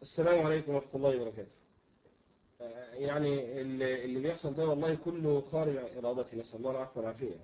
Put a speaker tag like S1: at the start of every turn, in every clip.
S1: السلام عليكم ورحمة الله وبركاته. يعني اللي بيحصل ده والله كله خارج عن إرادتي، نسأل الله العفو والعافية.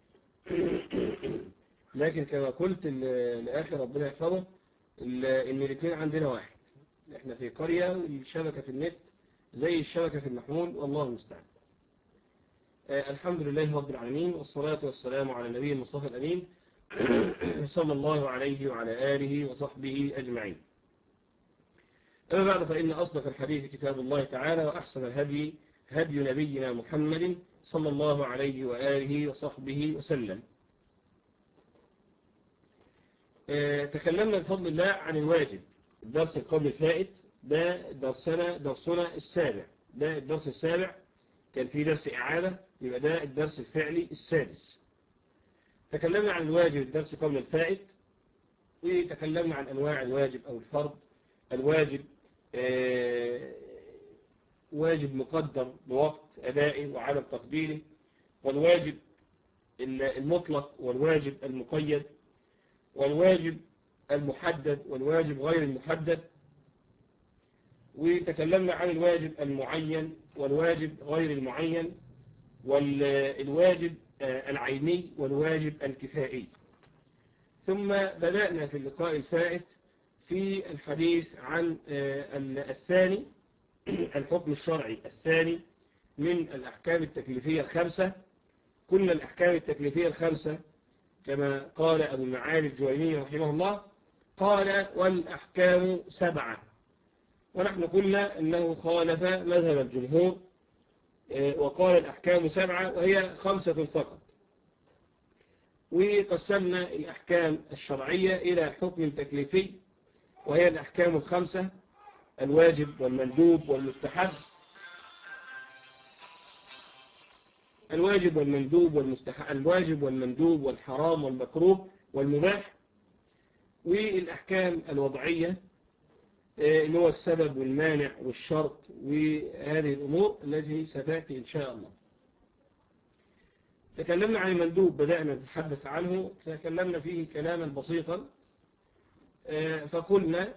S1: لكن كما قلت لأخي ربنا يحفظه، إن الاثنين عندنا واحد. إحنا في قرية والشبكة في النت زي الشبكة في المحمول، والله المستعان. الحمد لله رب العالمين، والصلاة والسلام على النبي المصطفى الأمين صلى الله عليه وعلى آله وصحبه أجمعين. أما بعد، فإن أصدق الحديث كتاب الله تعالى، وأحسن الهدي هدي نبينا محمد صلى الله عليه وآله وصحبه وسلم. تكلمنا بفضل الله عن الواجب. الدرس القبل الفائت ده درسنا السابع، ده الدرس السابع. كان في درس إعادة، يبقى ده الدرس الفعلي السادس. تكلمنا عن الواجب الدرس قبل الفائت، وتكلمنا عن أنواع الواجب أو الفرض. الواجب واجب مقدر بوقت أدائه وعدم تقديره، والواجب المطلق والواجب المقيد، والواجب المحدد والواجب غير المحدد. وتكلمنا عن الواجب المعين والواجب غير المعين، والواجب العيني والواجب الكفائي. ثم بدأنا في اللقاء الفائت في الحديث عن الثاني، الحكم الشرعي الثاني من الأحكام التكليفية الخمسة. كل الأحكام التكليفية الخمسة كما قال أبو المعالي الجويني رحمه الله، قال والأحكام سبعة، ونحن قلنا أنه خالف مذهب الجمهور وقال الأحكام سبعة وهي خمسة فقط. وقسمنا الأحكام الشرعية إلى حكم تكليفي، وهي الأحكام الخمسة: الواجب والمندوب والمستحب، الواجب والمندوب والمستحب، الواجب والمندوب والحرام والمكروه والمباح. والأحكام الوضعية اللي هو السبب والمانع والشرط، وهذه الأمور التي ستأتي إن شاء الله. تكلمنا عن المندوب، بدأنا نتحدث عنه، تكلمنا فيه كلاما بسيطا. فقلنا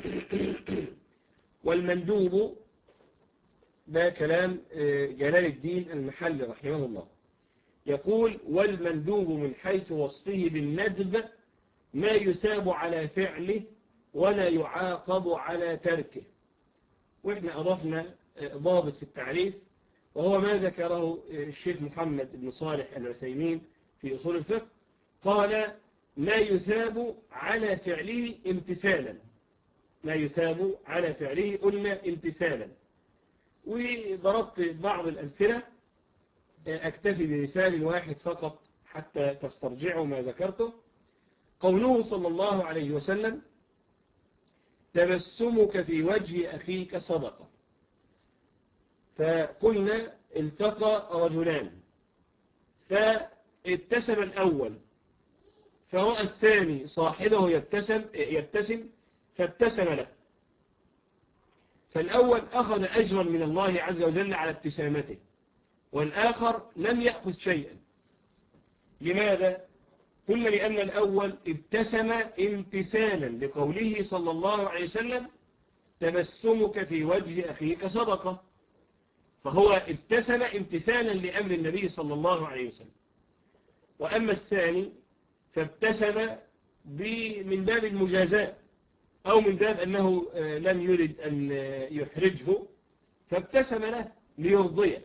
S1: والمندوب ده كلام جلال الدين المحلي رحمه الله، يقول: والمندوب من حيث وصفه بالندب ما يثاب على فعله ولا يعاقب على تركه. وإحنا أضفنا ضابط في التعريف، وهو ما ذكره الشيخ محمد بن صالح العثيمين في أصول الفقه. قال: ما يثاب على فعله امتثالا. ما يثاب على فعله قلنا امتثالا. وضربت بعض الأمثلة، أكتفي بمثال واحد فقط حتى تسترجعوا ما ذكرته. قوله صلى الله عليه وسلم: تبسمك في وجه أخيك صدقة. فقلنا التقى رجلان، فابتسم الأول، فرأى الثاني صاحبه يبتسم فابتسم له، فالأول أخذ أجرا من الله عز وجل على ابتسامته، والآخر لم يأخذ شيئا. لماذا؟ قلنا لأن الأول ابتسم امتثالا لقوله صلى الله عليه وسلم: تبسمك في وجه أخيك صدقة، فهو ابتسم امتثالا لأمر النبي صلى الله عليه وسلم. وأما الثاني فابتسم من باب المجازاة، أو من باب أنه لم يرد أن يحرجه فابتسم له ليرضيه.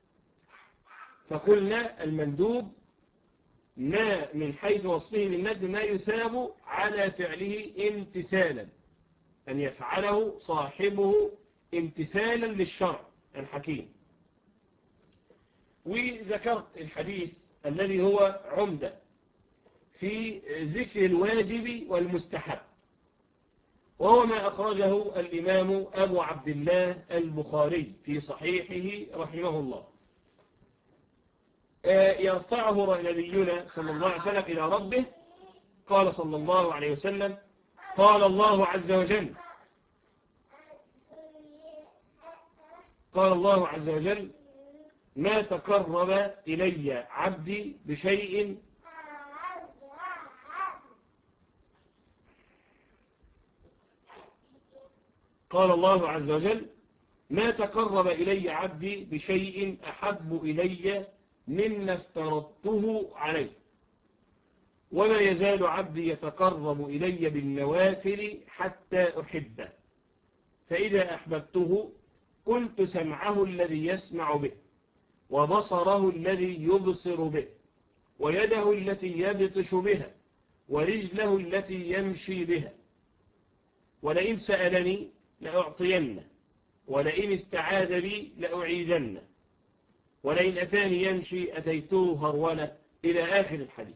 S1: فقلنا المندوب ما من حيث وصفه بالندب ما يثاب على فعله امتثالا، أن يفعله صاحبه امتثالا للشرع الحكيم. وذكرت الحديث الذي هو عمدة في ذكر الواجب والمستحب، وهو ما أخرجه الإمام أبو عبد الله البخاري في صحيحه رحمه الله. يرفعه نبينا صلى الله عليه وسلم إلى ربه. قال صلى الله عليه وسلم: قال الله عز وجل، قال الله عز وجل: ما تقرب إلي عبدي بشيء قال الله عز وجل: ما تقرب إلي عبدي بشيء أحب إلي مما افترضته عليه، وما يزال عبدي يتقرب إلي بالنوافل حتى أحبه، فإذا أحببته كنت سمعه الذي يسمع به، وبصره الذي يبصر به، ويده التي يبطش بها، ورجله التي يمشي بها، ولئن سألني لأعطينه، ولئن استعاذ بي لأعيذنه، ولئن أتاني يمشي أتيته هرولة، إلى آخر الحديث.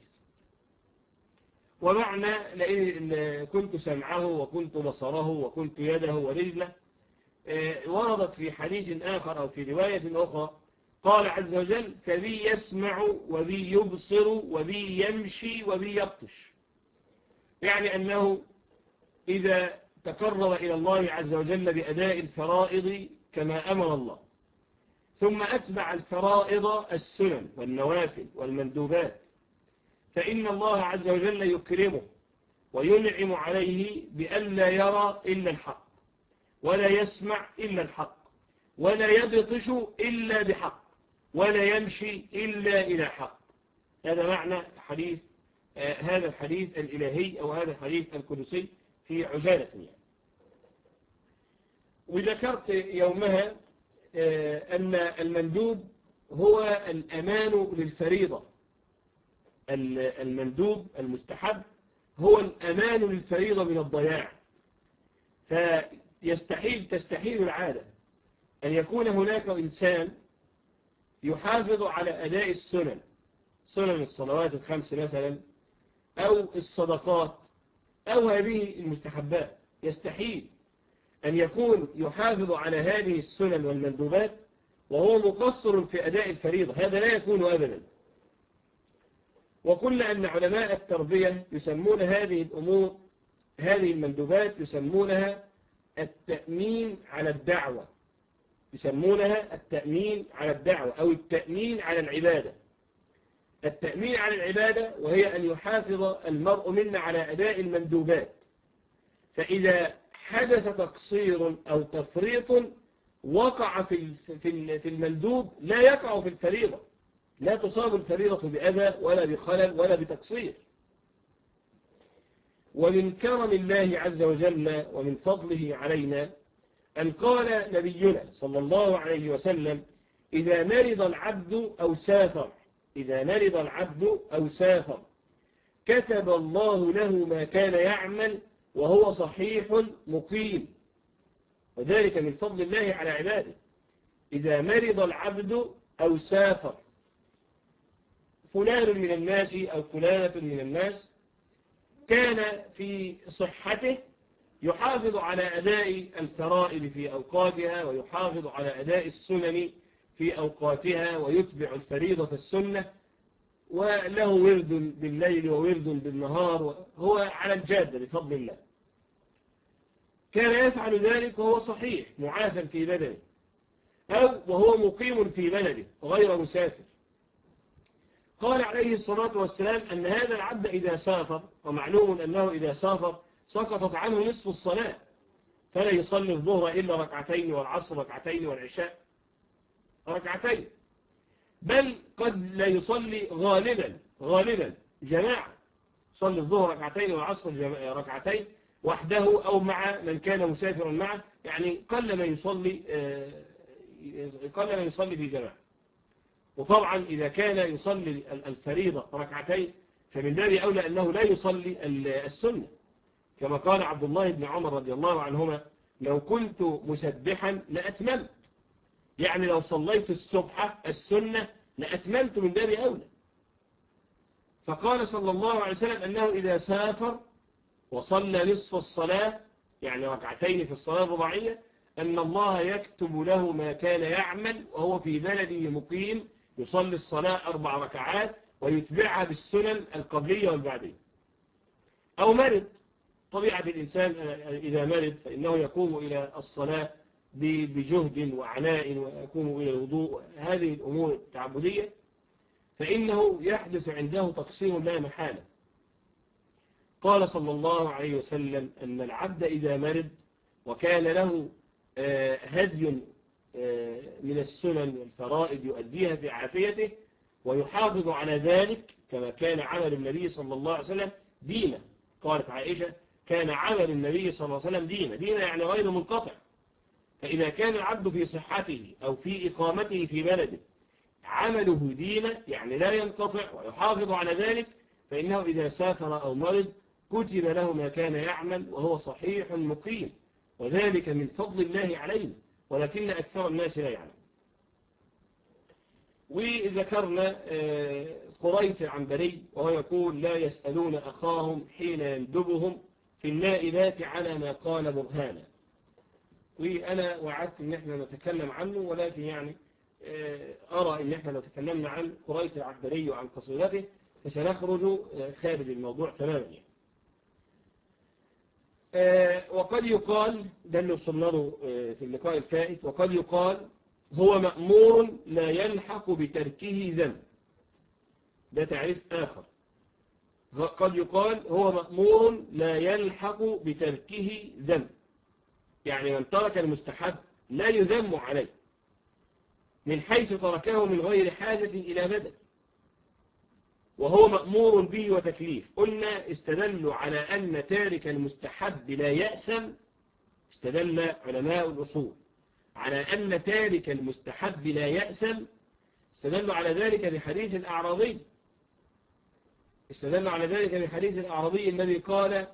S1: ومعنى لئن كنت سمعه وكنت بصره وكنت يده ورجله وردت في حديث آخر أو في رواية أخرى، قال عز وجل: فبي يسمع وبي يبصر وبي يمشي وبي يبطش. يعني أنه إذا تقرب إلى الله عز وجل بأداء الفرائض كما أمر الله، ثم أتبع الفرائض السنن والنوافل والمندوبات، فإن الله عز وجل يكرمه وينعم عليه بأن لا يرى إلا الحق، ولا يسمع إلا الحق، ولا يبطش إلا بحق، ولا يمشي إلا إلى حق. هذا معنى حديث هذا الحديث الإلهي أو هذا الحديث القدسي في عجالة يعني. وذكرت يومها أن المندوب هو الأمان للفريضة. المندوب المستحب هو الأمان للفريضة من الضياع. تستحيل العادة أن يكون هناك إنسان يحافظ على أداء السنن، سنن الصلوات الخمس مثلا، أو الصدقات، أو هذه المستحبات. يستحيل أن يكون يحافظ على هذه السنن والمندوبات وهو مقصر في أداء الفريضة، هذا لا يكون أبدا. وقلنا أن علماء التربية يسمون هذه الأمور، هذه المندوبات يسمونها التأمين على الدعوة، يسمونها التأمين على الدعوة أو التأمين على العبادة. التأمين على العبادة وهي أن يحافظ المرء منا على أداء المندوبات، فإذا حدث تقصير أو تفريط وقع في المندوب لا يقع في الفريضة، لا تصاب الفريضة بأذى ولا بخلل ولا بتقصير. ومن كرم الله عز وجل ومن فضله علينا أن قال نبينا صلى الله عليه وسلم: إذا مرض العبد أو سافر، إذا مرض العبد أو سافر كتب الله له ما كان يعمل وهو صحيح مقيم، وذلك من فضل الله على عباده. إذا مرض العبد أو سافر، فلان من الناس أو فلانة من الناس كان في صحته يحافظ على أداء الفرائض في أوقاتها، ويحافظ على أداء السنن في أوقاتها، ويتبع الفريضة السنة، وله ورد بالليل وورد بالنهار، هو على الجادة بفضل الله. كان يفعل ذلك وهو صحيح معافى في بدنه، أو وهو مقيم في بلده غير مسافر. قال عليه الصلاة والسلام أن هذا العبد إذا سافر، ومعلوم أنه إذا سافر سقطت عنه نصف الصلاة، فلا يصلي الظهر إلا ركعتين، والعصر ركعتين، والعشاء ركعتين، بل قد لا يصلي غالبا جماعة، يصلي الظهر ركعتين والعصر ركعتين وحده أو مع من كان مسافرا معه، يعني قل ما يصلي في جماعة. وطبعا إذا كان يصلي الفريضة ركعتين فمن باب أولى أنه لا يصلي السنة، كما قال عبد الله بن عمر رضي الله عنهما: لو كنت مسبحا لأتممت، يعني لو صليت الصبح السنة لأتممت من باب أولى. فقال صلى الله عليه وسلم أنه إذا سافر وصلى نصف الصلاة، يعني ركعتين في الصلاة الرباعية، أن الله يكتب له ما كان يعمل وهو في بلده مقيم، يصلي الصلاة 4 ركعات ويتبعها بالسنن القبلية والبعدية. أو مرض، طبيعة الإنسان إذا مرض فإنه يقوم إلى الصلاة بجهد وعناء، ويقوم إلى الوضوء، هذه الأمور التعبدية، فإنه يحدث عنده تقصير لا محالة. قال صلى الله عليه وسلم أن العبد إذا مرض وكان له هدي من السنن والفرائض يؤديها في عافيته ويحافظ على ذلك كما كان عمل النبي صلى الله عليه وسلم دينا. قالت عائشة كان عمل النبي صلى الله عليه وسلم دينا يعني غير منقطع. فإذا كان العبد في صحته أو في إقامته في بلده عمله دينا يعني لا ينقطع ويحافظ على ذلك، فإنه إذا سافر أو مرض كتب له ما كان يعمل وهو صحيح مقيم، وذلك من فضل الله علينا ولكن أكثر الناس لا يعلم. وذكرنا قريت العنبري وهو يقول لا يسألون أخاهم حين يندبهم في النائبات على ما قال برهانا. وأنا وعدت أن احنا نتكلم عنه، ولكن يعني أرى أن احنا لو تكلمنا عن قريت العنبري وعن قصيدته فسنخرج خارج الموضوع تماما يعني. وقد يقال ده اللي وصلنا له في اللقاء الفائت، وقد يقال هو مأمور لا يلحق بتركه ذنب. ده تعريف آخر. قد يقال هو مأمور لا يلحق بتركه ذنب، يعني من ترك المستحب لا يذم عليه من حيث تركه من غير حاجة إلى بدل، وهو مأمور به وتكليف. قلنا استدلوا على أن تارك المستحب لا يأثم، استدل علماء الأصول على أن تارك المستحب لا يأثم، استدلوا على ذلك بحديث الأعرابي، استدلوا على ذلك بحديث الأعرابي الذي قال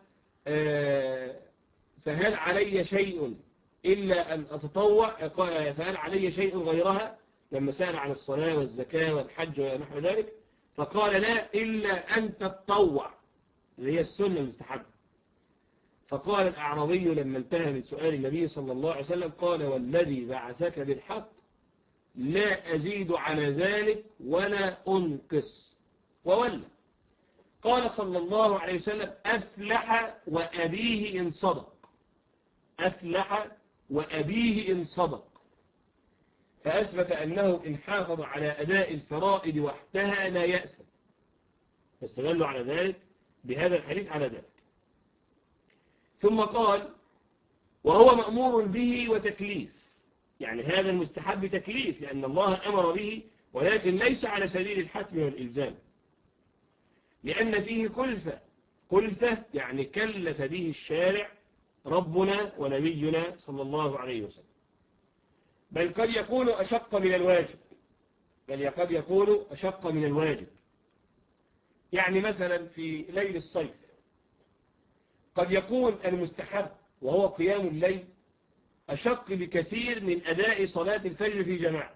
S1: فهل علي شيء إلا أن أتطوع، فهل علي شيء غيرها، لما سأل عن الصلاة والزكاة والحج ونحو ذلك، فقال لا إلا أن تتطوع اللي هي السنة المستحبة. فقال الأعرابي لما انتهى من سؤال النبي صلى الله عليه وسلم قال والذي بعثك بالحق لا أزيد على ذلك ولا أنقص، وولى. قال صلى الله عليه وسلم أفلح وأبيه إن صدق، أفلح وأبيه إن صدق. فأثبت أنه إن حافظ على أداء الفرائض وحدها لا يأثم، فاستدلوا على ذلك بهذا الحديث على ذلك. ثم قال وهو مأمور به وتكليف، يعني هذا المستحب تكليف لأن الله أمر به، ولكن ليس على سبيل الحتم والإلزام، لأن فيه كلفة يعني كلف به الشارع ربنا ونبينا صلى الله عليه وسلم، بل قد يكون أشق من الواجب، يعني مثلا في ليل الصيف قد يكون المستحب وهو قيام الليل أشق بكثير من أداء صلاة الفجر في جماعة.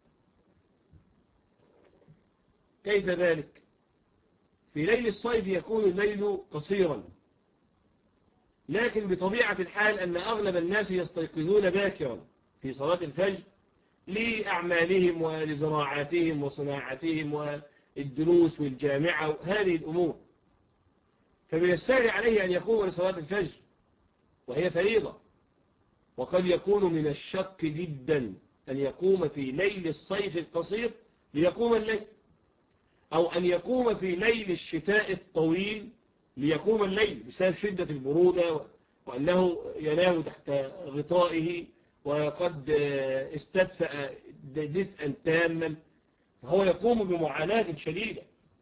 S1: كيف ذلك؟ في ليل الصيف يكون الليل قصيرا، لكن بطبيعة الحال أن أغلب الناس يستيقظون باكرا في صلاة الفجر لأعمالهم ولزراعاتهم وصناعاتهم والدروس والجامعة وهذه الأمور، فمن السهل عليه أن يقوم لصلاة الفجر وهي فريضة. وقد يكون من الشق جدا أن يقوم في ليل الصيف القصير ليقوم الليل، أو أن يقوم في ليل الشتاء الطويل ليقوم الليل بسبب شدة البرودة وأنه ينام تحت غطائه وقد استدفأ دفئا تاما، فهو يقوم بمعاناة شديدة.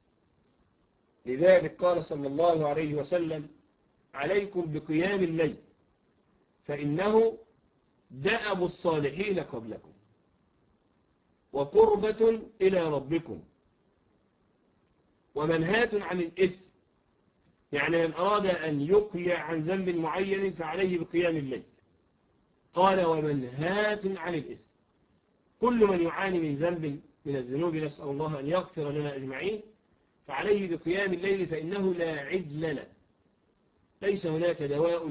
S1: لذلك قال صلى الله عليه وسلم عليكم بقيام الليل فإنه دأب الصالحين قبلكم وقربة إلى ربكم ومنهاة عن الإثم، يعني من أراد أن يقلع عن ذنب معين فعليه بقيام الليل. قال ومنهاة عن الإثم، كل من يعاني من ذنب من الذنوب نسأل الله أن يغفر لنا أجمعين فعليه بقيام الليل فإنه لا عدل له، ليس هناك دواء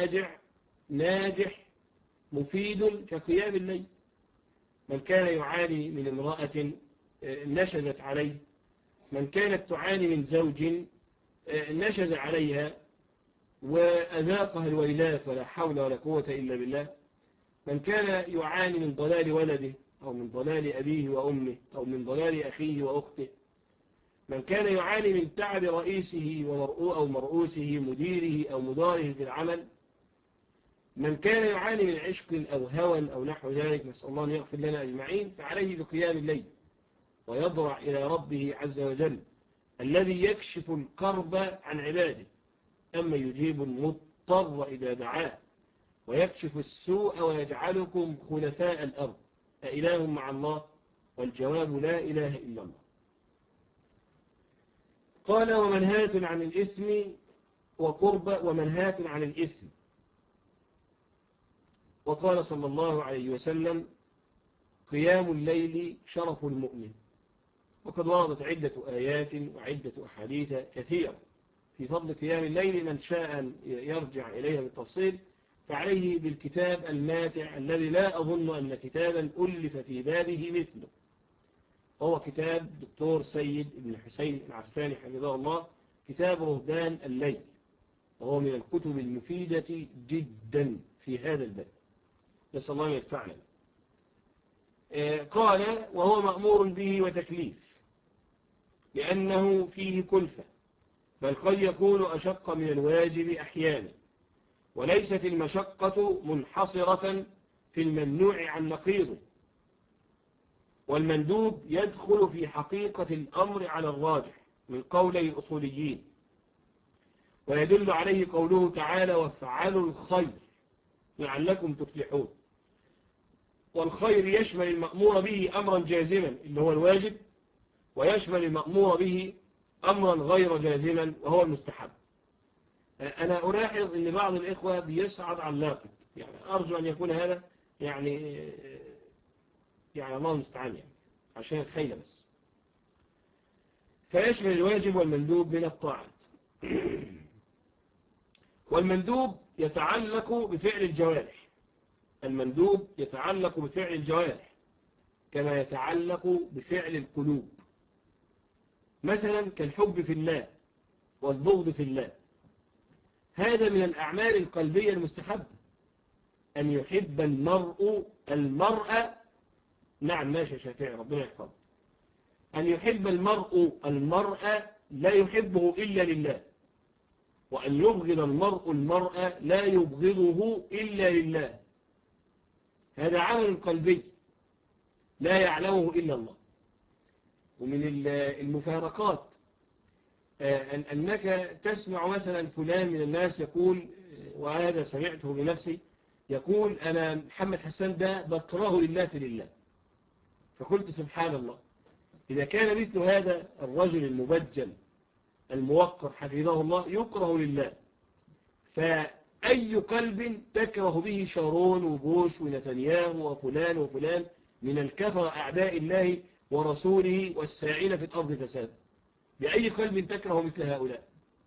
S1: ناجح مفيد كقيام الليل. من كان يعاني من امرأة نشزت عليه، من كانت تعاني من زوج نشز عليها وأذاقها الويلات ولا حول ولا قوة إلا بالله، من كان يعاني من ضلال ولده أو من ضلال أبيه وأمه أو من ضلال أخيه وأخته، من كان يعاني من تعب رئيسه أو مرؤوسه مديره أو مداره في العمل، من كان يعاني من عشق أو هوى أو نحو ذلك، نسأل الله أن يغفر لنا أجمعين، فعليه بقيام الليل ويضرع إلى ربه عز وجل الذي يكشف الكرب عن عباده، أما يجيب المضطر إذا دعاه ويكشف السوء ويجعلكم خلفاء الأرض أإله مع الله؟ والجواب لا إله إلا الله. قال ومنهاة عن الإثم وقرب ومنهاة عن الإثم. وقال صلى الله عليه وسلم قيام الليل شرف المؤمن. وقد وردت عدة آيات وعدة أحاديث كثيرة في فضل قيام الليل، من شاء أن يرجع إليها بالتفصيل فعليه بالكتاب الماتع الذي لا أظن أن كتابا ألف في بابه مثله، وهو كتاب دكتور سيد بن حسين العفاني حفظه الله، كتاب رهبان الليل، وهو من الكتب المفيدة جدا في هذا الباب، نسأل الله يدفعنا. قال وهو مأمور به وتكليف لأنه فيه كلفة، بل قد يكون أشق من الواجب أحيانا، وليست المشقة منحصرة في الممنوع عن نقيضه، والمندوب يدخل في حقيقة الأمر على الراجح من قولي الأصوليين، ويدل عليه قوله تعالى وافعلوا الخير لعلكم تفلحون. والخير يشمل المأمور به أمرا جازما اللي هو الواجب، ويشمل المأمور به أمرا غير جازما وهو المستحب. أنا ألاحظ أن بعض الإخوة بيصعد على اللاقط، يعني أرجو أن يكون هذا يعني الله المستعان، يعني عشان الخيلة بس. فيشمل الواجب والمندوب من الطاعات. والمندوب يتعلق بفعل الجوارح، المندوب يتعلق بفعل الجوارح كما يتعلق بفعل القلوب، مثلا كالحب في الله والبغض في الله. هذا من الأعمال القلبية المستحبة، أن يحب المرء نعم ماشي شافعي ربنا يحفظه، أن يحب المرء لا يحبه إلا لله، وأن يبغض المرء لا يبغضه إلا لله. هذا عمل قلبي لا يعلمه إلا الله. ومن المفارقات أنك تسمع مثلا فلان من الناس يقول، وهذا سمعته بنفسي، يقول أنا محمد حسان ده بكره لله في لله. فقلت سبحان الله، إذا كان مثل هذا الرجل المبجل الموقر حفظه الله يكره لله، فأي قلب تكره به شارون وبوش ونتنياهو وفلان وفلان من الكفر أعداء الله ورسوله والساعين في الأرض فساد؟ بأي قلب تكره مثل هؤلاء؟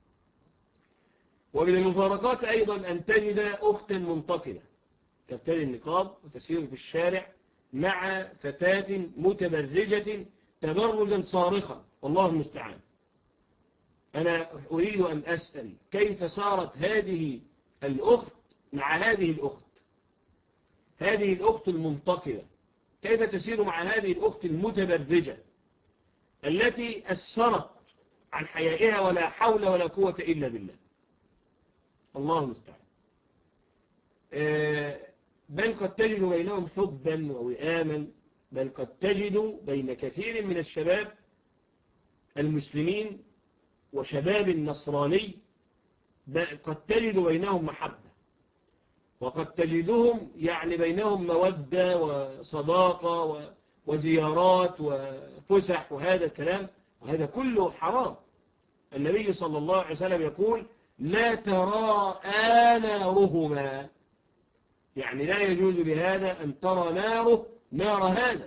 S1: ومن المفارقات أيضا أن تجد أختا منتقلة ترتدي النقاب وتسير في الشارع مع فتاة متبرجة تبرجا صارخا، والله المستعان. أنا أريد أن أسأل كيف صارت هذه الأخت مع هذه الأخت المنتقلة، كيف تسير مع هذه الأخت المتبرجة التي أسفرت عن حيائها ولا حول ولا قوة إلا بالله، الله المستعان. بل قد تجد بينهم حبا ووئاما، بل قد تجد بين كثير من الشباب المسلمين وشباب النصراني قد تجد بينهم محبة، وقد تجدهم يعني بينهم مودة وصداقة وزيارات وفسح وهذا الكلام، وهذا كله حرام. النبي صلى الله عليه وسلم يقول لا تراءى نارهما، يعني لا يجوز لهذا أن ترى نار هذا.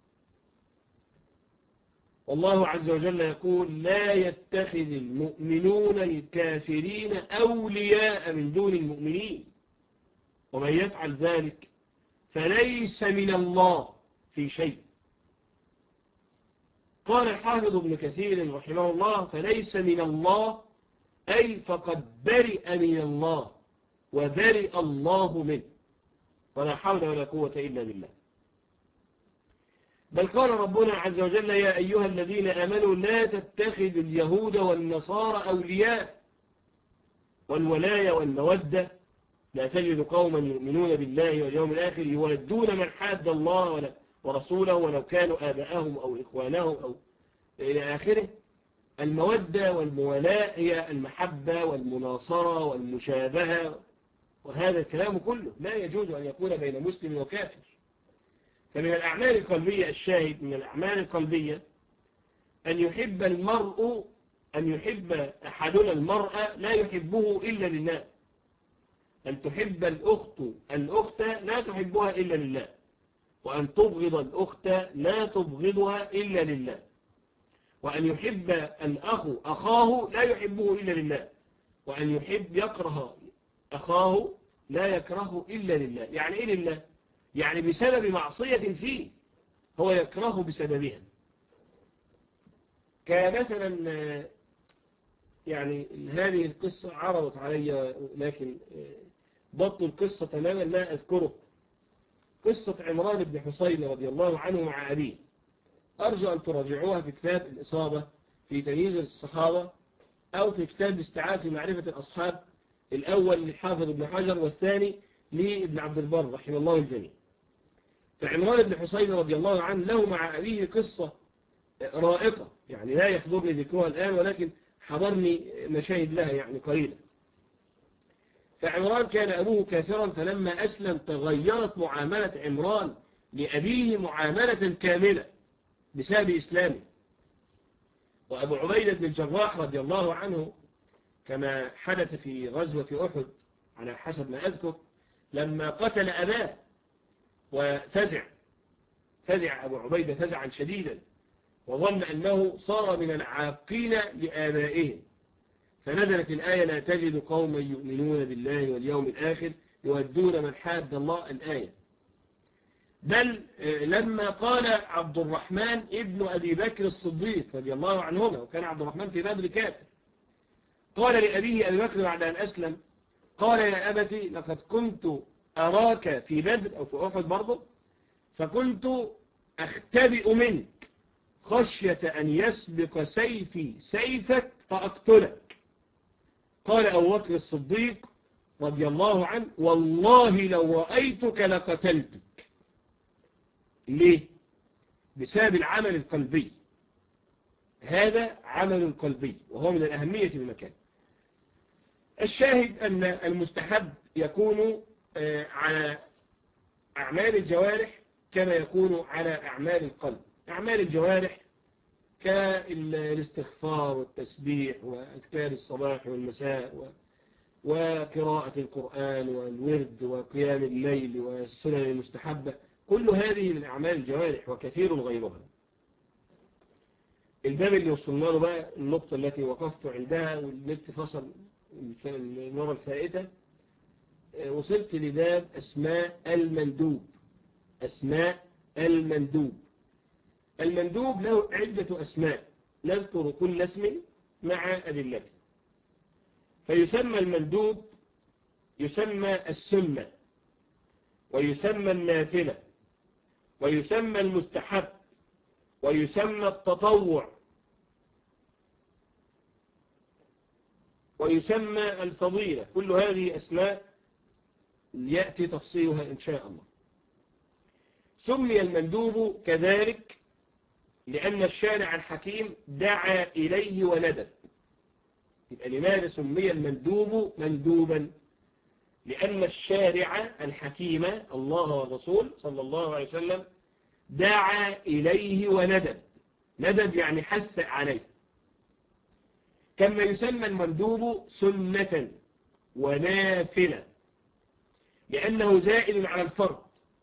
S1: والله عز وجل يقول لا يتخذ المؤمنون الكافرين أولياء من دون المؤمنين، ومن يفعل ذلك فليس من الله في شيء. قال الحافظ ابن كثير رحمه الله فليس من الله أي فقد برئ من الله وبرئ الله منه، ولا حول ولا قوة إلا بالله. بل قال ربنا عز وجل يا أيها الذين آمنوا لا تتخذوا اليهود والنصارى أولياء، والولاية والمودة لا تجد قوما يؤمنون بالله واليوم الآخر يودون من حاد الله ورسوله ولو كانوا آباءهم أو إخوانهم أو إلى آخره. المودة والمولاء هي المحبة والمناصرة والمشابهة، وهذا الكلام كله لا يجوز أن يكون بين مسلم وكافر. فمن الأعمال القلبية، الشاهد من الأعمال القلبية أن يحب أحدنا المرأة لا يحبه إلا لله، أن تحب الأخت لا تحبها إلا لله، وأن تبغض الأخت لا تبغضها إلا لله، وأن يحب الأخ أخاه لا يحبه إلا لله، وأن يكره أخاه لا يكرهه إلا لله. يعني إيه لله؟ يعني بسبب معصية فيه هو يكرهه بسببها. كمثلا يعني هذه القصة عرضت علي، لكن ضبط القصة تماما لا أذكره. قصة عمران بن حصين رضي الله عنه مع أبيه، أرجو أن تراجعوها في كتاب الإصابة في تمييز الصحابة، أو في كتاب الاستيعاب في معرفة الأصحاب، الأول للحافظ ابن حجر والثاني لابن عبد البر رحمه الله الجميع. فعمران بن حصين رضي الله عنه له مع أبيه قصة رائقة، يعني لا يحضرني ذكرها الآن، ولكن حضرني مشاهد لها يعني قليلا. فعمران كان أبوه كافرا، فلما أسلم تغيرت معاملة عمران لأبيه معاملة كاملة بسبب إسلامه. وأبو عبيدة بن الجراح رضي الله عنه كما حدث في غزوة أحد على حسب ما أذكر، لما قتل أباه وفزع أبو عبيدة فزعا شديدا، وظن أنه صار من العاقين لآبائهم، فنزلت الآية لا تجد قوما يؤمنون بالله واليوم الآخر يودون من حاد الله الآية. بل لما قال عبد الرحمن ابن أبي بكر الصديق رضي الله عنهما، وكان عبد الرحمن في بدر كافر، قال لأبيه أبي بكر بعد أن أسلم، قال يا أبتي لقد كنت أراك في بدر أو في أحد برضه، فكنت أختبئ منك خشية أن يسبق سيفي سيفك فأقتلك. قال أبو بكر الصديق رضي الله عنه والله لو رأيتك لقتلتك. ليه؟ بسبب العمل القلبي. هذا عمل قلبي وهو من الأهمية بمكان. الشاهد أن المستحب يكون على أعمال الجوارح كما يكون على أعمال القلب. أعمال الجوارح كالاستغفار والتسبيح وأذكار الصباح والمساء وقراءة القرآن والورد وقيام الليل والسنن المستحبة، كل هذه من أعمال الجوارح وكثير غيرها. الباب اللي وصلنا له بقى النقطة التي وقفت عندها والنت فصل المرة الفائتة، وصلت لباب أسماء المندوب. أسماء المندوب. المندوب له عدة أسماء نذكر كل اسم مع أدلته. فيسمى المندوب يسمى السنة، ويسمى النافلة، ويسمى المستحب، ويسمى التطوع، ويسمى الفضيلة. كل هذه أسماء يأتي تفصيلها إن شاء الله. سمي المندوب كذلك لأن الشارع الحكيم دعا إليه وندب. يبقى لماذا سمي المندوب مندوبا؟ لأن الشارع الحكيم الله والرسول صلى الله عليه وسلم دعا إليه وندب. ندب يعني حث عليه. كما يسمى المندوب سنة ونافلة لأنه زائد على الفرض.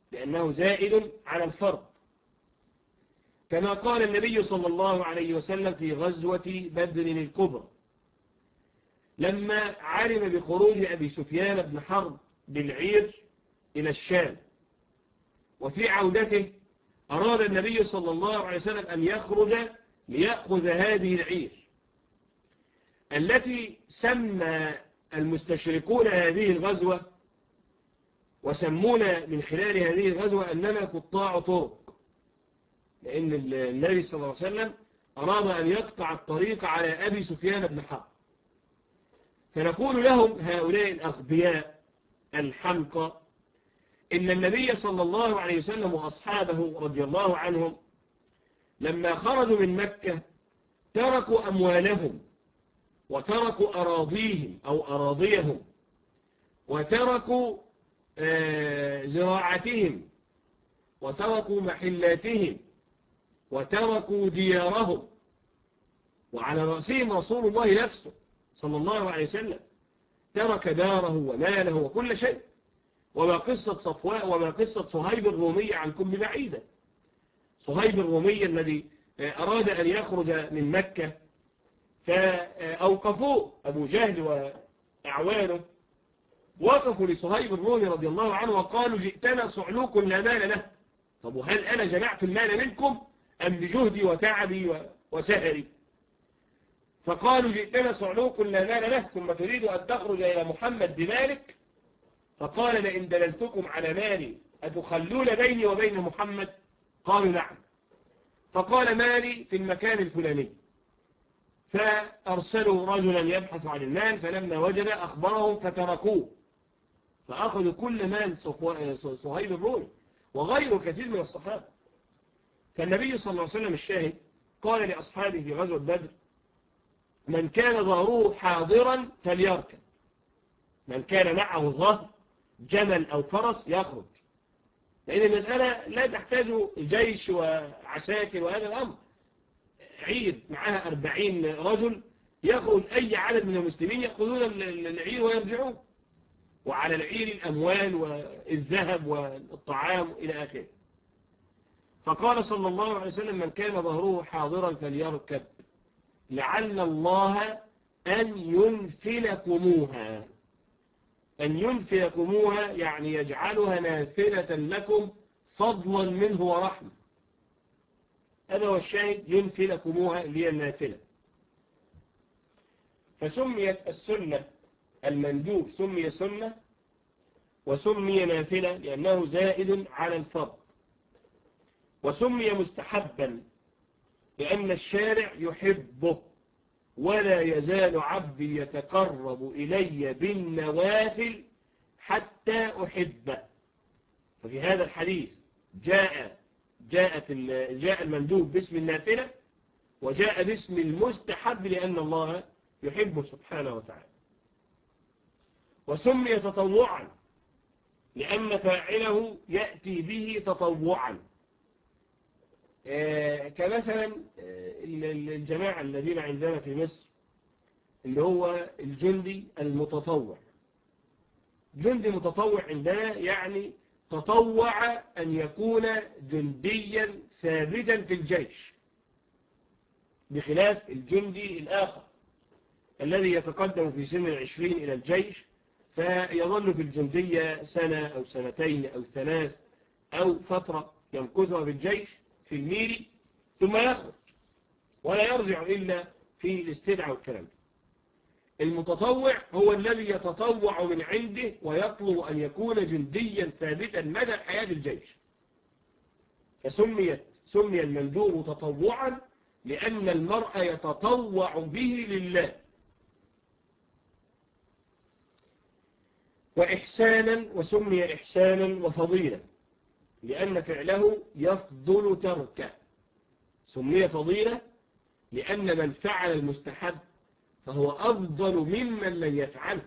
S1: كما قال النبي صلى الله عليه وسلم في غزوة بدر الكبرى لما علم بخروج أبي سفيان بن حرب بالعير إلى الشام، وفي عودته أراد النبي صلى الله عليه وسلم أن يخرج ليأخذ هذه العير التي سمى المستشركون هذه الغزوة وسمونا من خلال هذه الغزوة أننا قطاع طرق، لأن النبي صلى الله عليه وسلم أراد أن يقطع الطريق على أبي سفيان بن حرب. فنقول لهم هؤلاء الأغبياء الحمقى إن النبي صلى الله عليه وسلم وأصحابه رضي الله عنهم لما خرجوا من مكة تركوا أموالهم وتركوا أراضيهم أو أراضيهم وتركوا زراعتهم وتركوا محلاتهم وتركوا ديارهم، وعلى رأسهم رسول الله نفسه صلى الله عليه وسلم ترك داره وماله وكل شيء. وما قصة صفواء وما قصة صهيب الرومي عنكم ببعيدة. صهيب الرومي الذي أراد أن يخرج من مكة فأوقفوه أبو جهل وأعوانه، وقفوا لصهيب الرومي رضي الله عنه وقالوا جئتنا صعلوك لا مال له. طب وهل أنا جمعت المال منكم أم بجهدي وتعبي وسهري؟ فقالوا جئتنا صعلوك لا مال له ثم تريد أن تخرج إلى محمد بمالك؟ فقال لئن دللتكم على مالي أتخلون بيني وبين محمد؟ قالوا نعم. فقال مالي في المكان الفلاني، فأرسلوا رجلا يبحث عن المال، فلما وجد أخبرهم فتركوه فأخذوا كل مال صهيب الرومي وغيره كثير من الصحابة. فالنبي صلى الله عليه وسلم الشاهد قال لأصحابه في غزوة بدر من كان ظهره حاضرا فليركب، من كان معه ظهر جمل أو فرس يخرج، لأن المسألة لا تحتاج جيش وعساكر وهذا الأمر. عير معها 40 رجل يخرج أي عدد من المسلمين يأخذون العير ويرجعون، وعلى العير الأموال والذهب والطعام إلى آخره. فقال صلى الله عليه وسلم من كان ظهره حاضرا فليركب لعل الله أن ينفلكموها. أن ينفلكموها يعني يجعلها نافلة لكم فضلا منه ورحمة. هذا هو الشاهد، ينفلكموها اللي هي النافلة. فسميت السنة المندوب سمي سنة وسمي نافلة لأنه زائد على الفرض، وسمي مستحبا لأن الشارع يحبه ولا يزال عبدي يتقرب إلي بالنوافل حتى أحبه. ففي هذا الحديث جاء المندوب باسم النافلة وجاء باسم المستحب لأن الله يحبه سبحانه وتعالى. وسمي تطوعا لأن فاعله يأتي به تطوعا، كمثلا الجماعة الذين عندنا في مصر اللي هو الجندي المتطوع. جندي متطوع عندنا يعني تطوع أن يكون جنديا ثابتا في الجيش، بخلاف الجندي الآخر الذي يتقدم في سن 20 إلى الجيش فيظل في الجندية سنة أو سنتين أو 3 أو فترة يمكثها في الجيش في الميري ثم يخرج ولا يرجع إلا في الاستدعاء والكلام. المتطوع هو الذي يتطوع من عنده ويطلب أن يكون جنديا ثابتا مدى حياة الجيش. سمي المندوب تطوعا لأن المرء يتطوع به لله. وإحسانا وسمي إحسانا وفضيلة لأن فعله يفضل تركه. سمي فضيلة لأن من فعل المستحب فهو أفضل ممن لم يفعله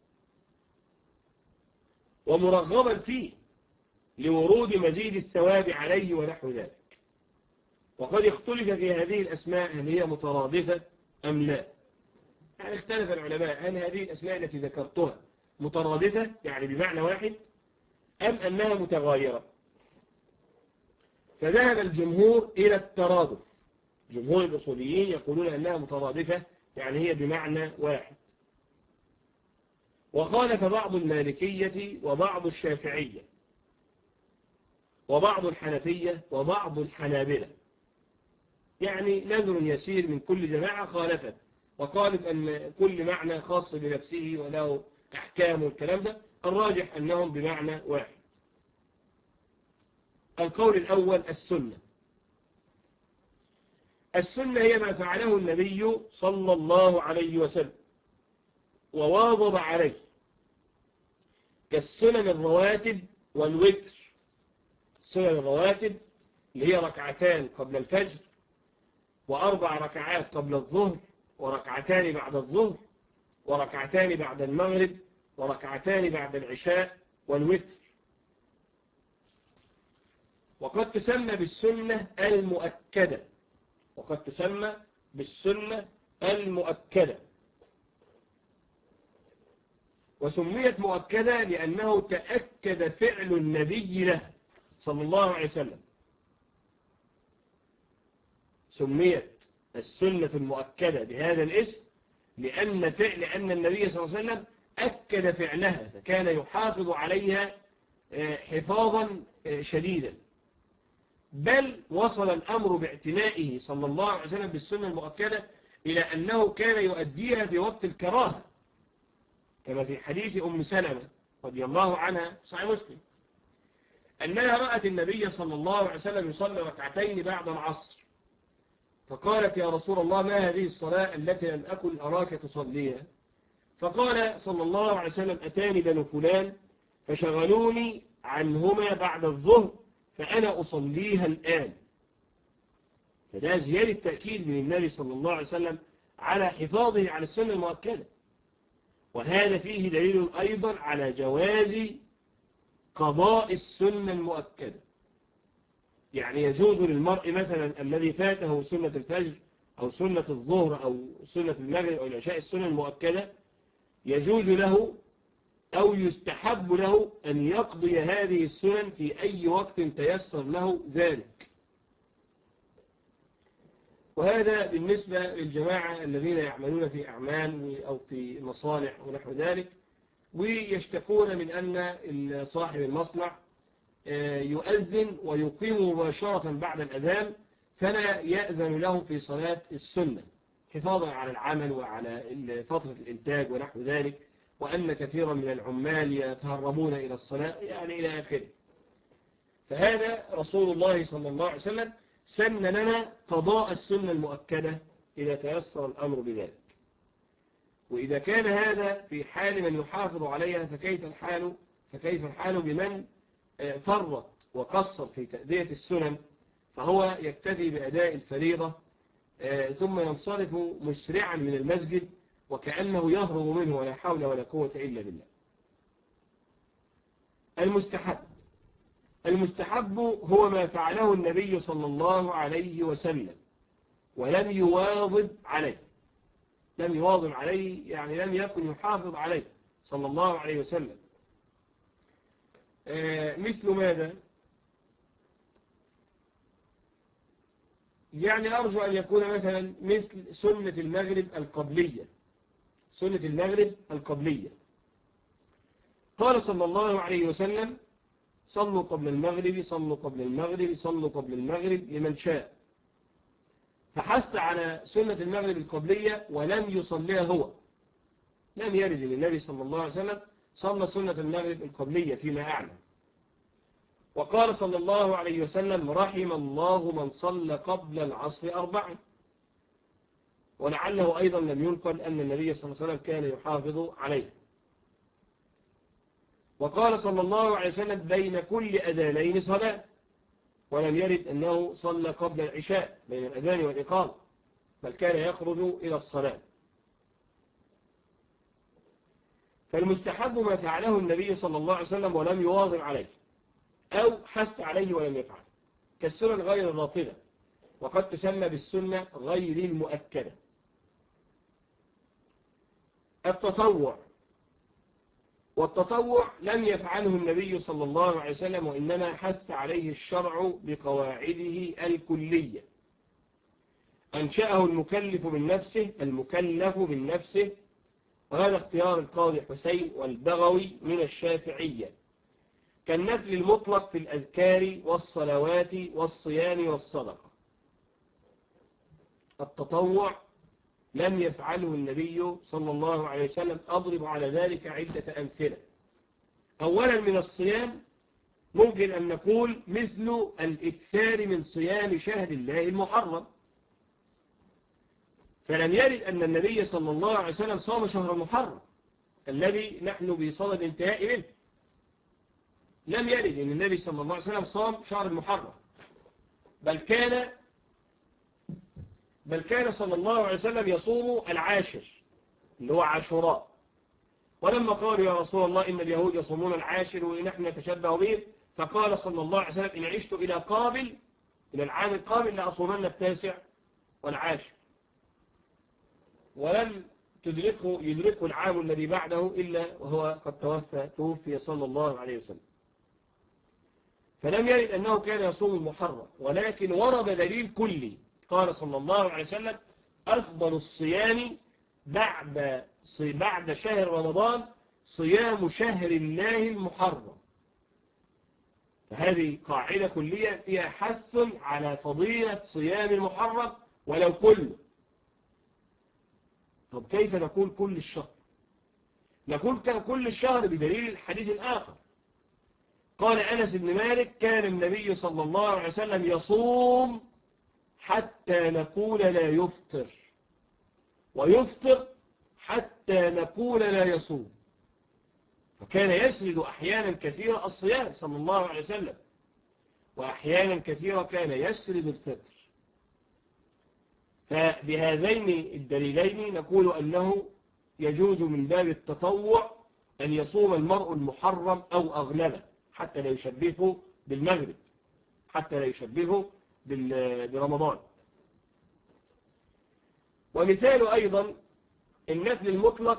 S1: ومرغبا فيه لورود مزيد الثواب عليه ونحو ذلك. وقد اختلف في هذه الأسماء هل هي مترادفة أم لا. يعني اختلف العلماء هل هذه الأسماء التي ذكرتها مترادفة يعني بمعنى واحد أم أنها متغايرة. فذهب الجمهور إلى الترادف. جمهور الأصوليين يقولون أنها مترادفة يعني هي بمعنى واحد. وخالف بعض المالكية وبعض الشافعية وبعض الحنفية وبعض الحنابلة، يعني نذر يسير من كل جماعة خالفت وقالت أن كل معنى خاص بنفسه وله أحكام والكلام ده. الراجح أنهم بمعنى واحد. القول الأول السنة. السنة هي ما فعله النبي صلى الله عليه وسلم وواظب عليه كالسنن الرواتب والوتر. السنن الرواتب اللي هي ركعتان قبل الفجر، وأربع ركعات قبل الظهر، وركعتان بعد الظهر، وركعتان بعد المغرب، وركعتان بعد العشاء، والوتر. وقد تسمى بالسنة المؤكدة، وقد تسمى بالسنة المؤكدة. وسميت مؤكدة لأنه تأكد فعل النبي له صلى الله عليه وسلم. سميت السنة المؤكدة بهذا الاسم لأن النبي صلى الله عليه وسلم أكد فعلها، فكان يحافظ عليها حفاظا شديدا. بل وصل الأمر باعتنائه صلى الله عليه وسلم بالسنة المؤكدة إلى أنه كان يؤديها في وقت الكراهة، كما في حديث أم سلمة رضي الله عنها صحيح مسلم أنها رأت النبي صلى الله عليه وسلم يصلي ركعتين بعد العصر، فقالت يا رسول الله ما هذه الصلاة التي لم أكن أراك تصليها؟ فقال صلى الله عليه وسلم أتاني بنو فلان فشغلوني عنهما بعد الظهر فأنا أصليها الآن. فده زيادة تأكيد من النبي صلى الله عليه وسلم على حفاظه على السنة المؤكدة. وهذا فيه دليل أيضا على جواز قضاء السنة المؤكدة. يعني يجوز للمرء مثلا الذي فاته سنة الفجر أو سنة الظهر أو سنة المغرب أو العشاء السنة المؤكدة، يجوز له أو يستحب له أن يقضي هذه السنن في أي وقت تيسر له ذلك. وهذا بالنسبة للجماعة الذين يعملون في أعمال أو في مصانع ونحو ذلك، ويشتكون من أن صاحب المصنع يؤذن ويقيم مباشرة بعد الأذان، فلا يأذن له في صلاة السنة حفاظا على العمل وعلى فترة الإنتاج ونحو ذلك، وأن كثيرا من العمال يتهربون إلى الصلاة يعني إلى آخره. فهذا رسول الله صلى الله عليه وسلم سن لنا قضاء السنة المؤكدة إذا تيسر الأمر بذلك. وإذا كان هذا في حال من يحافظ عليها فكيف الحال بمن فرط وقصر في تأدية السنن، فهو يكتفي بأداء الفريضة ثم ينصرف مسرعا من المسجد وكأنه يهرب منه ولا حول ولا قوة إلا بالله. المستحب هو ما فعله النبي صلى الله عليه وسلم ولم يواظب عليه. لم يواظب عليه يعني لم يكن يحافظ عليه صلى الله عليه وسلم. مثل ماذا؟ يعني أرجو أن يكون مثلا مثل سنة المغرب القبلية. سنة المغرب القبلية قال صلى الله عليه وسلم صلوا قبل المغرب صلوا قبل المغرب صلوا قبل المغرب لمن شاء، فحث على سنة المغرب القبلية ولم يصليها هو. لم يرد للنبي صلى الله عليه وسلم صلى سنة المغرب القبلية فيما أعلم. وقال صلى الله عليه وسلم رحم الله من صلى قبل العصر 4. ولعله أيضا لم ينقل أن النبي صلى الله عليه وسلم كان يحافظ عليه. وقال صلى الله عليه وسلم بين كل أذانين صلاة، ولم يرد أنه صلى قبل العشاء بين الأذان والإقامة، بل كان يخرج إلى الصلاة. فالمستحب ما فعله النبي صلى الله عليه وسلم ولم يواظب عليه أو حث عليه ولم يفعل، كالسنن غير الراتبة، وقد تسمى بالسنة غير المؤكدة. والتطوع لم يفعله النبي صلى الله عليه وسلم، وإنما حث عليه الشرع بقواعده الكلية أنشأه المكلف من نفسه، وهذا اختيار القاضي حسين والبغوي من الشافعية، كالنفل المطلق في الأذكار والصلوات والصيام والصدقة. التطوع لم يفعله النبي صلى الله عليه وسلم. أضرب على ذلك عدة أمثلة. أولا من الصيام ممكن أن نقول مثل الإكثار من صيام شهر الله المحرم، فلم يرد أن النبي صلى الله عليه وسلم صام شهر المحرم الذي نحن بصدد انتهاء منه، لم يرد أن النبي صلى الله عليه وسلم صام شهر المحرم، بل كان صلى الله عليه وسلم يصوم العاشر اللي هو عاشوراء. ولما قالوا يا رسول الله إن اليهود يصومون العاشر ونحن نتشبه بهم، فقال صلى الله عليه وسلم إن عشت إلى العام القابل لأصومن التاسع والعاشر. ولم يدركه العام الذي بعده إلا وهو قد توفي صلى الله عليه وسلم. فلم يرد أنه كان يصوم المحرم، ولكن ورد دليل كلي. قال صلى الله عليه وسلم أفضل الصيام بعد شهر رمضان صيام شهر الله المحرم. فهذه قاعدة كلية فيها حث على فضيلة صيام المحرم ولو كله. طب كيف نقول كل الشهر؟ نقول كل الشهر بدليل الحديث الآخر. قال أنس بن مالك كان النبي صلى الله عليه وسلم يصوم حتى نقول لا يفطر، ويفطر حتى نقول لا يصوم. فكان يسرد أحيانا كثيرة الصيام صلى الله عليه وسلم، وأحيانا كثيرة كان يسرد الفطر. فبهذين الدليلين نقول أنه يجوز من باب التطوع أن يصوم المرء المحرم أو أغلبه حتى لا يشبهه بالمغرب، حتى لا يشبهه برمضان. ومثال أيضا النفل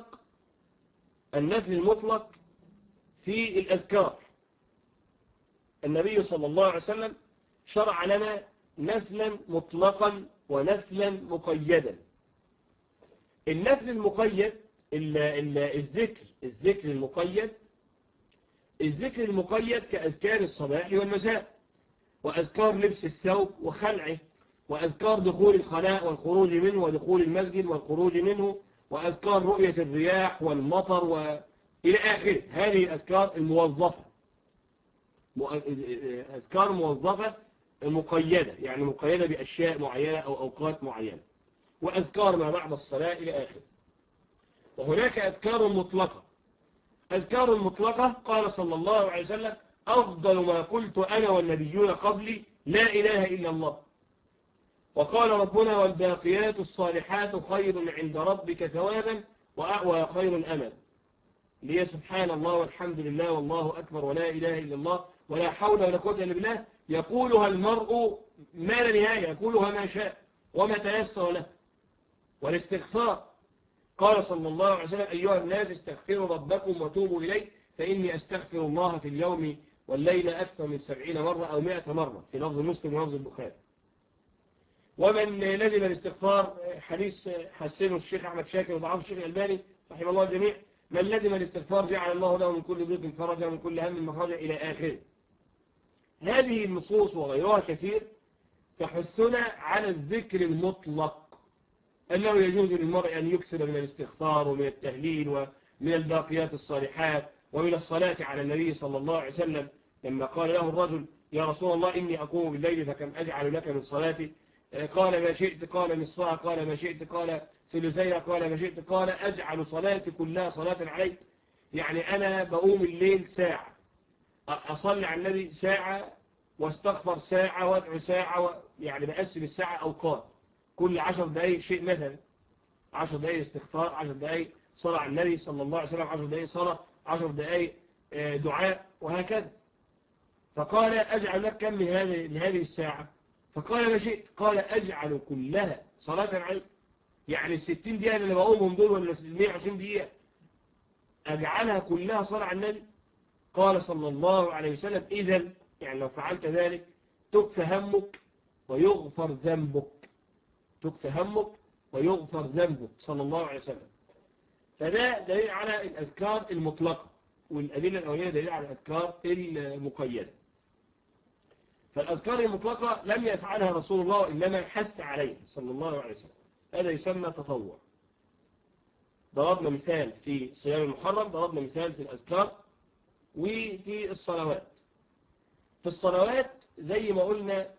S1: المطلق في الأذكار. النبي صلى الله عليه وسلم شرع لنا نفلا مطلقا ونفلا مقيدا. النفل المقيد الذكر المقيد كأذكار الصباح والمساء، وأذكار لبس الثوب وخلعه، وأذكار دخول الخلاء والخروج منه ودخول المسجد والخروج منه، وأذكار رؤية الرياح والمطر وإلى آخره. هذه الأذكار الموظفة، أذكار موظفة مقيدة، يعني مقيدة بأشياء معينة أو أوقات معينة، وأذكار ما بعد الصلاة إلى آخره. وهناك أذكار مطلقة قال صلى الله عليه وسلم أفضل ما قلت أنا والنبيون قبلي لا إله إلا الله. وقال ربنا والباقيات الصالحات خير عند ربك ثوابا وخير أمل. ليه سبحان الله والحمد لله والله أكبر ولا إله إلا الله ولا حول ولا قوة إلا بالله يقولها المرء ما لا نهاية، يقولها ما شاء وما تيسر له. والاستغفار قال صلى الله عليه وسلم أيها الناس استغفروا ربكم وتوبوا إليه فإني أستغفر الله في اليوم والليلة أكثر من 70 مرة أو 100 مرة في لفظ مسلم ولفظ البخاري. ومن لزم الاستغفار حديث حسنه الشيخ أحمد شاكر وضعفه الشيخ الألباني رحمه الله الجميع، من لزم الاستغفار جعل الله له من كل ضيق فرجا ومن كل هم مخرجا إلى آخره. هذه النصوص وغيرها كثير تحثنا على الذكر المطلق، أنه يجوز للمرء أن يكثر من الاستغفار ومن التهليل ومن الباقيات الصالحات ومن الصلاة على النبي صلى الله عليه وسلم. لما قال له الرجل يا رسول الله إني أقوم بالليل فكم أجعل لك من صلاتي؟ قال ما شئت، قال نصفها، قال ما شئت، قال ثلثيها، قال ما شئت، قال أجعل صلاتي كلها صلاة عليك. يعني أنا بقوم الليل ساعة، أصلي على النبي ساعة، واستغفر ساعة، وادعو ساعة، يعني بقسم الساعة أوقات، كل 10 دقائق شيء، مثلا 10 دقائق استغفار، 10 دقائق صلاة على النبي صلى الله عليه وسلم، 10 دقائق صلاة، 10 دقائق دعاء، وهكذا. فقال أجعل لك كم من هذه الساعة؟ فقال ما شئت، قال أجعل كلها صلاة عليك. يعني 60 دقيقة اللي بقومهم دول ولا 120 دقيقة أجعلها كلها صلاة على النبي. قال صلى الله عليه وسلم إذن يعني لو فعلت ذلك تكفى همك ويغفر ذنبك، تكفى همك ويغفر ذنبك صلى الله عليه وسلم. فده دليل على الأذكار المطلقة، والأدلة الأولية دليل على الأذكار المقيدة. فالأذكار المطلقة لم يفعلها رسول الله إنما حث عليه صلى الله عليه وسلم، هذا يسمى تطوع. ضربنا مثال في صيام المحرم، ضربنا مثال في الأذكار وفي الصلوات. في الصلوات زي ما قلنا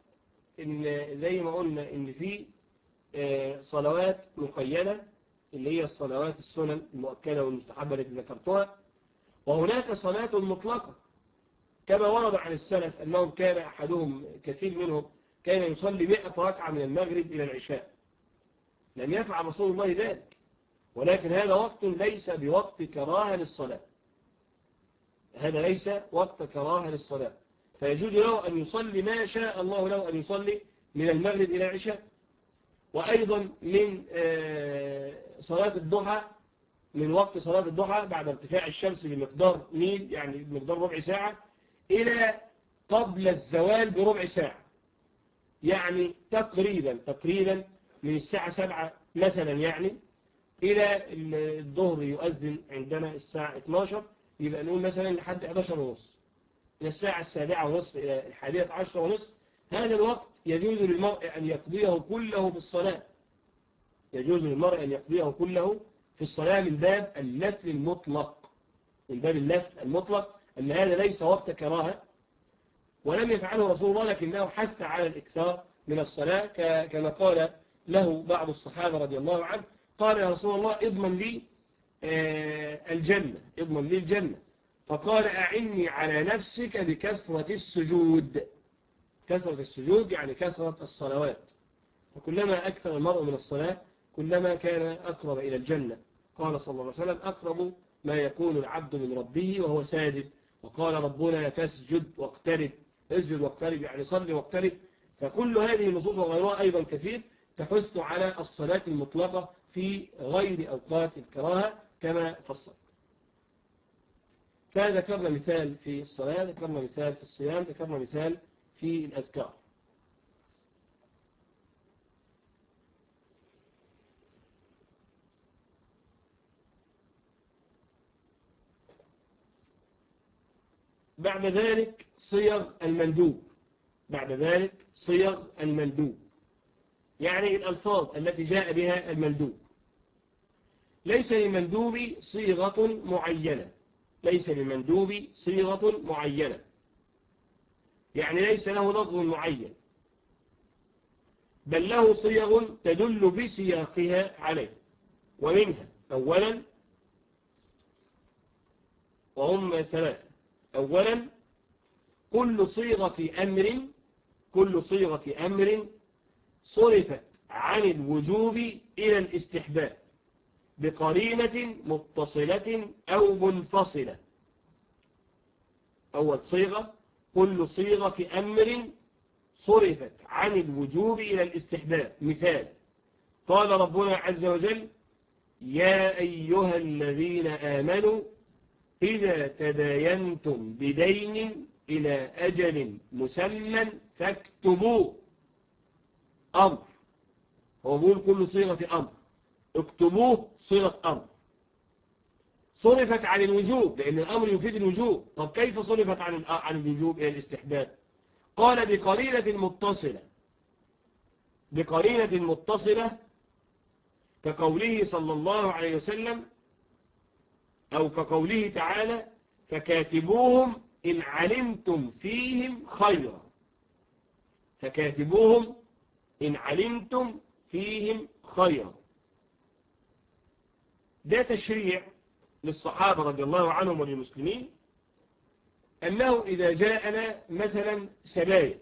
S1: إن في صلوات مقيدة اللي هي الصلوات السنن المؤكدة والمستحبة التي ذكرتها، وهناك صلاة مطلقة كما ورد عن السلف أنهم كان أحدهم كثير منهم كان يصلي 100 ركعة من المغرب إلى العشاء. لم يفعل رسول الله ذلك، ولكن هذا وقت ليس بوقت كراهة للصلاة، هذا ليس وقت كراهة للصلاة، فيجوز له أن يصلي ما شاء الله له أن يصلي من المغرب إلى العشاء. وأيضا من صلاة الضحى، من وقت صلاة الضحى بعد ارتفاع الشمس بمقدار ميل، يعني بمقدار ربع ساعة، إلى قبل الزوال بربع ساعة، يعني تقريبا من الساعة 7 مثلا يعني إلى الظهر يؤذن عندنا الساعة 12، يبقى نقول مثلا لحد 11:30، من الساعة 7:30 إلى 11:10:30. هذا الوقت يجوز للمرء أن يقضيه كله في الصلاة، يجوز للمرء أن يقضيه كله في الصلاة من باب النفل المطلق، من باب النفل المطلق، أن هذا ليس وقت كراهة، ولم يفعله رسول الله، لكنه حث على الإكثار من الصلاة، كما قال له بعض الصحابة رضي الله عنه، قال يا رسول الله اضمن لي الجنة، اضمن لي الجنة، فقال أعني على نفسك بكثرة السجود. كثرة السجود يعني كثرة الصلوات، وكلما أكثر المرء من الصلاة كلما كان أقرب إلى الجنة. قال صلى الله عليه وسلم أقرب ما يكون العبد من ربه وهو ساجد، وقال ربنا فاسجد واقترب، اسجد واقترب يعني صلي واقترب. فكل هذه النصوص وغيرها أيضا كثير تحث على الصلاة المطلقة في غير أوقات الكراهة كما فصل. فذكرنا مثال في الصلاة، ذكرنا مثال في الصيام، ذكرنا مثال في الأذكار. بعد ذلك صيغ المندوب، بعد ذلك صيغ المندوب يعني الألفاظ التي جاء بها المندوب. ليس للمندوب صيغة معينة، ليس للمندوب صيغة معينة، يعني ليس له لفظ معين، بل له صيغ تدل بسياقها عليه. ومنها أولا، وهم ثلاثة: أولا كل صيغة أمر صرفت عن الوجوب إلى الاستحباب بقرينة متصلة أو منفصلة. أول صيغة: كل صيغة أمر صرفت عن الوجوب إلى الاستحباب. مثال: قال ربنا عز وجل: يا أيها الذين آمنوا إذا تداينتم بدين إلى أجل مسمى فاكتبوه. أمر، هو بيقول كل صيغة أمر، اكتبوه صيغة أمر، صرفت عن الوجوب لأن الأمر يفيد الوجوب. طب كيف صرفت عن الوجوب إلى الاستحباب؟ قال بقرينة متصلة كقوله صلى الله عليه وسلم، أو كقوله تعالى: فكاتبوهم إن علمتم فيهم خيرا. فكاتبوهم إن علمتم فيهم خيرا. ده تشريع للصحابة رضي الله عنهم وللمسلمين، أنه إذا جاءنا مثلا سبايا،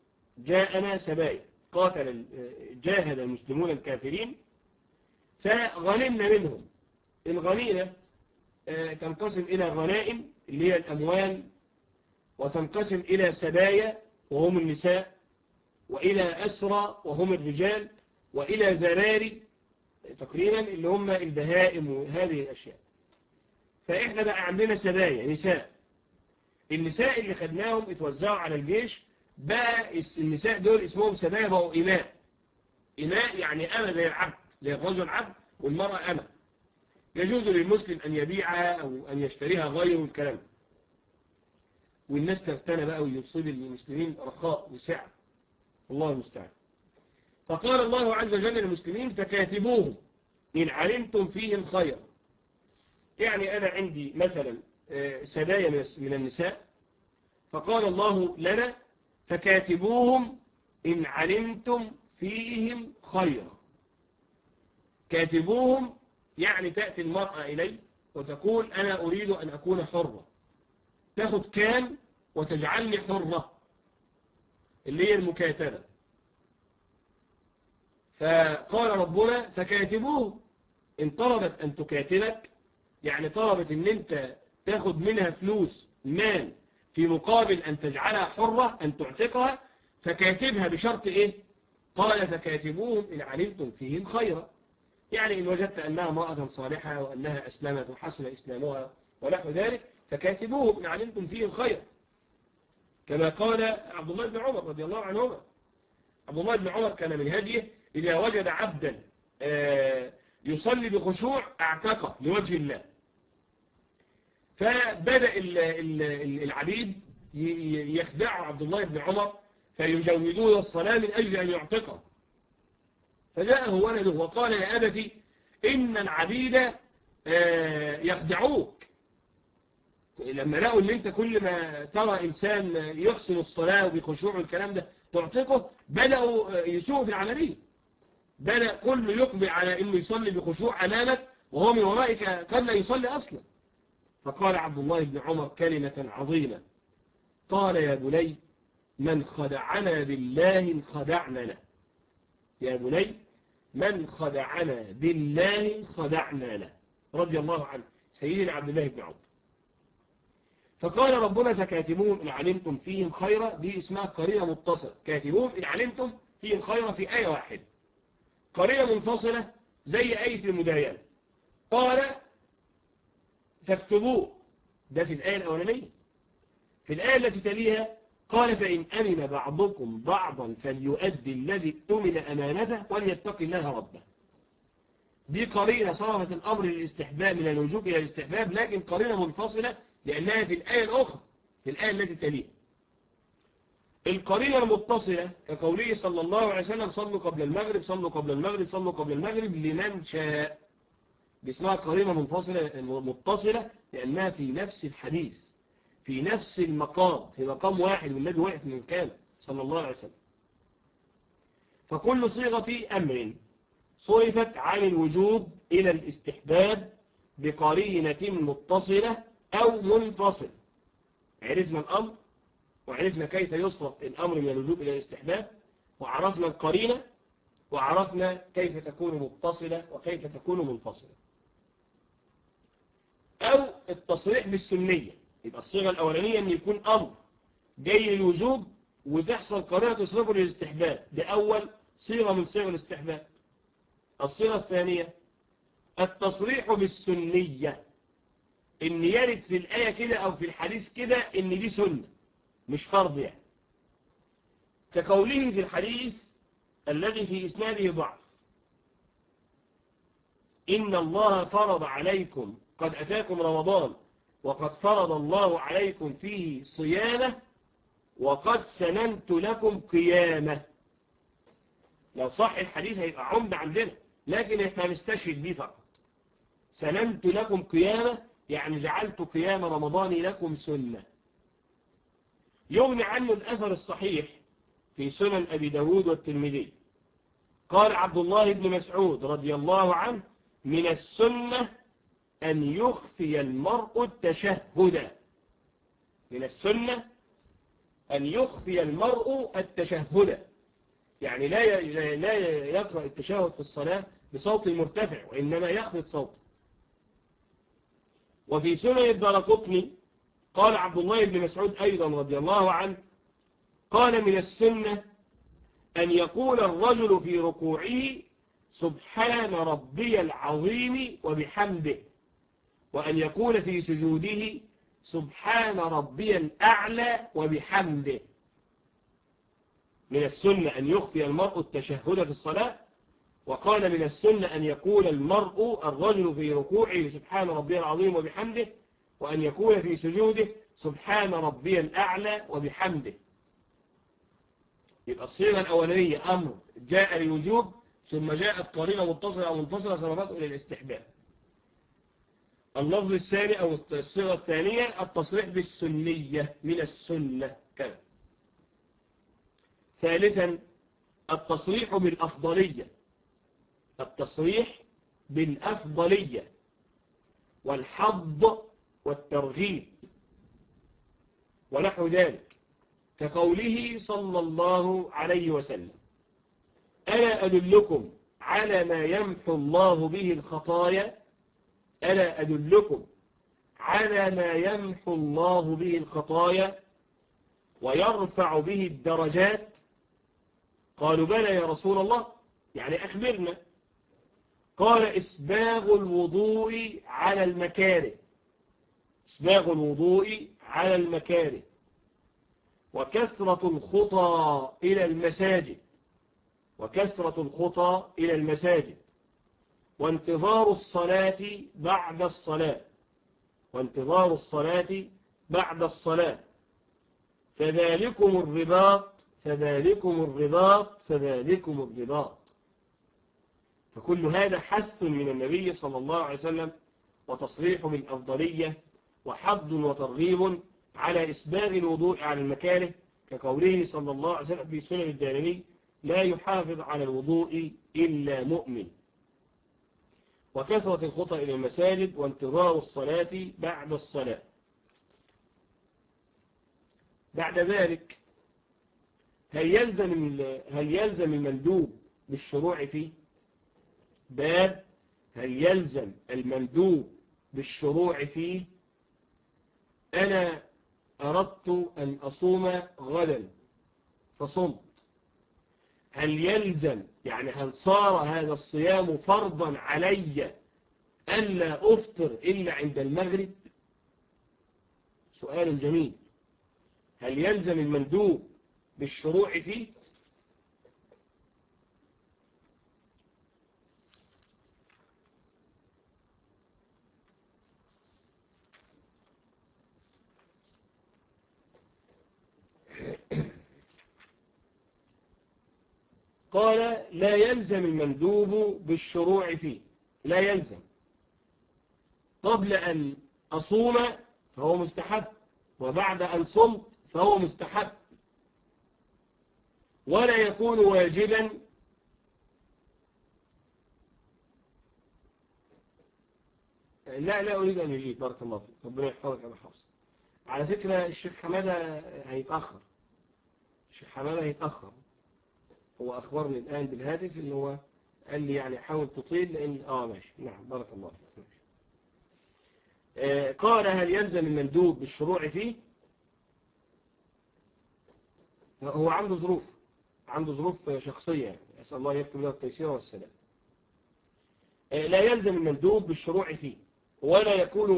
S1: جاهد المسلمون الكافرين فغنمنا منهم. الغنيمة تنقسم إلى غنائم اللي هي الأموال، وتنقسم إلى سبايا وهم النساء، وإلى أسرى وهم الرجال، وإلى ذراري تقريبا اللي هم البهائم وهذه الأشياء. فإحنا بقى عندنا سبايا نساء. النساء اللي خدناهم اتوزعوا على الجيش، بقى النساء دول اسمهم سبايا، بقوا إماء. إماء يعني أمة زي العبد، زي الرجل عبد والمرأة أمة، يجوز للمسلم أن يبيعها أو أن يشتريها غيره الكلام. والناس تغتنى بقى ويصيب المسلمين رخاء وسعة، الله المستعان. فقال الله عز وجل للمسلمين: فكاتبوهم إن علمتم فيهم خيرا. يعني أنا عندي مثلا سبايا من النساء، فقال الله لنا: فكاتبوهم إن علمتم فيهم خيرا. كاتبوهم يعني تأتي المرأة إلي وتقول: أنا أريد أن أكون حرة، تاخد كام وتجعلني حرة، اللي هي المكاتبة. فقال ربنا فكاتبوه، إن طلبت أن تكاتبك، يعني طلبت أن أنت تاخد منها فلوس مال في مقابل أن تجعلها حرة، أن تعتقها، فكاتبها بشرط إيه؟ قال فكاتبوهم إن علمتم فيهم خيرا، يعني إن وجدت أنها امرأة صالحة وأنها أسلمت وحسن إسلامها ونحو ذلك فكاتبوهم إن علمتم فيهم خيرا، كما قال عبد الله بن عمر رضي الله عنهما. عبد الله بن عمر كان من هديه إذا وجد عبدا يصلي بخشوع اعتقه لوجه الله، فبدأ العبيد يخدعوا عبد الله بن عمر فيجودون الصلاة من أجل أن يعتقه، فجاءه ولده وقال يا أبتي إن العبيد يخدعوك، لما لقوا ان انت كل ما ترى انسان يحسن الصلاة وبخشوع والكلام ده تعتقه، بدأوا يسوءوا في العملية، بدأ كل يقبل على انه يصلي بخشوع امامك وهو من ورائك قد لا يصلي اصلا. فقال عبد الله بن عمر كلمة عظيمة، قال يا بني من خدعنا بالله خدعنا له، يا بني من خدعنا بالله خدعنا له، رضي الله عنه سيدنا عبد الله بن عمر. فقال ربنا فكاتبوهم إن علمتم فيهم خيرا، دي اسمها قرينة متصلة، كاتبوهم إن علمتم فيهم خيرا في آية واحدة. قرينة منفصلة زي آية المداينة، قال فاكتبوه، ده في الآية الأولانية. في الآية التي تليها قال فإن أمن بعضكم بعضا فليؤدي الذي اؤتمن أمانته وليتق الله ربه. دي قرينة صرفت الأمر للاستحباب من الوجوب إلى الاستحباب، لكن قرينة منفصلة لأنها في الآية الأخرى، في الآية التي تليها. القرينة المتصلة كقوله صلى الله عليه وسلم صلوا قبل المغرب صلوا قبل المغرب صلوا قبل المغرب لمن شاء، دي اسمها قرينة منفصلة متصلة لأنها في نفس الحديث، في نفس المقام، في مقام واحد والنبي واحد من كان صلى الله عليه وسلم. فكل صيغة أمر صرفت عن الوجوب إلى الاستحباب بقرينة متصلة أو منفصلة. عرفنا الأمر وعرفنا كيف يصرف الأمر من الوجوب إلى الاستحباب، وعرفنا القرينة، وعرفنا كيف تكون متصلة وكيف تكون منفصلة. أو التصريح بالسنية، يبقى الصيغة الأولانية أن يكون أمر جاي للوجوب وتحصل قرينة تصرفه للاستحباب، دي أول صيغة من صيغ الاستحباب. الصيغة الثانية التصريح بالسنية، إن يرد في الآية كده أو في الحديث كده إن دي سنة مش فرض، يعني كقوله في الحديث الذي في إسناده ضعف إن الله فرض عليكم قد أتاكم رمضان وقد فرض الله عليكم فيه صيامه وقد سننت لكم قيامه. لو صح الحديث هيبقى عمد عندنا، لكن احنا نستشهد بيه فقط. سننت لكم قيامه يعني جعلت قيام رمضان لكم سنة. يغني عنه الأثر الصحيح في سنن أبي داود والترمذي، قال عبد الله بن مسعود رضي الله عنه من السنة أن يخفي المرء التشهد، من السنة أن يخفي المرء التشهد، يعني لا يقرأ التشهد في الصلاة بصوت مرتفع وإنما يخفض صوته. وفي سنن الدارقطني قال عبد الله بن مسعود أيضا رضي الله عنه قال من السنة أن يقول الرجل في ركوعه سبحان ربي العظيم وبحمده، وأن يقول في سجوده سبحان ربي الأعلى وبحمده. من السنة أن يخفي المرء التشهد في الصلاة. وقال من السنة أن يقول الرجل في ركوعه سبحان ربي العظيم وبحمده، وأن يقول في سجوده سبحان ربي الأعلى وبحمده. يبقى الصيغة الأولانية أمر جاء للوجوب، ثم جاءت قرينة متصلة أو منفصلة صرفته إلى الاستحباب. اللفظ الثاني أو الصيغة الثانية التصريح بالسنية، من السنة كذا. ثالثا التصريح بالأفضلية، التصريح بالأفضلية والحض والترغيب. ونحو ذلك، كقوله صلى الله عليه وسلم: ألا أدلكم على ما يمحو الله به الخطايا؟ ألا أدلكم على ما يمحو الله به الخطايا ويرفع به الدرجات؟ قالوا: بلى يا رسول الله، يعني أخبرنا. قال: إسباغ الوضوء على المكاره، إسباغ الوضوء على المكاره، وكثرة الخطى إلى المساجد، وكثرة الخطى إلى المساجد، وانتظار الصلاة بعد الصلاة، وانتظار الصلاة بعد الصلاة، فذلكم الرباط، فذلكم الرباط، فذلكم الرباط. فكل هذا حث من النبي صلى الله عليه وسلم، وتصريح بالأفضلية، وحض وترغيب على إسباغ الوضوء على المكاره، كقوله صلى الله عليه وسلم في سنن الدارمي: لا يحافظ على الوضوء إلا مؤمن. وكثرة الخطى إلى المساجد، وانتظار الصلاة بعد الصلاة. بعد ذلك هل يلزم المندوب بالشروع فيه؟ باب: هل يلزم المندوب بالشروع فيه؟ أنا أردت أن أصوم غدا فصمت، هل يلزم، يعني هل صار هذا الصيام فرضا علي ألا أفطر إلا عند المغرب؟ سؤال جميل. هل يلزم المندوب بالشروع فيه؟ قال: لا يلزم المندوب بالشروع فيه، لا يلزم. قبل أن أصوم فهو مستحب، وبعد أن صمت فهو مستحب، ولا يكون واجبا. لا أريد أن يجيب، بارك الله فيك، ربنا يحفظك يا حفص. على فكرة الشيخ حمادة هيتأخر، الشيخ حمادة هيتأخر، هو أخبرني الآن بالهاتف إنه هو قال لي يعني حاول تطيل، لأن ماشي، نعم، بارك الله فيك. قال: هل يلزم المندوب بالشروع فيه؟ هو عنده ظروف شخصية، يعني أسأل الله يكتب له التيسير والسلام. لا يلزم المندوب بالشروع فيه، ولا يكون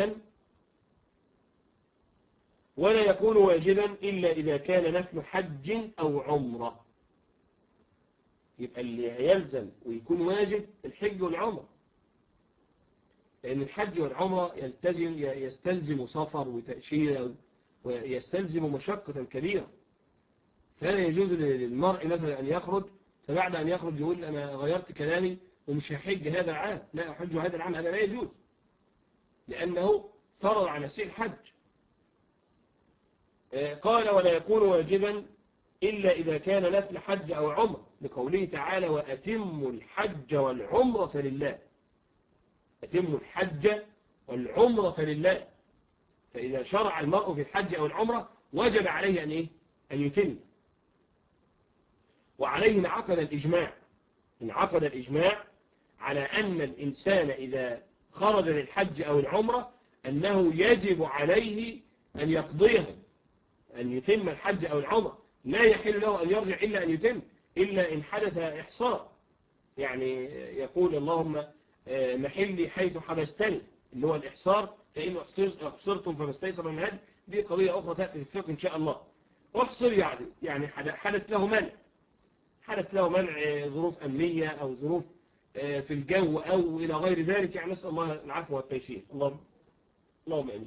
S1: واجبا إلا إذا كان نفل حج أو عمرة. يبقى اللي يلزم ويكون واجب الحج والعمرة، لأن الحج والعمرة يستلزم سفر وتأشيرة، ويستلزم مشقة كبيرة. فلا يجوز للمرء مثلا أن يخرج، فبعد أن يخرج يقول: أنا غيرت كلامي ومش هحج هذا العام، لا أحج هذا العام، هذا لا يجوز، لأنه فرض على نفسه الحج. قال: ولا يكون واجبا إلا إذا كان نفل حج أو عمر، لقوله تعالى: وأتموا الحج والعمرة لله. أتموا الحج والعمرة لله. فإذا شرع المرء في الحج أو العمرة وجب عليه أن يتم. وعليه انعقد الإجماع على أن الإنسان إذا خرج للحج أو العمرة أنه يجب عليه أن يقضيها، أن يتم الحج أو العمرة. لا يحل له أن يرجع إلا أن يتم، إلا إن حدث إحصار، يعني يقول: اللهم محلي حيث حبستني، اللي هو الإحصار، فإن أحصرتم فما استيسر من الهدي. دي قضية أخرى تأتي في الفقه إن شاء الله. أحصر يعني حدث له منع، ظروف أمنية أو ظروف في الجو أو إلى غير ذلك، يعني نسأل الله العفو والتيسير. اللهم آمين.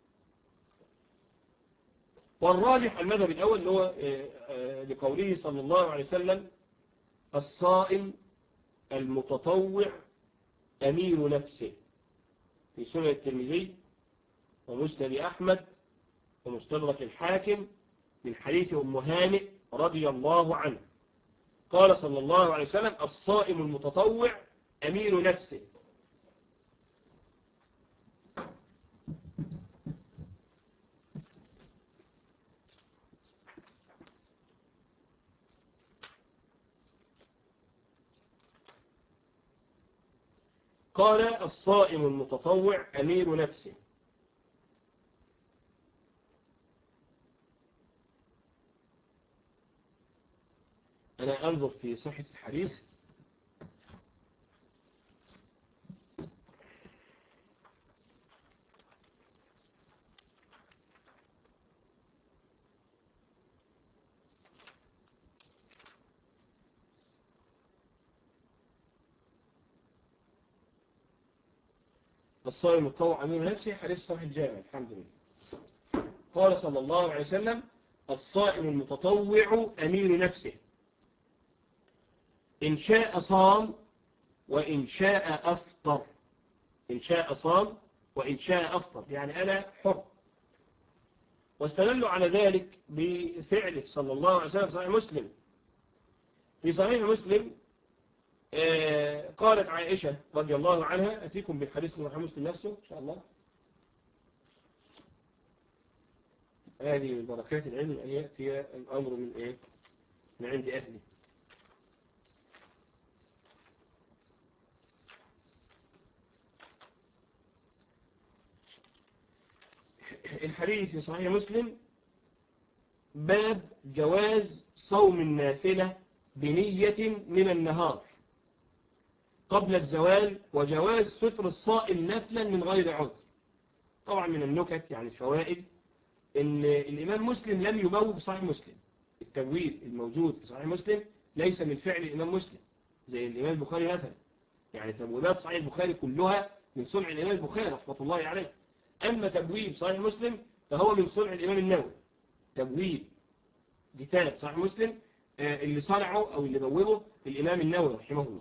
S1: والراجح المذهب الأول اللي هو لقوله صلى الله عليه وسلم: الصائم المتطوع أمير نفسه، في سنن الترمذي ومسند أحمد ومستدرك الحاكم من حديث أم هانئ رضي الله عنه، قال صلى الله عليه وسلم: الصائم المتطوع أمير نفسه. قال الصائم المتطوع أمير نفسه. أنا أنظر في صحة الحديث. الصائم المتطوع أمير نفسه، حديث صحيح الجامع الحمد لله. قال صلى الله عليه وسلم الصائم المتطوع أمير نفسه، إن شاء صام وإن شاء أفطر. إن شاء صام وإن شاء أفطر، يعني أنا حر. واستدلوا على ذلك بفعله صلى الله عليه وسلم في صحيح مسلم. في صحيح مسلم قالت عائشة رضي الله عنها، أتيكم بالحديث من صحيح مسلم نفسه إن شاء الله. هذه من بركات العلم أن يأتي الأمر من إيه؟ من عند أهله. الحديث في صحيح مسلم باب جواز صوم النافلة بنية من النهار قبل الزوال، وجواز فطر الصائم نفلا من غير عذر. طبعا من النكت يعني الفوائد ان الإمام مسلم لم يبوب صحيح مسلم. التبويب الموجود في صحيح مسلم ليس من فعل الإمام مسلم زي الإمام البخاري مثلا. يعني تبويبات صحيح البخاري كلها من صنع الإمام البخاري رحمة الله عليه. أما تبويب صحيح مسلم فهو من صنع الإمام النووي. تبويب كتاب صحيح مسلم اللي صنعه أو اللي بوبه الإمام النووي رحمه الله.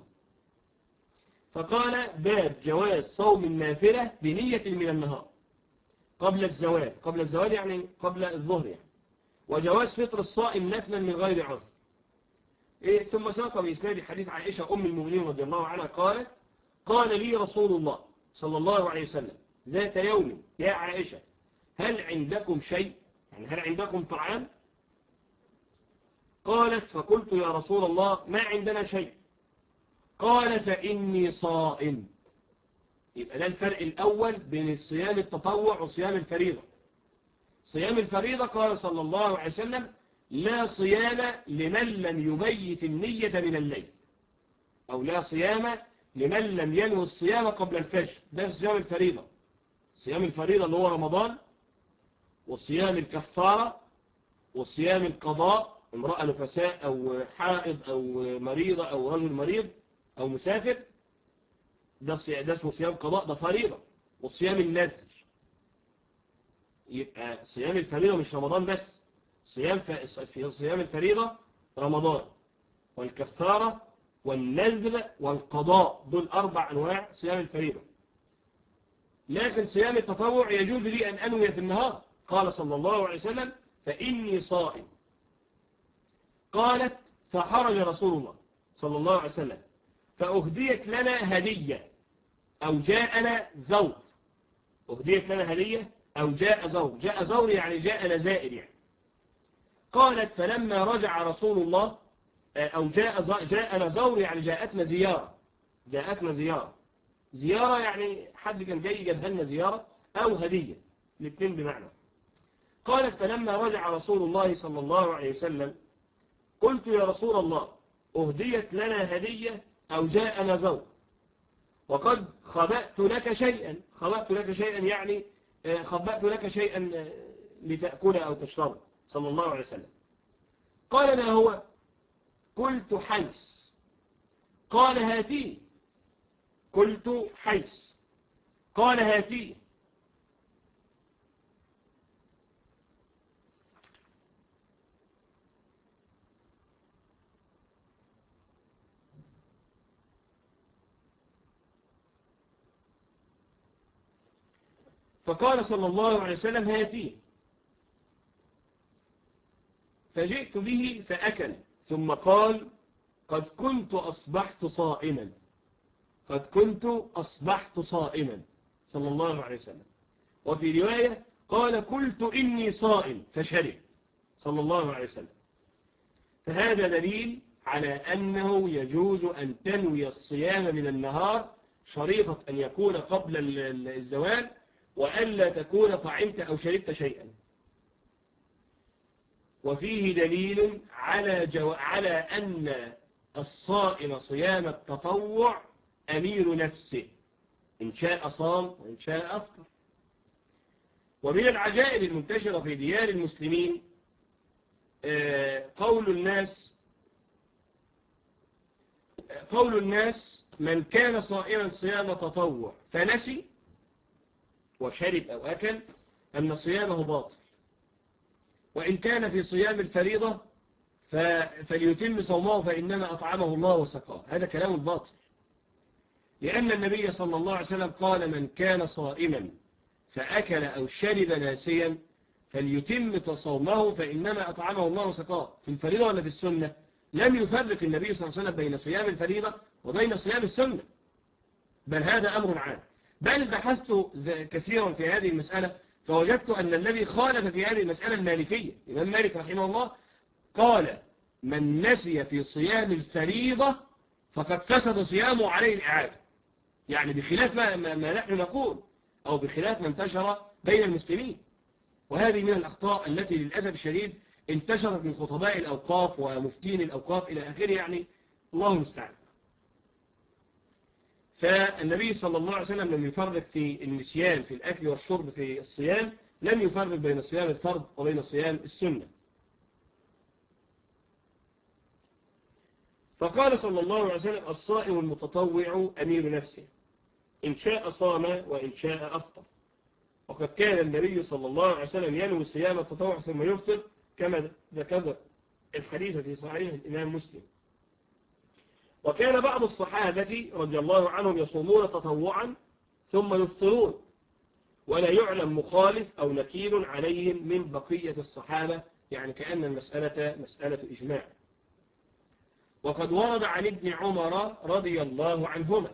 S1: فقال باب جواز صوم النافلة بنية من النهار قبل الزوال. قبل الزوال يعني قبل الظهر يعني. وجواز فطر الصائم نفلا من غير عذر. ثم ساق بإسناد حديث عائشة أم المؤمنين رضي الله عنها قالت قال لي رسول الله صلى الله عليه وسلم ذات يوم يا عائشة هل عندكم شيء، يعني هل عندكم طعام؟ قالت فقلت يا رسول الله ما عندنا شيء. قال فإني صائم. يبقى ده الفرق الأول بين صيام التطوع وصيام الفريضة. صيام الفريضة قال صلى الله عليه وسلم لا صيام لمن لم يبيت النية من الليل، أو لا صيام لمن لم ينوي الصيام قبل الفجر. ده صيام الفريضة. صيام الفريضة اللي هو رمضان، وصيام الكفارة، وصيام القضاء، امرأة نفساء أو حائض أو مريضة أو رجل مريض أو مسافر، ده اسمه صيام قضاء، ده فريضة. وصيام النذر. يبقى صيام الفريضة مش رمضان بس، في صيام الفريضة رمضان والكفارة والنذر والقضاء، دول 4 أنواع صيام الفريضة. لكن صيام التطوع يجوز لي أن أنوي في النهار. قال صلى الله عليه وسلم فإني صائم. قالت فخرج رسول الله صلى الله عليه وسلم فأهديت لنا هدية أو جاءنا زور. أهديت لنا هدية أو جاء زور. جاء زور يعني جاءنا زائر يعني. قالت فلما رجع رسول الله أو جاءنا زور يعني جاءتنا زيارة. جاءتنا زيارة. زيارة يعني حد كان جاي جاب لنا زيارة أو هدية، الاثنين بمعنى. قالت فلما رجع رسول الله صلى الله عليه وسلم قلت يا رسول الله أهديت لنا هدية أو جاءنا زور وقد خبأت لك شيئا. خبأت لك شيئا يعني خبأت لك شيئا لتأكل أو تشرب صلى الله عليه وسلم. قال ما هو؟ قلت حيث. قال هاتيه. قلت حيث. قال هاتيه. فقال صلى الله عليه وسلم هاتيه. فجئت به فأكل ثم قال قد كنت أصبحت صائما. قد كنت أصبحت صائما صلى الله عليه وسلم. وفي رواية قال قلت إني صائم فشرب صلى الله عليه وسلم. فهذا دليل على أنه يجوز أن تنوي الصيام من النهار شريطة أن يكون قبل الزوال، وألا تكون طعمت أو شربت شيئا. وفيه دليل على أن الصائم صيام التطوع أمير نفسه، إن شاء صام وإن شاء أفطر. ومن العجائب المنتشرة في ديار المسلمين قول الناس من كان صائما صيام تطوع فنسي وشرب أو أكل أن صيامه باطل، وإن كان في صيام الفريضة فليتم صومه فإنما أطعمه الله وسقاه. هذا كلام باطل، لأن النبي صلى الله عليه وسلم قال من كان صائما فأكل أو شرب ناسيا فليتم صومه فإنما أطعمه الله وسقاه. في الفريضة ولا في السنة؟ لم يفرق النبي صلى الله عليه وسلم بين صيام الفريضة وبين صيام السنة، بل هذا أمر عام. بل بحثت كثيرا في هذه المسألة فوجدت أن الذي خالف في هذه المسألة المالكية. الإمام مالك رحمه الله قال من نسي في صيام الفريضة فقد فسد صيامه عليه الإعادة، يعني بخلاف ما نحن نقول، أو بخلاف ما انتشر بين المسلمين. وهذه من الأخطاء التي للأسف الشديد انتشرت من خطباء الأوقاف ومفتين الأوقاف إلى آخره، يعني الله المستعان. فالنبي صلى الله عليه وسلم لم يفرق في النسيان في الأكل والشرب في الصيام، لم يفرق بين صيام الفرض وبين صيام السنة. فقال صلى الله عليه وسلم الصائم المتطوع أمير نفسه، إن شاء صام وإن شاء أفطر. وقد كان النبي صلى الله عليه وسلم ينوي صيام التطوع ثم يفطر كما ذكر الحديث في صحيح الإمام مسلم. وكان بعض الصحابة رضي الله عنهم يصومون تطوعا ثم يفطرون، ولا يعلم مخالف أو نكير عليهم من بقية الصحابة، يعني كأن المسألة مسألة إجماع. وقد ورد عن ابن عمر رضي الله عنهما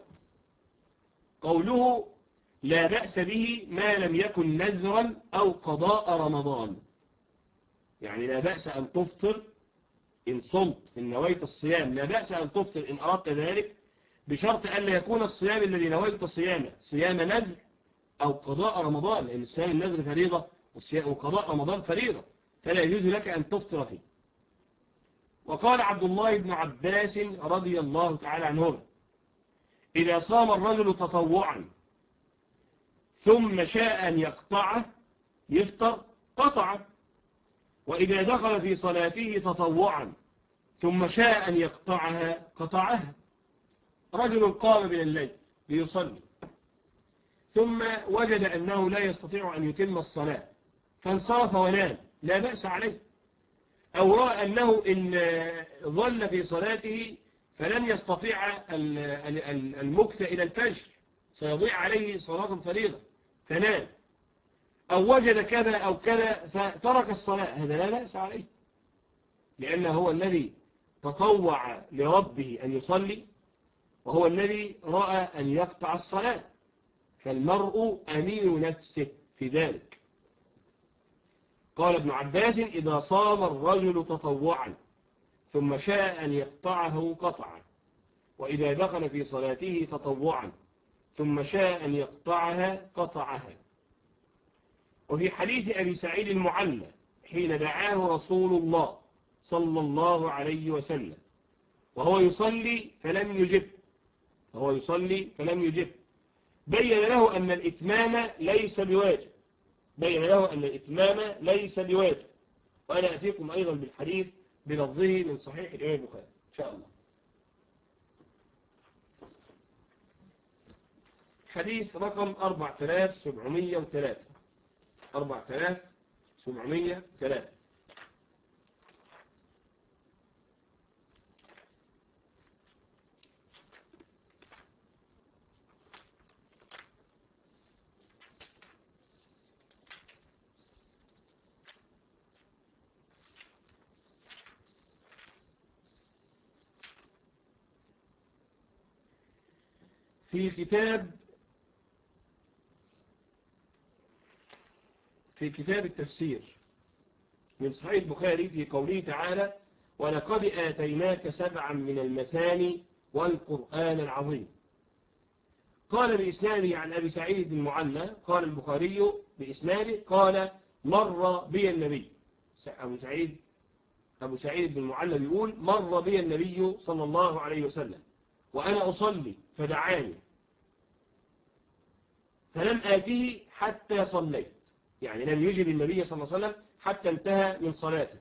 S1: قوله لا بأس به ما لم يكن نذرا أو قضاء رمضان، يعني لا بأس أن تفطر إن صمت إن نويت الصيام، لا بأس أن تفطر إن أردت ذلك، بشرط أن لا يكون الصيام الذي نويت صيامه صيام نذر أو قضاء رمضان، لأن صيام النذر فريضة وقضاء رمضان فريضة، فلا يجوز لك أن تفطر فيه. وقال عبد الله بن عباس رضي الله تعالى عنهما إذا صام الرجل تطوعا ثم شاء أن يقطعه يفطر قطعه، وإذا دخل في صلاته تطوعا ثم شاء أن يقطعها قطعها. رجل قام من الليل ليصلي ثم وجد أنه لا يستطيع أن يتم الصلاة فانصرف ونام، لا بأس عليه. أو رأى أنه إن ظل في صلاته فلن يستطيع المكث إلى الفجر، سيضيع عليه صلاة الفريضة فنام، أو وجد كذا أو كذا فترك الصلاة، هذا لا بأس عليه، لأنه هو الذي تطوع لربه أن يصلي، وهو الذي رأى أن يقطع الصلاة، فالمرء أمين نفسه في ذلك. قال ابن عباس إذا صام الرجل تطوعا ثم شاء أن يقطعه قطعه، وإذا دخل في صلاته تطوعا ثم شاء أن يقطعها قطعها. وفي حديث أبي سعيد المعلى حين دعاه رسول الله صلى الله عليه وسلم وهو يصلي فلم يجب، بين له أن الإتمام ليس بواجب، وأنا أتيكم أيضا بالحديث بلفظه من صحيح الإمام البخاري إن شاء الله. حديث رقم 4703. في كتاب التفسير من صحيح البخاري في قوله تعالى ولقد آتيناك 7 من المثاني والقرآن العظيم. قال بإسناده عن أبي سعيد بن المعلى قال البخاري بإسناده قال مر بي النبي. أبو سعيد بن المعلى بيقول مر بي النبي صلى الله عليه وسلم وأنا أصلي فدعاني فلم آته حتى صليت، يعني لم يجب النبي صلى الله عليه وسلم حتى انتهى من صلاته.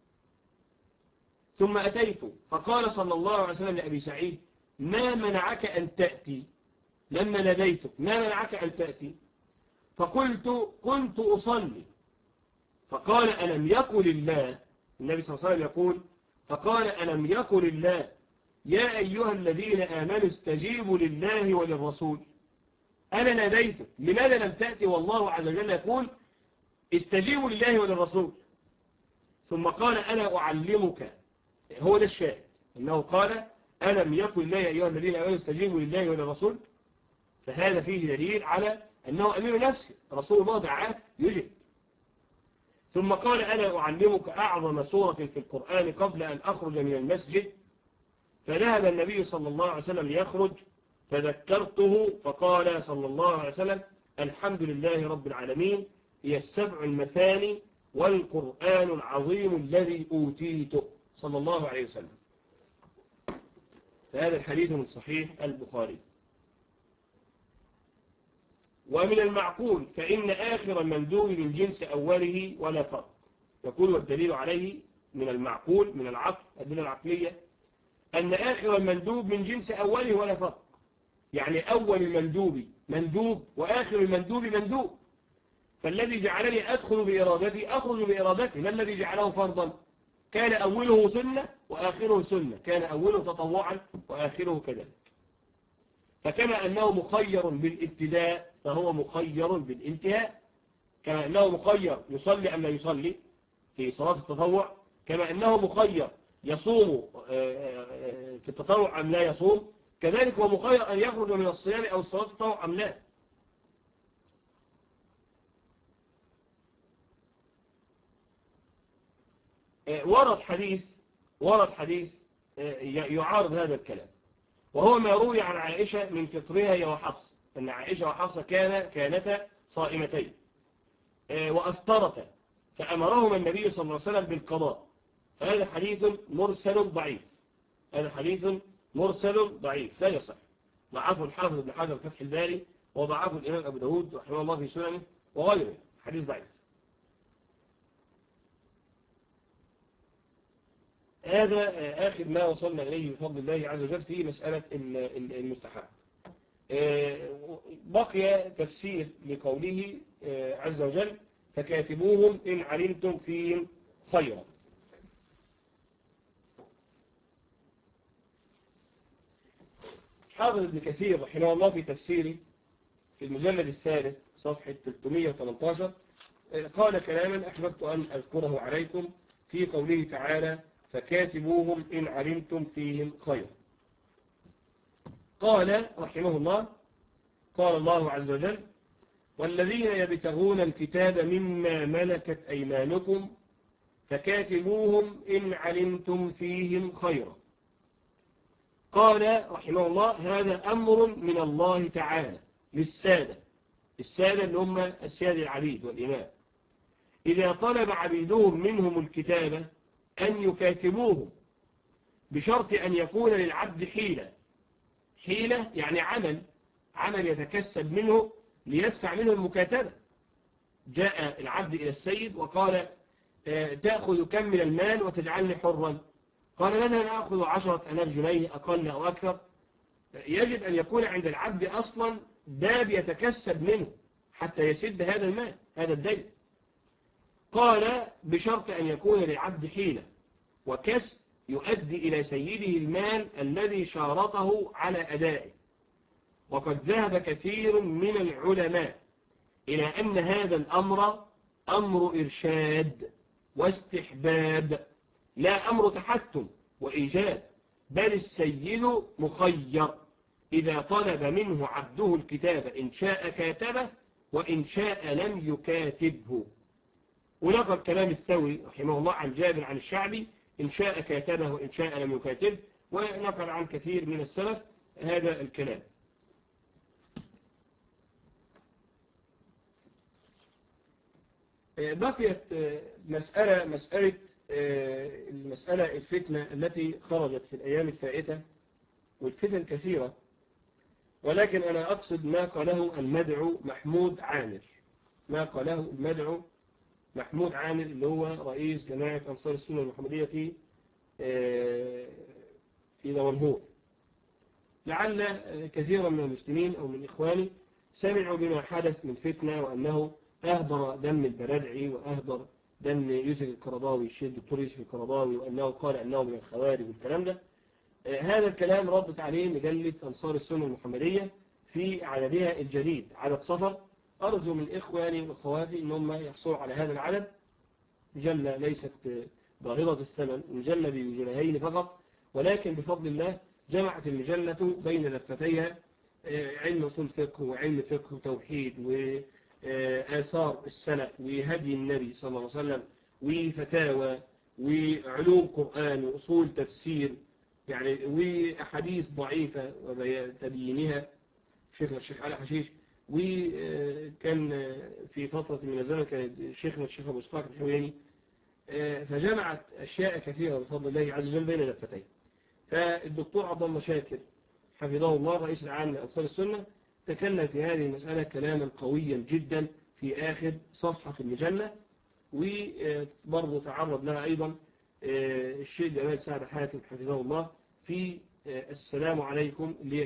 S1: ثم أتيت فقال صلى الله عليه وسلم لأبي سعيد ما منعك أن تأتي لما ناديتك، ما منعك أن تأتي؟ فقلت كنت أصلي. فقال ألم يقل الله، النبي صلى الله عليه وسلم يقول فقال ألم يقل الله يا أيها الذين آمنوا استجيبوا لله وللرسول. أنا ناديتك لماذا لم تأتي؟ والله عز وجل يقول استجيبوا لله وللرسول. ثم قال أنا أعلمك، هو ده الشاهد إنه قال ألم يقل الله يا أيها الذين آمنوا استجيبوا لله وللرسول، فهذا فيه دليل على أنه أمير نفسه، رسول الله دعاه يجب. ثم قال أنا أعلمك أعظم سورة في القرآن قبل أن أخرج من المسجد. فذهب النبي صلى الله عليه وسلم يخرج فذكرته فقال صلى الله عليه وسلم الحمد لله رب العالمين هي السبع المثاني والقرآن العظيم الذي أوتيته صلى الله عليه وسلم. فهذا الحديث من صحيح البخاري. ومن المعقول فإن آخر المندوب من جنس أوله ولا فرق. يقول والدليل عليه من المعقول من العقل الأدلة العقلية أن آخر المندوب من جنس أوله ولا فرق، يعني أول المندوب مندوب وآخر المندوب مندوب. فالذي جعلني أدخل بإرادتي أخرج بإرادتي، ما الذي جعله فرضا؟ كان أوله سنة وآخره سنة، كان أوله تطوعا وآخره كذلك. فكما أنه مخير بالابتداء فهو مخير بالانتهاء، كما أنه مخير يصلي أم لا يصلي في صلاة التطوع، كما أنه مخير يصوم في التطوع أم لا يصوم، كذلك هو مخير أن يخرج من الصيام أو الصلاة التطوع أم لا. ورد حديث يعارض هذا الكلام، وهو ما روي عن عائشة من فطرها هي وحفصة، أن عائشة وحفصة كانتا صائمتين وأفطرتا فأمرهما النبي صلى الله عليه وسلم بالقضاء. هذا حديث مرسل ضعيف، هذا حديث مرسل ضعيف لا يصح، ضعفه الحافظ ابن حجر فتح الباري وضعفه الإمام أبو داود رحمه الله في سننه وغيره، حديث ضعيف. هذا آخر ما وصلنا إليه بفضل الله عز وجل في مسألة المستحب. بقي تفسير لقوله عز وجل فكاتبوهم إن علمتم فيهم خيرا. حافظ ابن كثير رحمه الله في تفسيره في المجلد الثالث صفحة 318 قال كلاما أحببت أن أذكره عليكم في قوله تعالى فكاتبوهم إن علمتم فيهم خيرا. قال رحمه الله قال الله عز وجل والذين يبتغون الكتاب مما ملكت أيمانكم فكاتبوهم إن علمتم فيهم خيرا. قال رحمه الله هذا أمر من الله تعالى للسادة، السادة اللي هم السادة العبيد والإمام، إذا طلب عبيدهم منهم الكتابة أن يكاتبوهم بشرط أن يكون للعبد حيلة يعني عمل يتكسب منه ليدفع منه المكاتبة. جاء العبد إلى السيد وقال تأخذ كم من المال وتجعلني حرا، قال مثلا أخذ 10,000 جنيه أقل أو أكثر. يجب أن يكون عند العبد أصلا باب يتكسب منه حتى يسد هذا المال هذا الدين. قال بشرط أن يكون للعبد حيلة وكسب يؤدي إلى سيده المال الذي شارطه على أدائه. وقد ذهب كثير من العلماء إلى أن هذا الأمر أمر إرشاد واستحباب لا أمر تحتم وإيجاب، بل السيد مخير إذا طلب منه عبده الكتابة إن شاء كاتبه وإن شاء لم يكاتبه. ونقل كلام الثوري رحمه الله عن جابر عن الشعبي إن شاء كاتبه وإن شاء لم يكاتبه، ونقل عن كثير من السلف هذا الكلام. بقيت مسألة الفتنة التي خرجت في الأيام الفائتة، والفتن كثيرة، ولكن أنا أقصد ما قاله المدعو محمود عامر. ما قاله المدعو محمود عامر اللي هو رئيس جماعة أنصار السنة المحمدية في دمنهور. لعل كثيرا من المسلمين أو من إخواني سمعوا بما حدث من فتنة، وأنه أهدر دم البرادعي وأهدر دم يوسف القرضاوي، الشيخ الدكتور يوسف القرضاوي، وأنه قال أنه من الخوارج والكلام ده. هذا الكلام ردت عليه مجلة أنصار السنة المحمدية في عددها الجديد، عدد صفر. أرجو من إخواني وأخواتي أنهم يحصلوا على هذا العدد. مجلة ليست باهظة الثمن، مجلة بجنيهين فقط، ولكن بفضل الله جمعت المجلة بين لفتيها علم أصول فقه وعلم فقه وتوحيد وآثار السلف وهدي النبي صلى الله عليه وسلم وفتاوى وعلوم قرآن وأصول تفسير يعني، وأحاديث ضعيفة وتبيينها شيخنا الشيخ علي حشيش. وكان في فترة من الزمن كان شيخنا الشيخ أبو إسحاق الحويني. فجمعت أشياء كثيرة بفضل الله عز وجل بين لفتين. فالدكتور عبد الله شاكر حفظه الله رئيس العام لأنصار السنة تكلم في هذه المسألة كلاما قويا جدا في آخر صفحة في المجلة، وبرضه تعرض لها أيضا الشيخ جمال سعد حاتم حفظه الله في السلام عليكم، اللي هي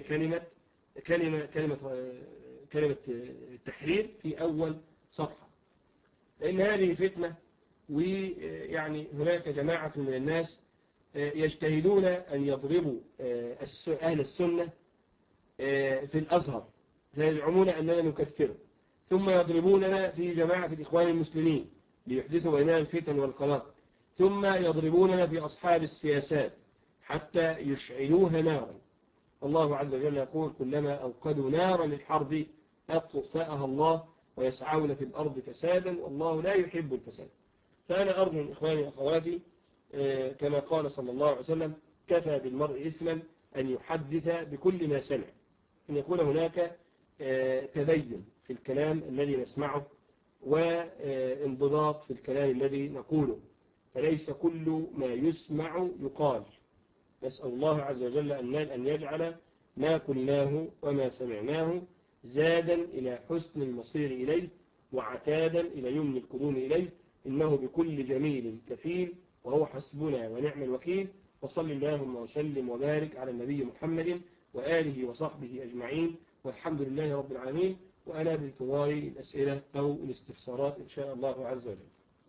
S1: كلمة التحرير في أول صفحة. لأن هذه فتنة، ويعني هناك جماعة من الناس يجتهدون أن يضربوا أهل السنة في الأزهر، فيزعمون أننا نكفر، ثم يضربوننا في جماعة الإخوان المسلمين ليحدثوا بيننا الفتن والقلاق، ثم يضربوننا في أصحاب السياسات حتى يشعلوها نارا. الله عز وجل يقول كلما أوقدوا نارا للحرب أطفأها الله ويسعون في الأرض فسادا والله لا يحب الفساد. فأنا أرجو من إخواني وأخواتي كما قال صلى الله عليه وسلم كفى بالمرء إثما أن يحدث بكل ما سمع، أن يكون هناك تبين في الكلام الذي نسمعه وانضباط في الكلام الذي نقوله، فليس كل ما يسمع يقال. نسأل الله عز وجل أن يجعل ما قلناه وما سمعناه زادا إلى حسن المصير إليه وعتادا إلى يمن القدوم إليه، إنه بكل جميل كفيل وهو حسبنا ونعم الوكيل. وصل اللهم وسلم وبارك على النبي محمد وآله وصحبه أجمعين، والحمد لله رب العالمين. وأنا بانتظار الأسئلة أو الاستفسارات إن شاء الله عز وجل.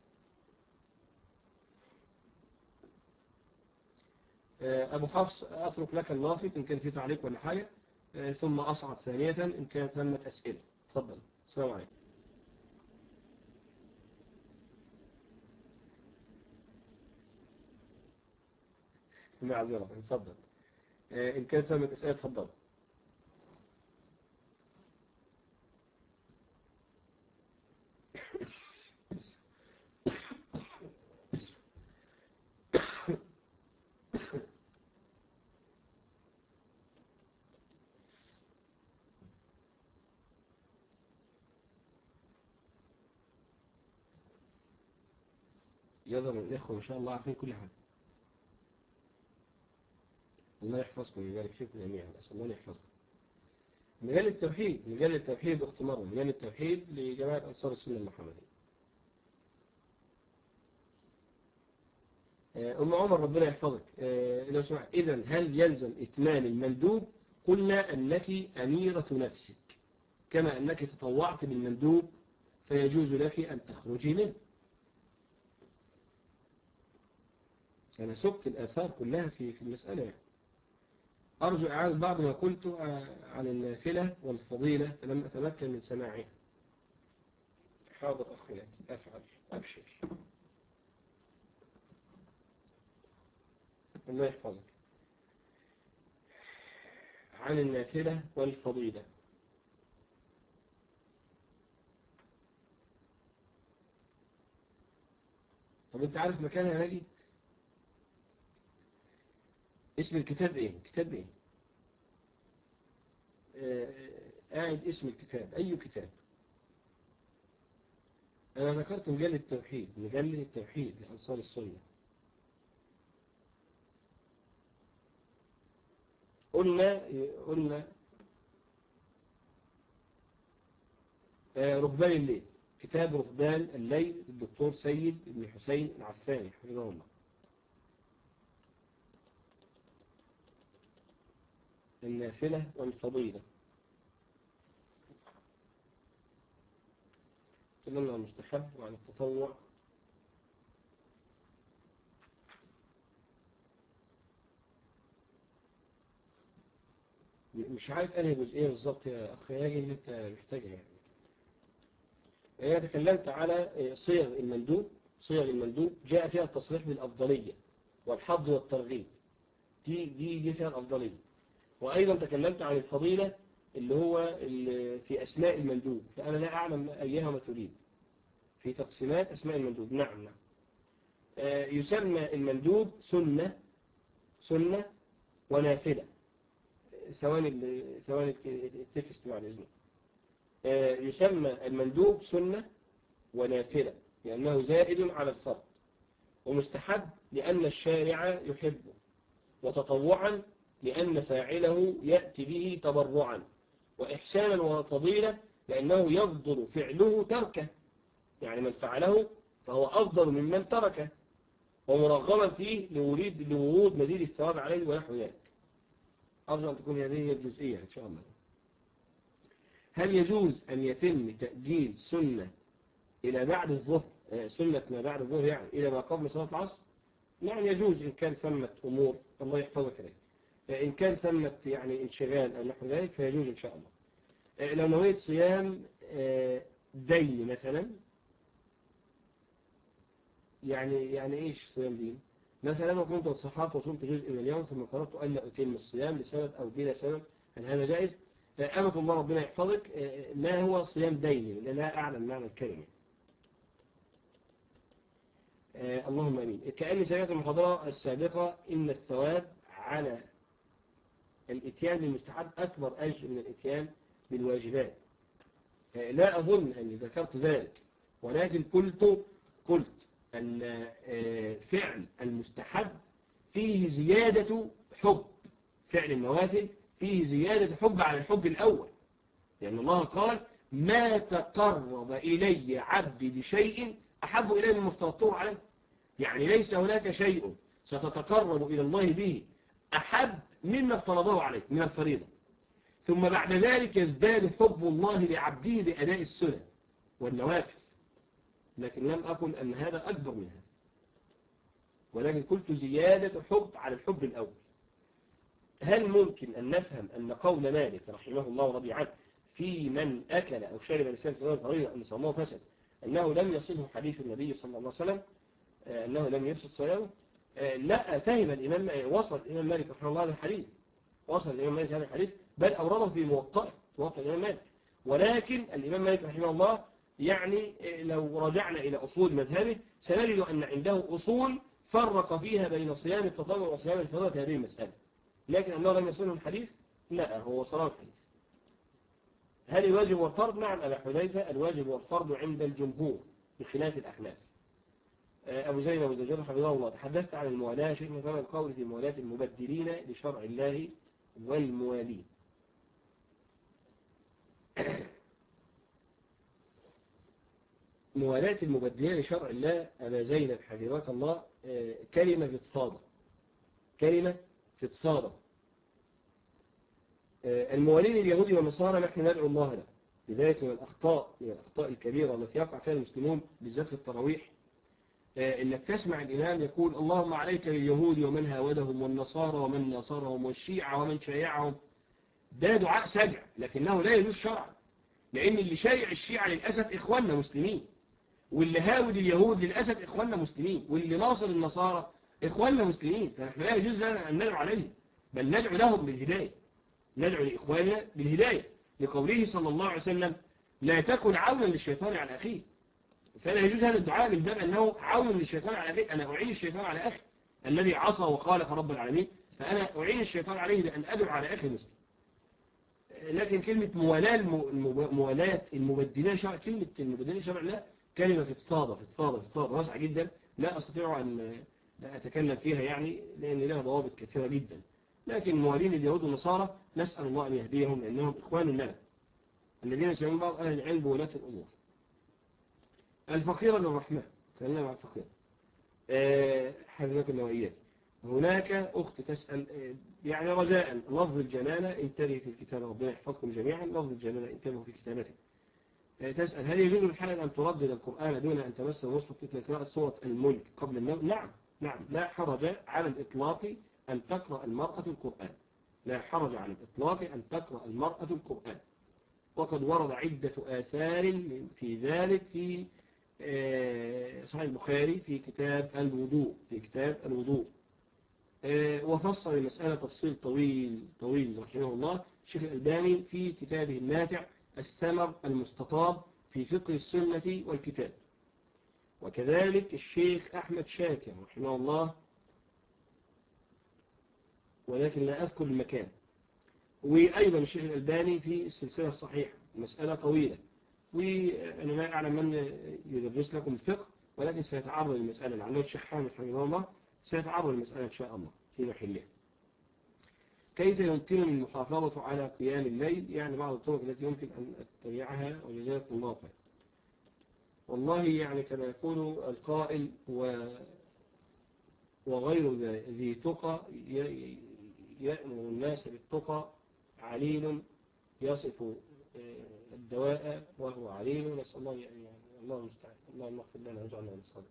S1: أبو حفص أترك لك اللافت إن كان في تعليق ولا حاجة، ثم أصعد ثانية إن كانت ثمة أسئلة. تفضل. السلام عليكم. معذرة. تفضل. إن كانت ثمة أسئلة تفضل. يظهر الإخوة إن شاء الله عارفين كل حاجة. الله يحفظكم ويبارك فيكم جميعا. أسأل الله يحفظكم. مجال التوحيد أخت مرة، مجال التوحيد لجماعة أنصار السنة المحمدية. أم عمر ربنا يحفظك لو سمحت، إذن هل يلزم إتمام المندوب؟ قلنا أنك أميرة نفسك، كما أنك تطوعت بالمندوب فيجوز لك أن تخرجي منه. أنا سبت الآثار كلها في المسألة يعني. أرجو إعادة بعض ما قلت عن النافلة والفضيلة فلم أتمكن من سماعها. حاضر أخي لك أفعل. أبشر. الله يحفظك. عن النافلة والفضيلة. طب أنت عارف مكانها ناجي؟ اسم الكتاب إيه؟ كتاب إيه؟ قاعد اسم الكتاب أي كتاب؟ أنا ذكرت مجلة التوحيد، مجلة التوحيد لأنصار السنة. قلنا رهبان الليل، كتاب رهبان الليل للدكتور سيد بن حسين العفاني حفظه الله. النافلة والفضيلة، تكلمنا عن المستحب وعن التطوع. مش عارف أنهي جزئية بالظبط يا أخي هاجي اللي أنت محتاجها يعني. أنا تكلمت على صيغ المندوب. صيغ المندوب جاء فيها التصريح بالأفضلية والحظ والترغيب، دي فيها الأفضلية. وأيضا تكلمت عن الفضيلة اللي هو في أسماء المندوب، فأنا لا أعلم أيها تريد في تقسيمات أسماء المندوب. نعم. يسمى المندوب سنة ونافلة. ثواني التكست بعد إذنك. يسمى المندوب سنة ونافلة لأنه زائد على الفرض، ومستحب لأن الشارع يحبه، وتطوعا لأن فاعله يأتي به تبرعا، وإحسانا وفضيلة لأنه يفضل فعله تركه، يعني من فعله فهو أفضل ممن تركه، ومرغما فيه لورود مزيد الثواب عليه ونحو ذلك. أرجو أن تكون هذه الجزئية إن شاء الله. هل يجوز أن يتم تأجيل سنة إلى بعد الظهر، سنة ما بعد الظهر يعني إلى ما قبل صلاة العصر؟ نعم يجوز إن كان ثمة أمور، الله يحفظك عليك، إن كان ثمة يعني انشغال أو نحو ذلك فيجوز إن شاء الله. لو نويت صيام دين مثلا، يعني إيش صيام دين؟ مثلا وكنت تصحرت وصمت جزء من اليوم ثم قررت أن لا أتم الصيام لسبب أو بلا سبب، هل هذا جائز؟ أمة الله ربنا يحفظك، ما هو صيام دين؟ لا أعلم معنى الكلمة. اللهم أمين. كأني سمعت المحاضرة السابقة إن الثواب على الإتيان بالمستحب أكبر أجر من الإتيان بالواجبات. لا أظن أني ذكرت ذلك، ولكن قلت أن فعل المستحب فيه زيادة حب، فعل النوافل فيه زيادة حب على الحب الأول، لأن الله قال ما تقرب إلي عبدي بشيء أحب إلي مما افترضته عليه. يعني ليس هناك شيء ستتقرب إلى الله به أحب مما افترضه عليك من الفريضة، ثم بعد ذلك يزداد حب الله لعبده بأداء السنن والنوافل، لكن لم أقل أن هذا أكبر من هذا، ولكن قلت زيادة حب على الحب الأول. هل ممكن أن نفهم أن قول مالك رحمه الله ورضي عنه في من أكل أو شرب لسان صلاة الفريضة أن صومه فسد، أنه لم يصله حديث النبي صلى الله عليه وسلم أنه لم يفسد صيامه؟ لا، فهم الإمام، وصل الإمام مالك رحمه الله هذا الحديث، وصل الإمام مالك هذا الحديث، بل أورده في موطأ الإمام مالك. ولكن الإمام مالك رحمه الله يعني لو رجعنا إلى أصول مذهبه سنجد أن عنده أصول فرق فيها بين صيام التطوع وصيام الفريضة في هذه المسألة، لكن أنه لم يصله الحديث، لا، هو وصله الحديث. هل الواجب والفرض؟ نعم أبا حذيفة، الواجب والفرض عند الجمهور بخلاف الأحناف. أبو زينب وزوجته حفظه الله، تحدثت عن الموالاة، شيخ مثلا القول في موالاة المبدلين لشرع الله والموالين. موالاة المبدلين لشرع الله أبا زينب حفظك الله كلمة فضفاضة. الموالين اليهود والنصارى نحن ندعو الله له، لذلك من الأخطاء الكبيرة التي يقع فيها المسلمون بالذات في التراويح، إنك تسمع الإمام يقول اللهم عليك باليهود ومن هاودهم والنصارى ومن ناصرهم والشيعة ومن شايعهم. ده دعاء سجع، لكنه لا يجوز شرعا، لأن اللي شايع الشيعة للأسف إخواننا مسلمين، واللي هاود اليهود للأسف إخواننا مسلمين، واللي ناصر النصارى إخواننا مسلمين، فنحن لا يجوز لنا أن ندعو عليهم، بل ندعو لهم بالهداية، ندعو لإخواننا بالهداية، لقوله صلى الله عليه وسلم لا تكن عونا للشيطان على أخيه. فلا يجوز هذا الدعاء من باب أنه عون للشيطان على أخيه، أنا أعين الشيطان على أخي الذي عصى وخالف رب العالمين، فأنا أعين الشيطان عليه بأن أدعو على أخي المسلم. لكن كلمة موالاة المبدلين شرع، كلمة المبدلين شرع لا كلمة فضفاضة واسعة جدا، لا أستطيع أن لا أتكلم فيها يعني، لأن لها ضوابط كثيرة جدا. لكن موالين اليهود والنصارى نسأل الله أن يهديهم، لأنهم إخوان لنا الذين يسمون بعض أهل العلم ولاة الأمور. الفقير للرحمن، خلينا مع الفقير. حفظك الله وإياك. هناك أخت تسأل يعني رجاء لفظ الجلالة انتبه في الكتابة، ربنا يحفظكم جميعا. لفظ الجلالة انتبهوا في كتابته. تسأل هل يجوز للحائض أن تردد القرآن دون أن تمس المصحف مثل قراءة سورة الملك قبل النوم؟ نعم لا حرج على الإطلاق أن تقرأ المرأة القرآن، لا حرج على الإطلاق أن تقرأ المرأة القرآن. وقد ورد عدة آثار في ذلك في صحيح البخاري في كتاب الوضوء وفصل المسألة تفصيل طويل رحمه الله الشيخ الألباني في كتابه النافع الثمر المستطاب في فقه السنة والكتاب. وكذلك الشيخ أحمد شاكر رحمه الله، ولكن لا أذكر المكان. وأيضا الشيخ الألباني في السلسلة الصحيحة. مسألة طويلة، وأنا لا أعلم من يدرس لكم الفقه، ولكن سيتعرض المسألة لعله الشيخ حامد حفظه الله سيتعرض المسألة إن شاء الله في محلها. كيف يمكنني المحافظة على قيام الليل؟ يعني بعض الطرق التي يمكن أن أتبعها، وجزاكم الله خير. والله يعني كما يقول القائل وغير ذي تقى يأمر الناس بالتقى عليل يصف الدواء وهو عليل. نسأل الله يعني الله المستعان، اللهم اغفر لنا واجعلنا من الصالحين.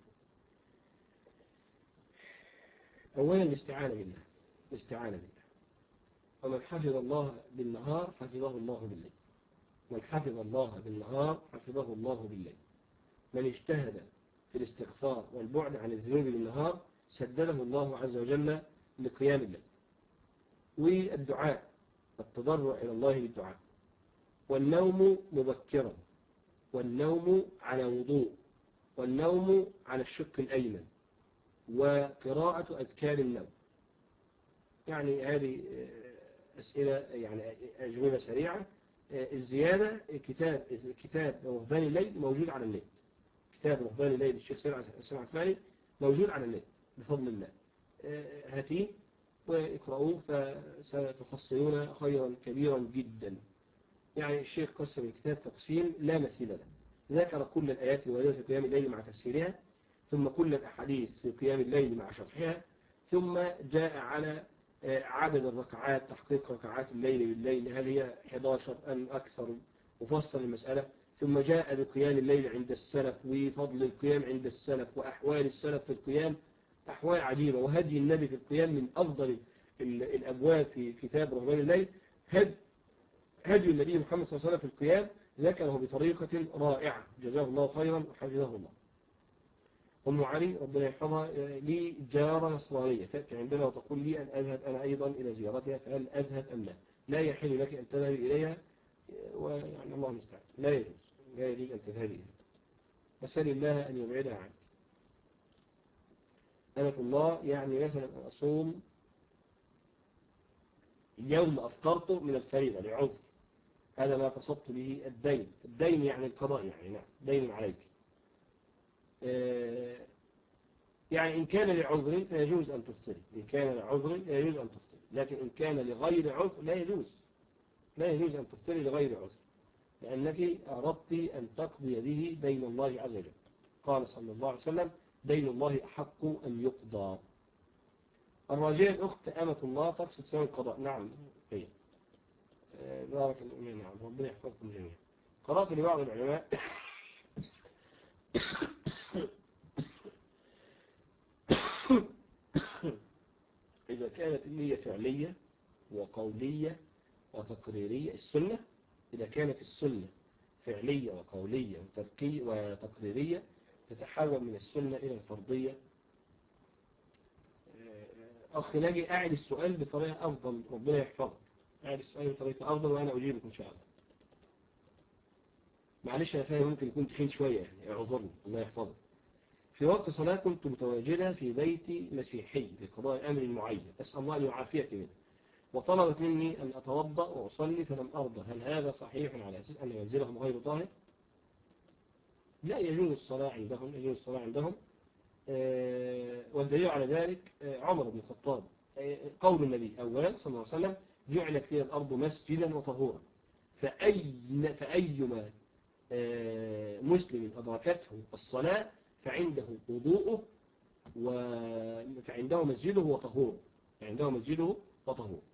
S1: أولا الاستعانة بالله. ومن حفظ الله بالنهار حفظه الله بالليل، من حفظ الله بالنهار حفظه الله بالليل. من اجتهد في الاستغفار والبعد عن الذنوب بالنهار سدده الله عز وجل لقيام الليل. والدعاء، التضرع إلى الله بالدعاء. والنوم مبكرا، والنوم على وضوء، والنوم على الشق الأيمن، وقراءة أذكار النوم. يعني هذه أسئلة يعني أجوبة سريعة. الزيادة كتاب رهبان الليل موجود على النت. كتاب رهبان الليل الشيخ سمع الثاني موجود على النت بفضل الله. هاتيه واقرأوه فستحصلون خيرا كبيرا جدا. يعني الشيخ قسم الكتاب تقسيم لا مثيل له. ذكر كل الآيات الواردة في قيام الليل مع تفسيرها، ثم كل الأحاديث في قيام الليل مع شرحها، ثم جاء على عدد الركعات، تحقيق ركعات الليل بالليل هل هي 11 أم أكثر، وفصل المسألة. ثم جاء بقيام الليل عند السلف وفضل القيام عند السلف وأحوال السلف في القيام، أحوال عجيبة. وهدي النبي في القيام من أفضل الأبواب في كتاب رهبان الليل. هدي النبي محمد صلى الله عليه وسلم في القيام ذكره بطريقة رائعة، جزاه الله خيرا وحفظه الله. أم علي ربنا يحفظها لي جارة نصرانية تأتي عندنا وتقول لي أن أذهب أنا أيضا إلى زيارتها، فهل أذهب أم لا؟ لا يحل لك أن تذهب إليها، ويعني الله المستعان لا يجوز أن تذهبي إليها. أسأل الله أن يبعدها عنك. أمة الله يعني مثلا أصوم يوم أفطرت من الفريضة لعذر، هذا ما قصدت به الدين يعني القضاء، يعني نعم دين عليك. يعني إن كان لعذر فيجوز أن تفطري، إن كان لعذر يجوز أن تفطري، لكن إن كان لغير عذر لا يجوز أن تفطري لغير عذر، لأنك أردت أن تقضي به دين الله عز وجل. قال صلى الله عليه وسلم دين الله أحق أن يقضى. الراجية الأخت أمة الله تقصد سوى القضاء. نعم هي بارك الله. نعم ربنا يحفظكم جميعا. قرأت لبعض العلماء إذا كانت النية فعلية وقولية وتقريرية، السنة إذا كانت السنة فعلية وقولية وتقريرية تتحول من السنة إلى الفرضية. أخي ناجي أعد السؤال بطريقة أفضل، ربنا يحفظك. أعد السؤال بطريقة أفضل وأنا أجيبك إن شاء الله. معلش أنا فاهم ممكن يكون تخين شوية يعني، اعذرني الله يحفظك. في وقت صلاة كنت متواجدة في بيت مسيحي لقضاء أمر معين، أسأل الله أن يعافيك منه، وطلبت مني أن أتوضأ وأصلي فلم أرضى، هل هذا صحيح على أساس أن منزلهم غير طاهر؟ لا يجوز الصلاة عندهم، يجوز الصلاة عندهم. والدليل على ذلك عمر بن الخطاب، قول النبي أولا صلى الله عليه وسلم: جعلت لي الأرض مسجدا وطهورا، فأيما مسلم أدركته الصلاة فعنده وضوءه فعنده مسجده وطهوره، فعنده مسجده وطهوره.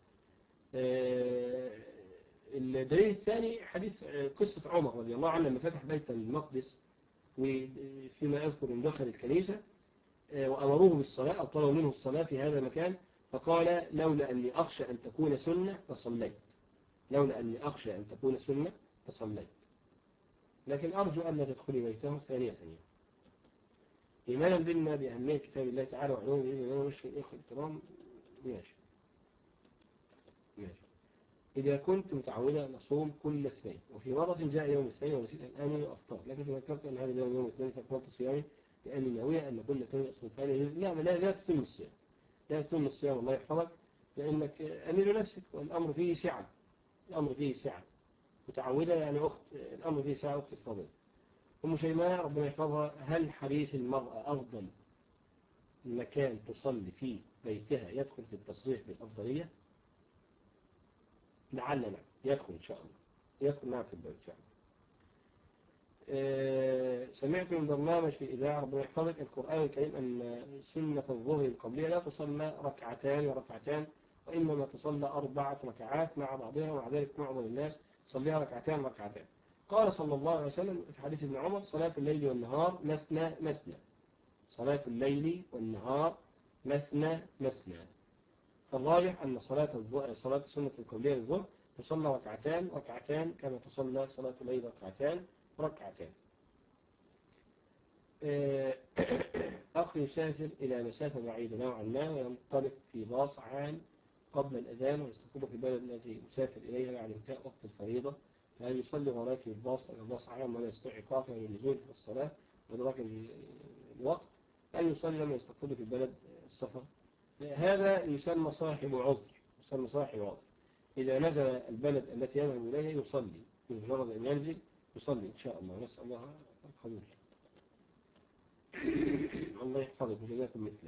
S1: الدليل الثاني حديث قصة عمر رضي الله عنه لما فتح بيت المقدس، وفيما أذكر أن دخل الكنيسة وأمروه بالصلاة أو طلبوا منه الصلاة في هذا المكان، فقال: لولا أني أخشى أن تكون سنة فصليت، لولا أني أخشى أن تكون سنة فصليت، لكن أرجو أن لا تدخلي بيته ثانية يعني. إيمانا بنا بأهمية كتاب الله تعالى وعلومه بإذن مش الإخوة الكرام. ماشي ماشي. إذا كنت متعودة أن أصوم كل اثنين، وفي مرة جاء يوم الاثنين ونسيت أن آمن وأفطر، لكن تذكرت أن هذا اليوم يوم الاثنين فأكملت صيامي لأني ناوية أن كل اثنين أصوم، فهذا لا تتم الصيام، لا تتم الصيام الله يحفظك، لأنك أمير نفسك والأمر فيه سعة، الأمر فيه سعة. متعودة يعني أخت، الأمر فيه سعة أخت الفضل. أم شيماء ربنا يحفظها: هل حديث المرأة أفضل مكان تصلي في بيتها يدخل في التصريح بالأفضلية؟ لعلنا يدخل إن شاء الله، يدخل معنا في البيت إن شاء الله. سمعت من برنامج في الإذاعة ربنا يحفظك القرآن الكريم أن سنة الظهر القبلية لا تصلى ركعتان وركعتان، وإنما تصلى 4 ركعات مع بعضها، ومع ذلك معظم الناس صليها ركعتان ركعتان. قال صلى الله عليه وسلم في حديث ابن عمر: صلاة الليل والنهار مثنى مثنى، صلاة الليل والنهار مثنى مثنى. فالراجح أن صلاة سنة القبلية للظهر تصلى ركعتان ركعتان كما تصلى صلاة الليل ركعتان ركعتان. أخ يسافر إلى مسافة بعيدة نوعا ما وينطلق في باص عام قبل الأذان ويستقر في البلد التي يسافر إليها بعد انتهاء وقت الفريضة، فهل يصلي وراكب الباص أو الباص عام ولا يستطيع إيقافه للنزول في الصلاة وإدراك الوقت، أن يصلي لما يستقر في بلد السفر؟ هذا يسمى صاحب عذر، يسمى صاحب عذر. إذا نزل البلد التي يذهب إليها يصلي، بمجرد أن ينزل يصلي إن شاء الله، نسأل الله القبول. الله يحفظك وجزاكم مثله.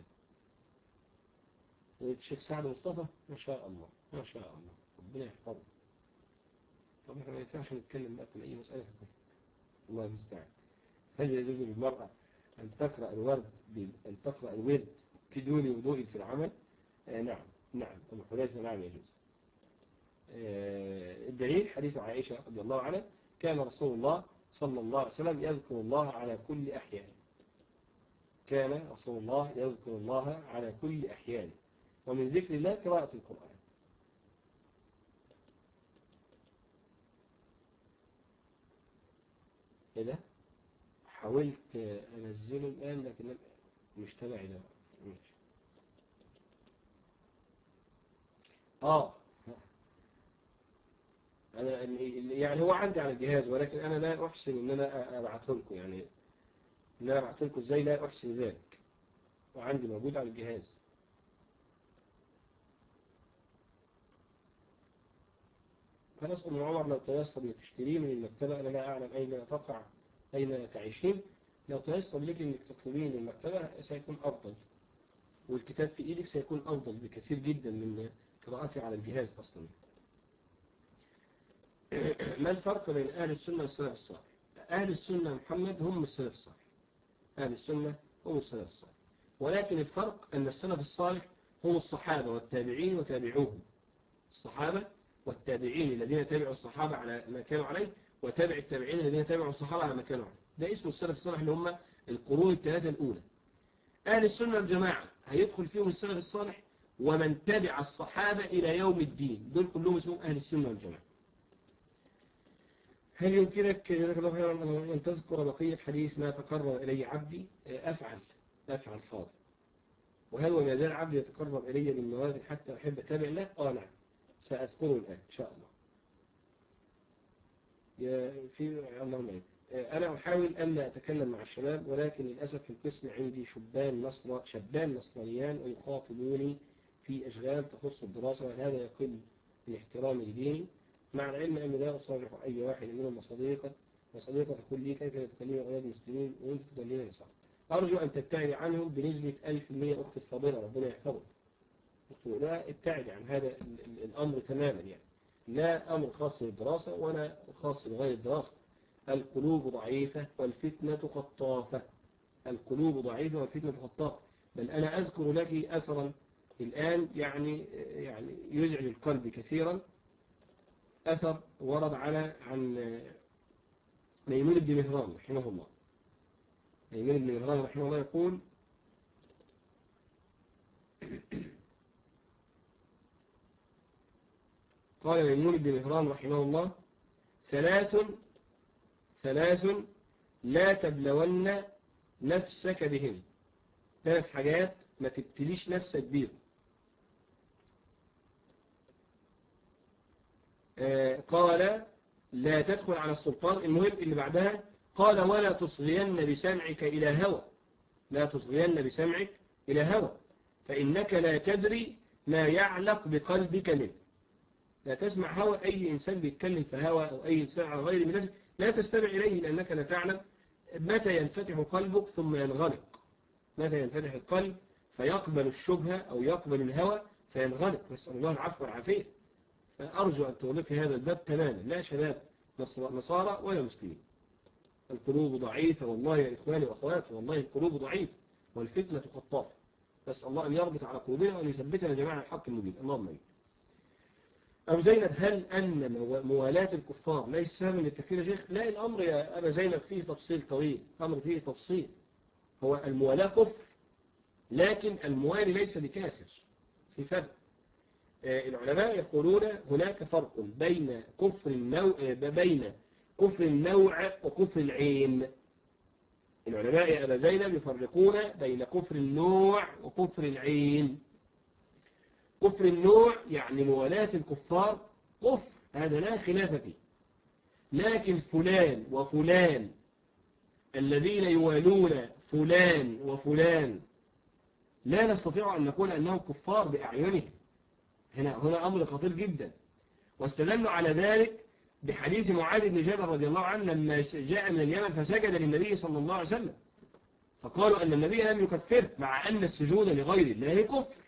S1: الشيخ سعد مصطفى ما شاء الله ما شاء الله، ربنا يحفظه. طب احنا ما ينفعش نتكلم بقى في أي مسألة فيه. الله المستعان. هل يجوز للمرأة أن تقرأ الورد بدون وضوء في العمل؟ نعم نعم، أبو حذيفة نعم يجوز. الدليل حديث عائشة رضي الله عنها: كان رسول الله صلى الله عليه وسلم يذكر الله على كل أحيان، كان رسول الله يذكر الله على كل أحيان، ومن ذكر الله قراءة القرآن. إذا حاولت أنزله الآن لكن مش تبعي ده. أنا يعني هو عندي على الجهاز، ولكن أنا لا أحسن إن أنا أبعته لكم، يعني إن أنا أبعته لكم إزاي لا أحسن ذلك، وعندي موجود على الجهاز. خلاص أم عمر لو تيسر إنك تشتريه من المكتبة، أنا لا أعلم أين تقع، أين تعيشين، لو تيسر لك إنك تطلبين من المكتبة سيكون أفضل، والكتاب في إيدك سيكون أفضل بكثير جدا من قراءته على الجهاز أصلا. ما الفرق بين أهل السنة والسلف الصالح؟ أهل السنة محمد هم السلف الصالح، أهل السنة هم السلف الصالح، ولكن الفرق أن السلف الصالح هم الصحابة والتابعين وتابعوهم، الصحابة والتابعين الذين تابعوا الصحابة على ما كانوا عليه، وتابع التابعين الذين تابعوا الصحابة على ما كانوا عليه، ده اسمه السلف الصالح اللي هم القرون الثلاثة الأولى. أهل السنة الجماعة هيدخل فيهم السلف الصالح ومن تبع الصحابة إلى يوم الدين، دول كلهم اسمهم أهل السنة والجماعة. هل يمكنك جزاك الله خيرا أن تذكر بقية حديث ما تقرب إلي عبدي؟ أفعل فاضل. وهل وما زال عبدي يتقرب إلي بالنوافل حتى أحب أتابع له؟ نعم، سأذكره الآن إن شاء الله. اللهم أنا أحاول أن لا أتكلم مع الشباب، ولكن للأسف في القسم عندي شبان نصرانيان ويخاطبوني في أشغال تخص الدراسة، وهذا يقل من احترامي لديني، مع العلم أني لا أصالح أي واحد منهم صديقا وصديقة تقول لي كيف تكلمي أولاد المسلمين وأنت تكلمي نساء. أرجو أن تبتعد عنهم بنسبة 1000%. أختي الفاضلة ربنا يحفظك. لا ابتعد عن هذا الأمر تماما يعني. لا أمر خاص بالدراسة ولا خاص بغير الدراسة. القلوب ضعيفة والفتنة خطافة. القلوب ضعيفة والفتنة خطافة. بل أنا أذكر لك أثرا الآن يعني يزعج القلب كثيرا. أثر ورد عن ميمون بن مهران رحمه الله. ميمون بن مهران رحمه الله يقول: قال ميمون بن مهران رحمه الله: ثلاث لا تبلون نفسك بهن. 3 حاجات ما تبتليش نفسك بيهم. قال: لا تدخل على السلطان. المهم اللي بعدها قال: ولا تصغين بسمعك إلى هوى. لا تصغين بسمعك إلى هوى فإنك لا تدري ما يعلق بقلبك منه. لا تسمع هوى أي إنسان بيتكلم في هوى أو أي إنسان على غير من لا تستمع إليه، لأنك لا تعلم متى ينفتح قلبك ثم ينغلق. متى ينفتح القلب فيقبل الشبهة أو يقبل الهوى فينغلق. نسأل الله العفو والعافية. فأرجو أن تغلق هذا الباب تماما. لا شباب نصارى ولا مسلمين. القلوب ضعيفة والله يا إخواني وأخواتي، والله القلوب ضعيفة والفتنة خطافة. نسأل الله أن يربط على قلوبنا وأن يثبتنا جميعا الحق المبين. اللهم آمين. أبو زينب: هل أن موالاة الكفار ليس سببا للتكفير يا شيخ؟ لا، الأمر يا أبا زينب فيه تفصيل طويل. الأمر فيه تفصيل. هو الموالاة كفر، لكن الموالي ليس بكافر. في فرق. العلماء يقولون هناك فرق بين كفر النوع وكفر العين. العلماء يا أبا زينب يفرقون بين كفر النوع وكفر العين. كفر النوع يعني موالاة الكفار كفر، هذا لا خلاف فيه. لكن فلان وفلان الذين يوالون فلان وفلان لا نستطيع أن نقول أنهم كفار بأعينهم. هنا أمر خطير جدا. واستدلوا على ذلك بحديث معاذ بن جبل رضي الله عنه لما جاء من اليمن فسجد للنبي صلى الله عليه وسلم، فقالوا أن النبي لم يكفره مع أن السجود لغير الله كفر.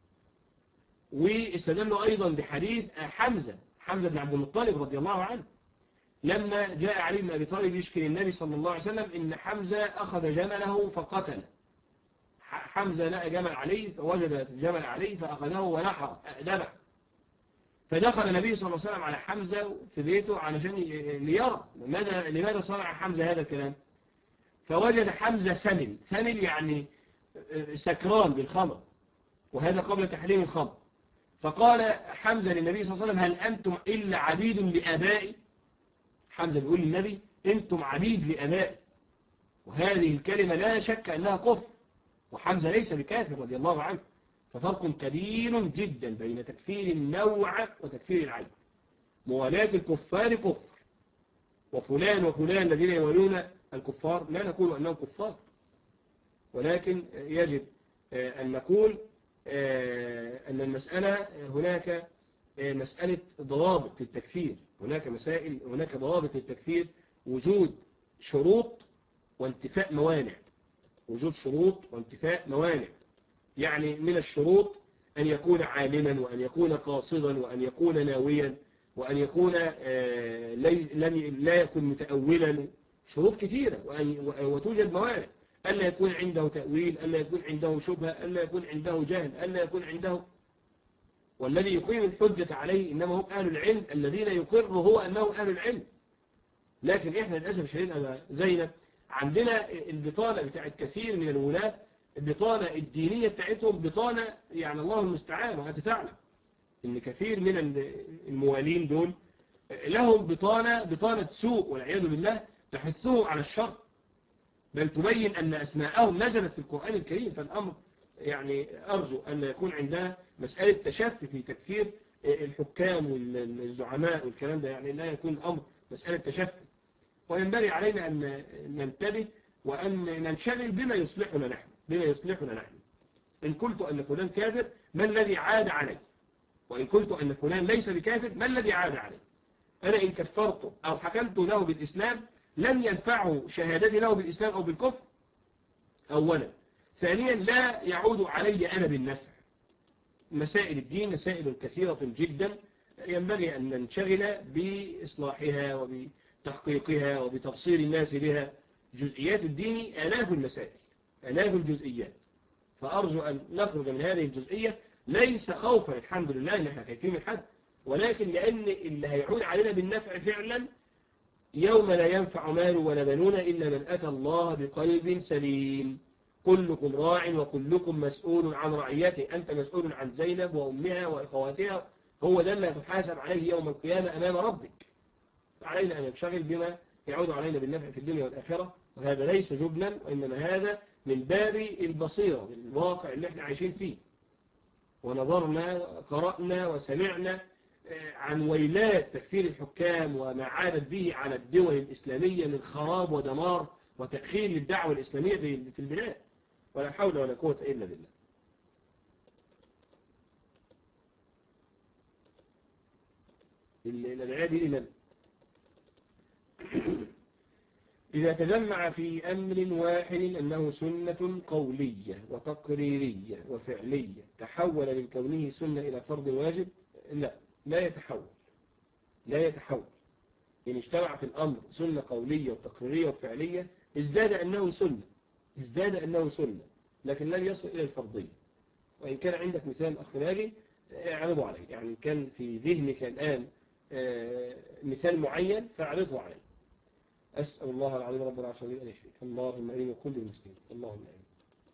S1: واستدلوا أيضا بحديث حمزة بن عبد المطلب رضي الله عنه لما جاء علي بن أبي طالب يشكي للنبي صلى الله عليه وسلم إن حمزة أخذ جمله فقتله. حمزة لقى جمل عليه فوجد الجمل عليه فأخذه ونحر ذبح. فدخل النبي صلى الله عليه وسلم على حمزة في بيته علشان ليرى لماذا صنع حمزة هذا الكلام. فوجد حمزة ثمل يعني سكران بالخمر، وهذا قبل تحريم الخمر. فقال حمزة للنبي صلى الله عليه وسلم: هل أنتم إلا عبيد لآبائي؟ حمزة بيقول للنبي: أنتم عبيد لآبائي. وهذه الكلمة لا شك أنها كفر، وحمزة ليس بكافر رضي الله عنه. ففرق كبير جدا بين تكفير النوع وتكفير العين. موالاة الكفار كفر، وفلان وفلان الذين يوالون الكفار لا نقول أنهم كفار، ولكن يجب أن نقول أن المسألة هناك مسألة ضوابط للتكفير. هناك ضوابط للتكفير: وجود شروط وانتفاء موانع. وجود شروط وانتفاء موانع. يعني من الشروط أن يكون عالما، وأن يكون قاصدا، وأن يكون ناويا، وأن يكون لا يكون متأولا. شروط كثيرة. وتوجد موانع: ألا يكون عنده تأويل، ألا يكون عنده شبهة، ألا يكون عنده جهل، ألا يكون عنده. والذي يقيم الحجة عليه إنما هم أهل العلم الذين يقر هو أنه أهل العلم. لكن إحنا للأسف الشديد أبا زينب عندنا البطانة بتاعت كثير من الولاة، البطانة الدينية بتاعتهم بطانة يعني الله المستعان. وأنت تعلم إن كثير من الموالين دول لهم بطانة سوء والعياذ بالله تحثه على الشر، بل تبين أن أسماءهم نزلت في القرآن الكريم. فالأمر يعني أرجو أن يكون عندنا مسألة تشفي في تكفير الحكام والزعماء والكلام ده، يعني لا يكون الأمر مسألة تشفي. وينبغي علينا أن ننتبه وأن ننشغل بما يصلحنا نحن. إن قلت أن فلان كافر ما الذي عاد عليه؟ وإن قلت أن فلان ليس بكافر ما الذي عاد عليه؟ أنا إن كفرته أو حكمت له بالإسلام لن ينفعه شهادتي له بالإسلام أو بالكفر أولا. ثانيا لا يعود علي أنا بالنفع. مسائل الدين مسائل كثيرة جدا ينبغي أن ننشغل بإصلاحها وبتحقيقها وبتبصير الناس بها. جزئيات الدين آلاف المسائل آلاف الجزئيات، فأرجو أن نخرج من هذه الجزئية ليس خوفا الحمد لله إن احنا خايفين من حد، ولكن لأن اللي هيعود علينا بالنفع فعلا يوم لا ينفع مال ولا بنون إلا من أتى الله بقلب سليم. كلكم راع وكلكم مسؤول عن رعيته. أنت مسؤول عن زينب وأمها وإخواتها، هو ده اللي هتحاسب عليه يوم القيامة أمام ربك. علينا أن ننشغل بما يعود علينا بالنفع في الدنيا والآخرة، وهذا ليس جبنا وإنما هذا من باب البصيرة بالواقع اللي احنا عايشين فيه. ونظرنا قرأنا وسمعنا عن ويلات تكفير الحكام وما عادت به على الدول الإسلامية من خراب ودمار وتأخير للدعوة الإسلامية في البلاد، ولا حول ولا قوة إلا بالله. الأدعية دي لمن؟ إذا تجمع في أمر واحد أنه سنة قولية وتقريرية وفعلية تحول من كونه سنة إلى فرض واجب، لا يتحول. لا يتحول. إن اجتمع في الأمر سنة قولية وتقريرية وفعلية ازداد أنه سنة لكن لن يصل إلى الفرضية. وإن كان عندك مثال أخ ناجي اعرضه عليه، يعني كان في ذهنك الآن مثال معين فاعرضه عليه. أسأل الله العظيم رب العرش العظيم أن يشفيك. اللهم آمين وكل المسلمين. اللهم آمين.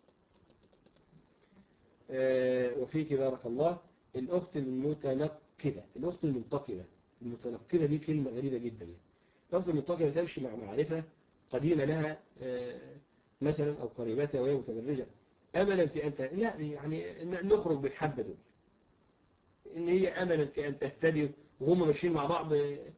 S1: وفيك بارك الله. الأخت المتنقبة، الأخت المتنقبة دي كلمة غريبة جدا. الأخت المنتقبة تمشي مع معرفة قديمة لها مثلا أو قريبتها وهي متبرجة أملا في أن لا يعني نخرج بالحبة دول، إن هي أملا في أن تهتدي وهم ماشيين مع بعض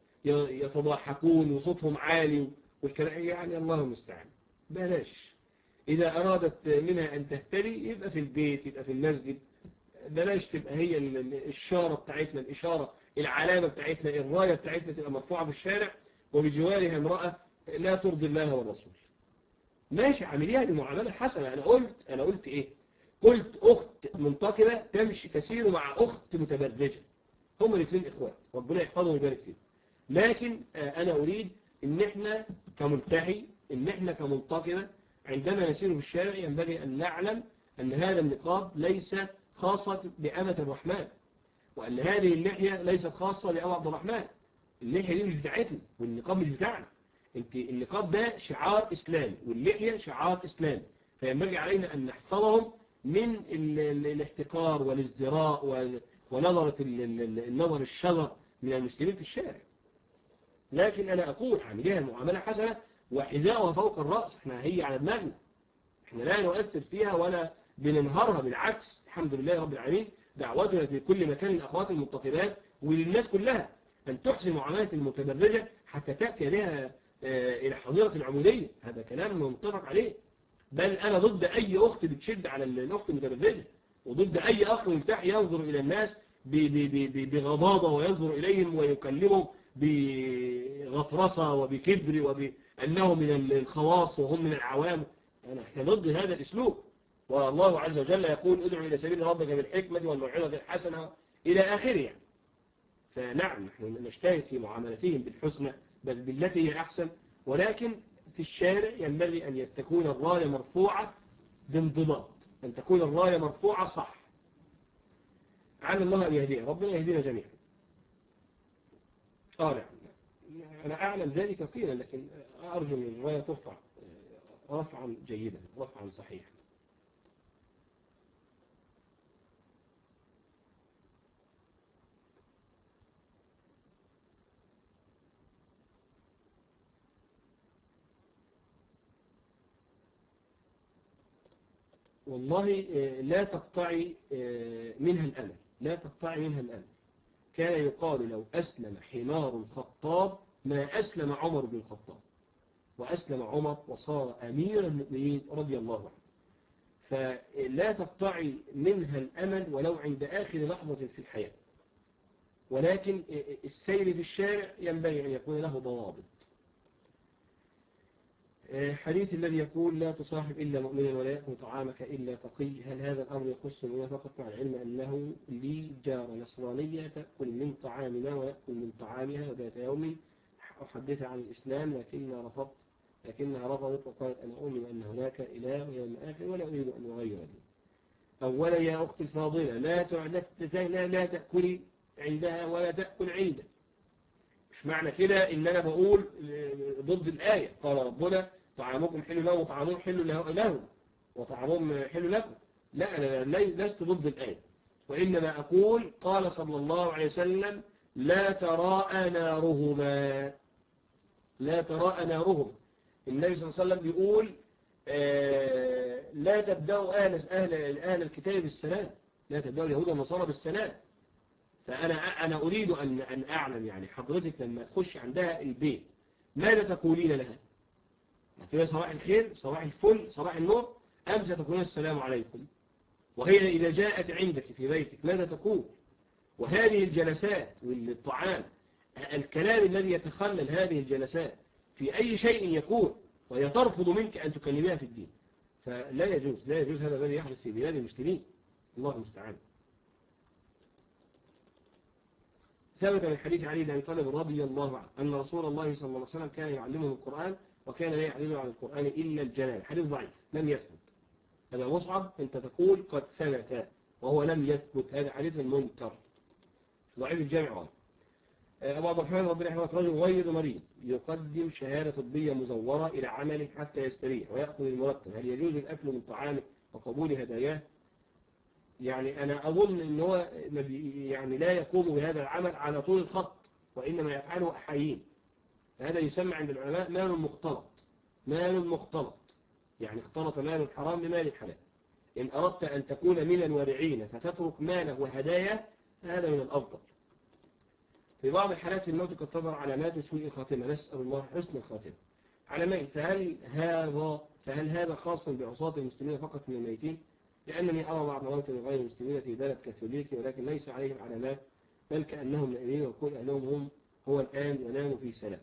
S1: يتضاحكون وصوتهم عالي والكلام، يعني الله المستعان. بلاش. إذا أرادت منها أن تهتدي يبقى في البيت، يبقى في المسجد. بلاش تبقى هي الإشارة بتاعتنا، الإشارة العلامة بتاعتنا، الراية بتاعتنا تبقى مرفوعة في الشارع وبجوارها امرأة لا ترضي الله والرسول. ماشي، عمليها بمعاملة حسنة. أنا قلت إيه؟ قلت أخت منتقبة تمشي تسير مع أخت متبرجة، هم الاثنين إخوات ربنا يحفظهم ويبارك فيهم. لكن أنا أريد إن إحنا كملتحي، إن إحنا كمنتقبة عندما نسير في الشارع ينبغي أن نعلم أن هذا النقاب ليس خاصة بأمة الرحمن، وأن هذه اللحية ليست خاصة لأبو عبد الرحمن. اللحية دي مش بتاعتنا والنقاب مش بتاعنا. النقاب ده شعار إسلامي واللحية شعار إسلامي، فينبغي علينا أن نحفظهم من الاحتقار والازدراء ونظرة النظر الشذر من المسلمين في الشارع. لكن أنا أقول عمليها المعاملة حسنة وحذاؤها فوق الرأس. هي على دماغنا، احنا لا نؤثر فيها ولا بننهارها، بالعكس الحمد لله رب العالمين. دعوتنا في كل مكان للأخوات المنتقبات وللناس كلها أن تحسن معاملة المتبرجة حتى تأتي بها إلى حظيرة العمودية. هذا كلام متفق عليه. بل أنا ضد أي أخت بتشد على الأخت المتبرجة، وضد أي أخ ملتحي ينظر إلى الناس بغضاضة وينظر إليهم ويكلمهم بغطرسة وبكبر وبأنه من الخواص وهم من العوام. احنا ضد هذا الأسلوب. والله عز وجل يقول ادعو إلى سبيل ربك بالحكمة والموعظة الحسنة إلى آخره يعني. فنعم نحن نجتهد في معاملتهم بالحسنى بل بالتي هي أحسن، ولكن في الشارع ينبغي أن تكون الراية مرفوعة بانضباط، أن تكون الراية مرفوعة صح. على الله أن يهديها، ربنا يهدينا جميعا. نعم أنا أعلم ذلك قيلا، لكن أرجو من الراية ترفع رفعا جيدا رفعا صحيحا. والله لا تقطعي منها الأمل، لا تقطعي منها الأمل. كان يقال لو أسلم حمار الخطاب ما أسلم عمر بن الخطاب، وأسلم عمر وصار أمير المؤمنين رضي الله عنه. فلا تقطعي منها الأمل ولو عند آخر لحظة في الحياة، ولكن السير في الشارع ينبغي أن يكون له ضوابط. حديث الذي يقول لا تصاحب إلا مؤمنا ولا يأكل طعامك إلا تقي، هل هذا الأمر يخص المؤمن فقط، مع العلم أنه لي جار نصرانية تأكل من طعامنا ويأكل من طعامها، وذات يوم أحدث عن الإسلام لكنها رفضت وقالت أنا أؤمن أن هناك إله ويوم آخر ولا أريد أن أغير دين. أولا يا أختي الفاضلة لا تأكلي عندها ولا تأكل عندك. مش معنى كده إن أنا بقول ضد الآية. قال ربنا طعامكم حل له وطعامهم حل لهم وطعامهم حل لكم. لا، أنا لست ضد الآية، وإنما أقول قال صلى الله عليه وسلم لا تراءى نارهما. لا تراءى نارهما. النبي صلى الله عليه وسلم بيقول لا تبدأوا أهل الكتاب بالسلام، لا تبدأوا اليهود والنصارى بالسلام. فأنا أريد أن أعلم، يعني حضرتك لما تخش عندها البيت ماذا تقولين لها؟ تقولين صباح الخير، صباح الفل، صباح النور، أم ستقولين السلام عليكم؟ وهي إذا جاءت عندك في بيتك ماذا تقول؟ وهذه الجلسات والطعام، الكلام الذي يتخلل هذه الجلسات في أي شيء يكون، وهي ترفض منك أن تكلمها في الدين، فلا يجوز هذا الذي يحدث في بلاد المسلمين. الله المستعان. ثبت من حديث علي بن أبي طالب رضي الله عنه أن رسول الله صلى الله عليه وسلم كان يعلمه القرآن وكان لا يحدث عن القرآن إلا الجلال. حديث ضعيف لم يثبت. هذا مصعب أنت تقول قد ثبت وهو لم يثبت، هذا حديث منكر ضعيف الجامع. أبو عبد الرحمن ربنا يحفظه رجل غير مريض يقدم شهادة طبية مزورة إلى عمله حتى يستريح ويأخذ المرتب، هل يجوز الأكل من طعامه وقبول هداياه؟ يعني أنا أظن إن هو يعني لا يقوم بهذا العمل على طول الخط، وإنما يفعله أحيين. هذا يسمى عند العلماء مال مختلط. مال مختلط يعني اختلط مال الحرام بمال الحلال. إن أردت أن تكون من الورعين فتترك ماله وهداياه فهذا من الأفضل. في بعض الحالات الموت قد تظهر علامات سوء الخاتمة، نسأل الله حسن الخاتمة. علامات، فهل هذا خاص بعصاة المسلمين فقط من الميتين؟ لأنني أرى بعض موتى غير المسلمين في بلد كاثوليكي ولكن ليس عليهم علامات، بل كأنهم نائمين وكل أهلهم هو الآن ينام في سلام.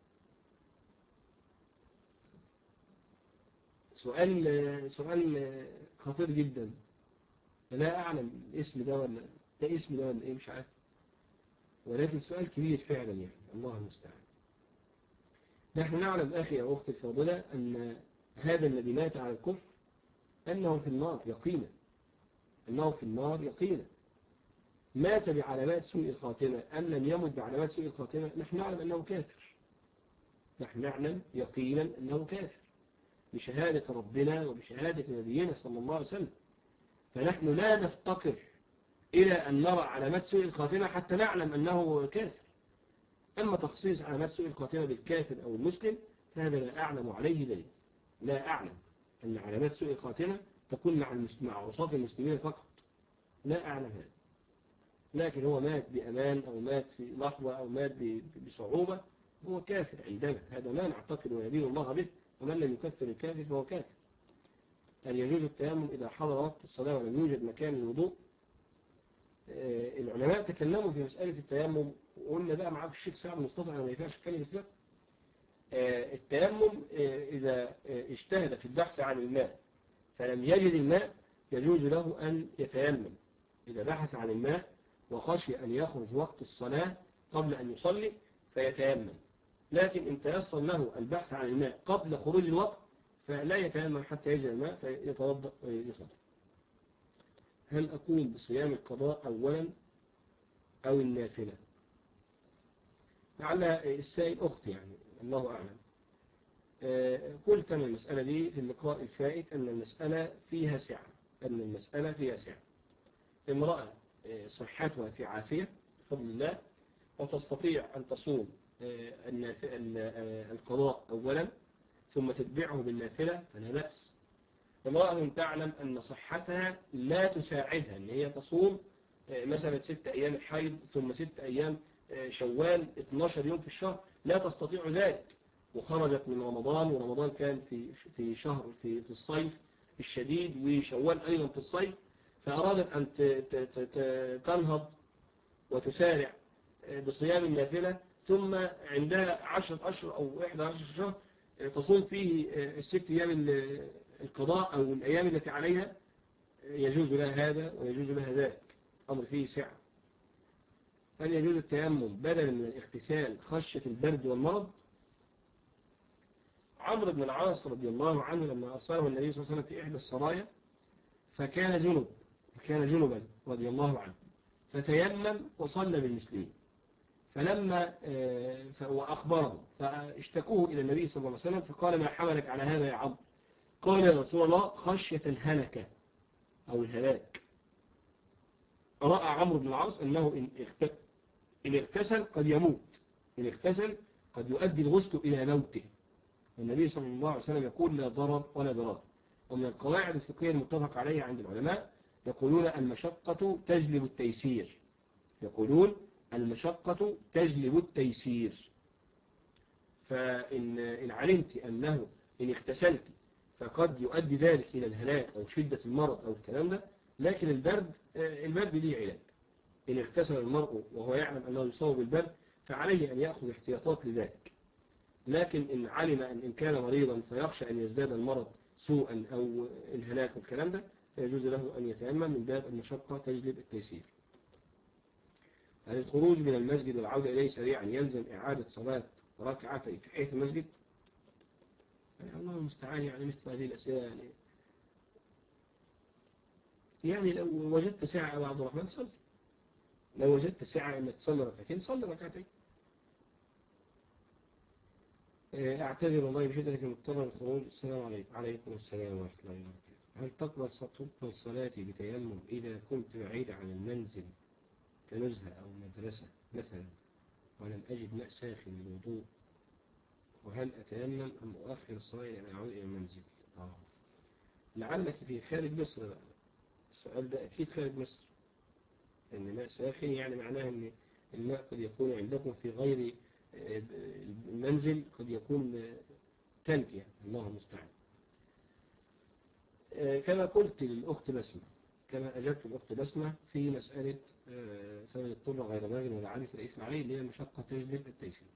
S1: سؤال خطير جدا. لا أعلم الاسم ده ولا إيه مش عارف، ولكن سؤال كبير فعلا يعني. الله المستعان. نحن نعلم أخي يا أختي الفاضلة أن هذا الذي مات على الكفر أنه في النار يقينا، أنه في النار يقينا. مات بعلامات سوء الخاتمة أم لم يمت بعلامات سوء الخاتمة، نحن نعلم أنه كافر. نحن نعلم يقينا أنه كافر بشهادة ربنا وبشهادة نبينا صلى الله عليه وسلم. فنحن لا نفتقر إلى أن نرى علامات سوء الخاتمة حتى نعلم أنه كافر. أما تخصيص علامات سوء الخاتمة بالكافر أو المسلم فهذا لا أعلم عليه دليل. لا أعلم أن علامات سوء الخاتمة تكون مع عصاة المسلمين فقط، لا أعلم هذا. لكن هو مات بأمان أو مات في لحظة أو مات بصعوبة هو كافر عندنا، هذا لا نعتقد وندين الله به، ومن لم يكفر الكافر فهو كافر. هل يجوز التيمم إذا حضر وقت الصلاة ولم يوجد مكان للوضوء؟ العلماء تكلموا في مسألة التيمم، وقلنا بقى معاك الشيخ سعد مصطفى أنا ما ينفعش أتكلم في ده. التيمم إذا اجتهد في البحث عن الماء فلم يجد الماء يجوز له أن يتيمم. إذا بحث عن الماء وخشي أن يخرج وقت الصلاة قبل أن يصلي فيتيمم، لكن إن تيسر له البحث عن الماء قبل خروج الوقت فلا يتيمم حتى يجد الماء فيتوضأ ويصلي. هل أقوم بصيام القضاء أولا أو النافلة؟ لعل السائل أختي يعني، الله أعلم. قلت أن المسألة دي في اللقاء الفائت أن المسألة فيها سعة. امرأة صحتها في عافية بفضل الله وتستطيع أن تصوم القضاء أولا ثم تتبعه بالنافلة فلا بأس. امرأة تعلم أن صحتها لا تساعدها أن هي تصوم مثلا 6 أيام الحيض ثم 6 أيام شوال 12 يوم في الشهر، لا تستطيع ذلك، وخرجت من رمضان، ورمضان كان في شهر في الصيف الشديد، وشوال أيضا في الصيف، فأرادت أن تنهض وتسارع بصيام النافلة، ثم عندها 10 أشهر أو 11 شهر تصوم فيه الست أيام القضاء أو الأيام التي عليها، يجوز لها هذا ويجوز لها ذاك، أمر فيه سعة. هل يجوز التيمم بدلا من الاغتسال خشية البرد والمرض؟ عمرو بن العاص رضي الله عنه لما أرسله النبي صلى الله عليه وسلم في إحدى السرايا فكان جنبا رضي الله عنه، فتيمم وصلى بالمسلمين، فلما وأخبرهم فاشتكوه إلى النبي صلى الله عليه وسلم، فقال ما حملك على هذا يا عمرو؟ قال يا رسول الله خشية الهلكة أو الهلاك. رأى عمرو بن العاص أنه إن اغتسل قد يموت، إن اغتسل قد يؤدي الغسل إلى موته، والنبي صلى الله عليه وسلم يقول لا ضرر ولا ضرار. ومن القواعد الفقهية المتفق عليها عند العلماء يقولون المشقة تجلب التيسير، يقولون المشقة تجلب التيسير. فإن علمت أنه إن اغتسلت فقد يؤدي ذلك إلى الهلاك أو شدة المرض أو الكلام ده، لكن البرد ليه علاج. إن اغتسل المرء وهو يعلم أنه يصاب بالبرد فعليه أن يأخذ احتياطات لذلك. لكن إن علم إن كان مريضا فيخشى أن يزداد المرض سوءا أو الهلاك والكلام ده، فيجوز له أن يتيمم من باب المشقة تجلب التيسير. هل الخروج من المسجد والعودة إليه سريعا يلزم إعادة صلاة ركعتي تحية المسجد؟ يعني الله المستعان، يعني مثل هذه الأسئلة يعني لو وجدت ساعة يا عبد الرحمن صلي، لو وجدت ساعة أنك تصلي ركعتين صلي ركعتين. أعتذر والله بشدة مضطر الخروج. السلام عليكم. عليكم السلام ورحمة الله وبركاته. هل تقبل صلاتي بتيمم إذا كنت بعيد عن المنزل كنزهة أو مدرسة مثلا ولم أجد ماء ساخن للوضوء، وهل أتيمم أم أؤخر الصلاة إلى أن أعود إلى المنزل؟ لعلك في خارج مصر بقى. السؤال ده أكيد خارج مصر، إن ماء ساخن يعني معناه أن الماء قد يكون عندكم في غير المنزل، قد يكون تلج يعني، الله المستعان. كما قلت للأخت بسمة، كما أجبت الأخت بسمة في مسألة فمن اضطر غير باغ ولا عاد فلا إثم عليه، اللي هي المشقة تجلب التيسير.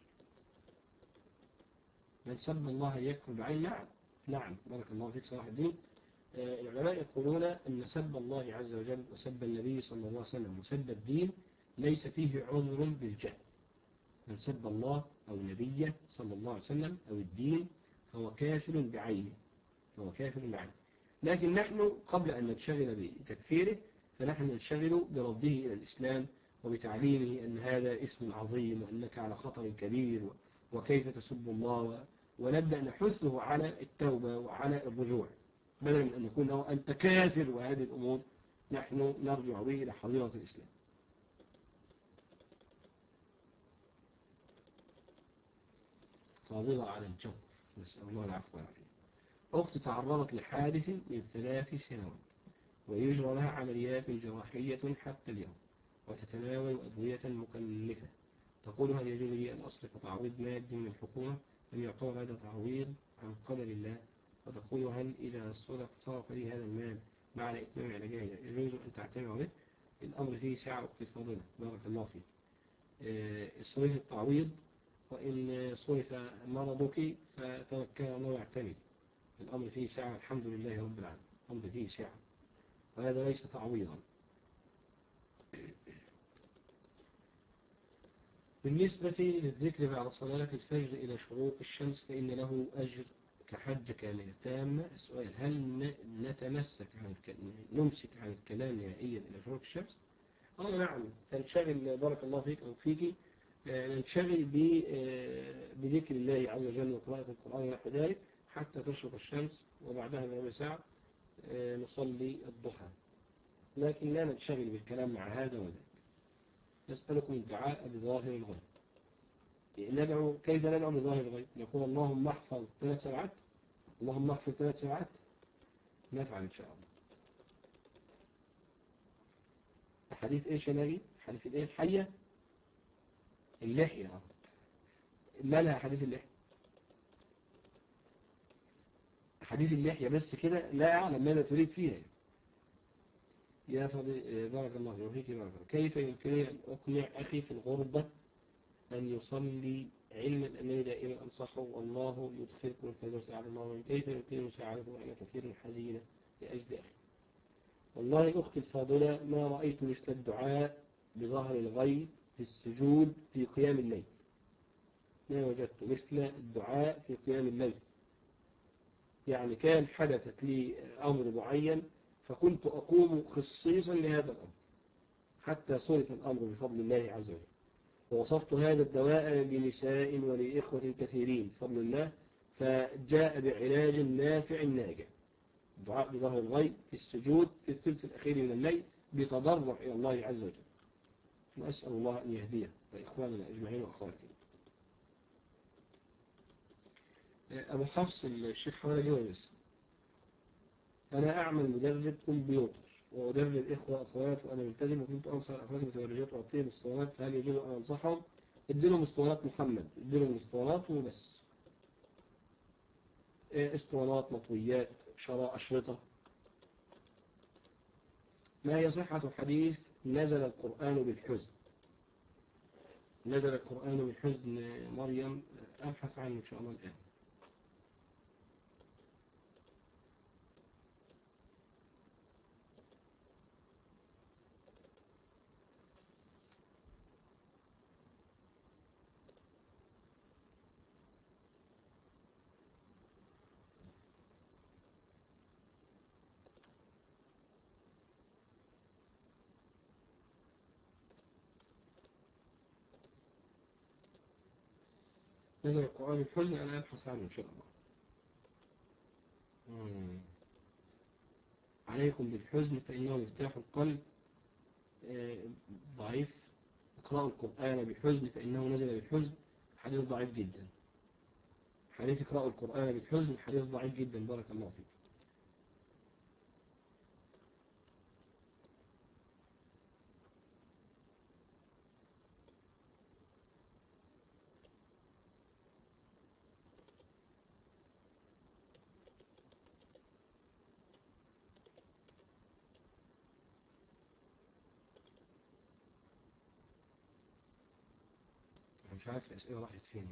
S1: من سب الله يكفر بعين. نعم بارك الله فيك صلاح الدين. العلماء يقولون أن سب الله عز وجل وسب النبي صلى الله عليه وسلم وسب الدين ليس فيه عذر بالجهل. من سب الله أو النبي صلى الله عليه وسلم أو الدين فهو كافر بعينه، فهو كافر بعينه. لكن نحن قبل أن نتشغل بتكفيره فنحن ننشغل برده إلى الإسلام وبتعليمه أن هذا اسم عظيم وأنك على خطر كبير وكيف تسب الله، ونبدأ نحثه على التوبة وعلى الرجوع، بدلا من أن يكون له أنت كافر وهذه الأمور نحن نرجع به إلى حظيرة الإسلام. قابضة على الجو، نسأل الله العفو والعافية. أخت تعرضت لحادث من 3 سنوات ويجرى لها عمليات جراحية حتى اليوم وتتناول أدوية مكلفة، تقول هل يجوز لي أن أصرف تعويض مادي من الحكومة أم يعتبر هذا تعويض عن قدر الله؟ وتقول هل إذا صرف لي هذا المال مع إتمام علاجها يجوز أن تعتمر به؟ الأمر فيه ساعة أختي الفاضلة بارك الله فيك. صرف التعويض، وإن صرف مرضك فتوكل الله واعتمد. الأمر فيه ساعة الحمد لله رب العالمين، الأمر فيه ساعة وهذا ليس تعويضا. بالنسبة للذكر بعد صلاة الفجر إلى شروق الشمس فإن له أجر كحج كاملة تامة. السؤال هل نمسك عن الكلام نهائيا إلى شروق الشمس؟ نعم، تنشغل بارك الله فيك أو فيك، ننشغل بذكر الله عز وجل وقراءة القرآن ونحو ذلك حتى تشرق الشمس، وبعدها بربع ساعة نصلي الضحى، لكن لا ننشغل بالكلام مع هذا وذاك. نسألكم الدعاء بظاهر الغيب. كيف ندعو بظاهر الغيب؟ نقول اللهم احفظ 3 سبعات، اللهم احفظ 3 سبعات، نفعل إن شاء الله. حديث إيش يا ناجي؟ حديث الإيه؟ الحية؟ اللحية. ما لها حديث اللحية؟ حديث اللحية بس كده، لا أعلم ماذا تريد فيها. يا فضي بارك الله فيك بارك الله. كيف يمكنني أن أقنع أخي في الغربة أن يصلي علما أنني دائما أنصحه والله يدخلكم الفردوس أعلى الله من كيف يمكن مساعدته وأنا كثير حزينة لأجل أخي. والله أختي الفاضلة ما رأيت مثل الدعاء بظهر الغيب في السجود في قيام الليل، ما وجدت مثل الدعاء في قيام الليل. يعني كان حدثت لي أمر معين فكنت أقوم خصيصا لهذا الأمر حتى صرف الأمر بفضل الله عز وجل. ووصفت هذا الدواء لنساء ولإخوة كثيرين بفضل الله فجاء بعلاج نافع ناجع. الدعاء بظهر الغيب في السجود في الثلث الأخير من الليل بتضرع إلى الله عز وجل. وأسأل الله أن يهديه وإخواننا أجمعين وأخواتنا. أبو حفص الشيخ حوالي جوز. أنا أعمل مدرب كمبيوتر وأدرب إخوة أخوات وأنا ملتزم وكنت أنصح الأخوات المتدرجات وأعطيهم اسطوانات، فهل يجوز أن أنصحهم؟ اديلهم اسطوانات محمد، اديلهم اسطوانات وبس. اسطوانات، مطويات، شراء، أشرطة. ما هي صحة حديث نزل القرآن بالحزن؟ نزل القرآن بالحزن مريم، أبحث عنه إن شاء الله الآن. نزل القرآن بالحزن، أنا أبحث عنه إن شاء الله. عليكم بالحزن فإنه مفتاح القلب. ضعيف. اقرأوا القرآن بالحزن فإنه نزل بالحزن، حديث ضعيف جدا. حديث اقرأوا القرآن بالحزن حديث ضعيف جدا. بارك الله فيك. مش عارف الأسئلة راحت فين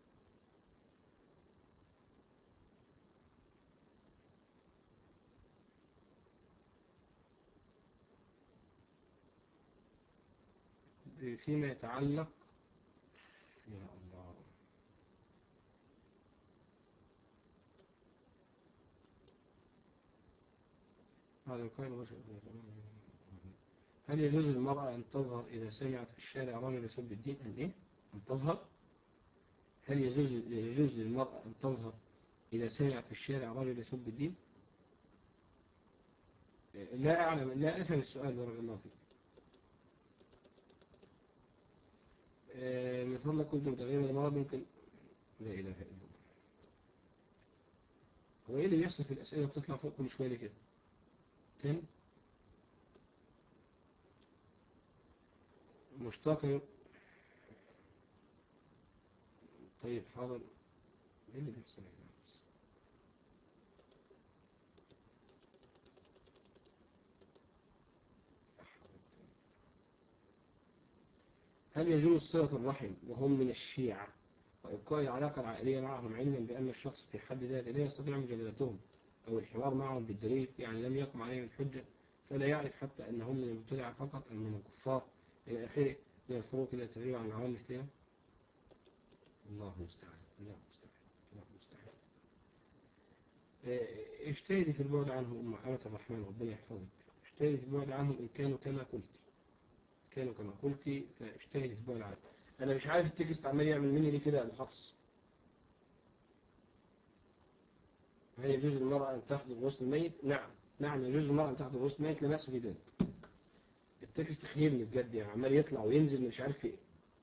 S1: فيما يتعلق. يا الله. هذا كان هل يجوز للمرأة أن تظهر إذا سمعت في الشارع رجل يسب الدين؟ أن إيه؟ أن تظهر؟ هل يجوز للمرأة أن تظهر إذا سمعت في الشارع رجل يسب الدين؟ لا أعلم، لا أفهم السؤال. بارك الله فيك. من فضلك كنت متغير المرض ممكن. لا إله إلا الله. هو إيه اللي بيحصل في الأسئلة بتطلع فوق كل شوية كده تاني؟ مشتاق. طيب حاضر. إيه اللي بيحصل هنا؟ هل يجوز صلة الرحم وهم من الشيعة وإبقاء العلاقة العائلية معهم علما بأن الشخص في حد ذاته لا يستطيع مجادلتهم أو الحوار معهم بالدليل، يعني لم يقم عليهم الحجة فلا يعرف حتى أنهم من المبتدعة فقط أم من الكفار إلى آخره من الفروق التي تغيب عن العوام مثلها؟ الله المستعان. الله المستعان. الله المستعان. اجتهدي في البعد عنهم أم أمة الرحمن ربنا يحفظك. اجتهدي في البعد عنهم إن كانوا كما قلت. كانوا كما قلت فاجتهدي في البعد عنهم. أنا مش عارف التكست عمال يعمل مني ليه كده الحفص. هل يجوز للمرأة أن تحضر غسل الميت؟ نعم. نعم يجوز للمرأة أن تحضر غسل الميت، لا بأس في ذلك. التكست خيرني بجد يعني عمال يطلع وينزل مش عارف ايه.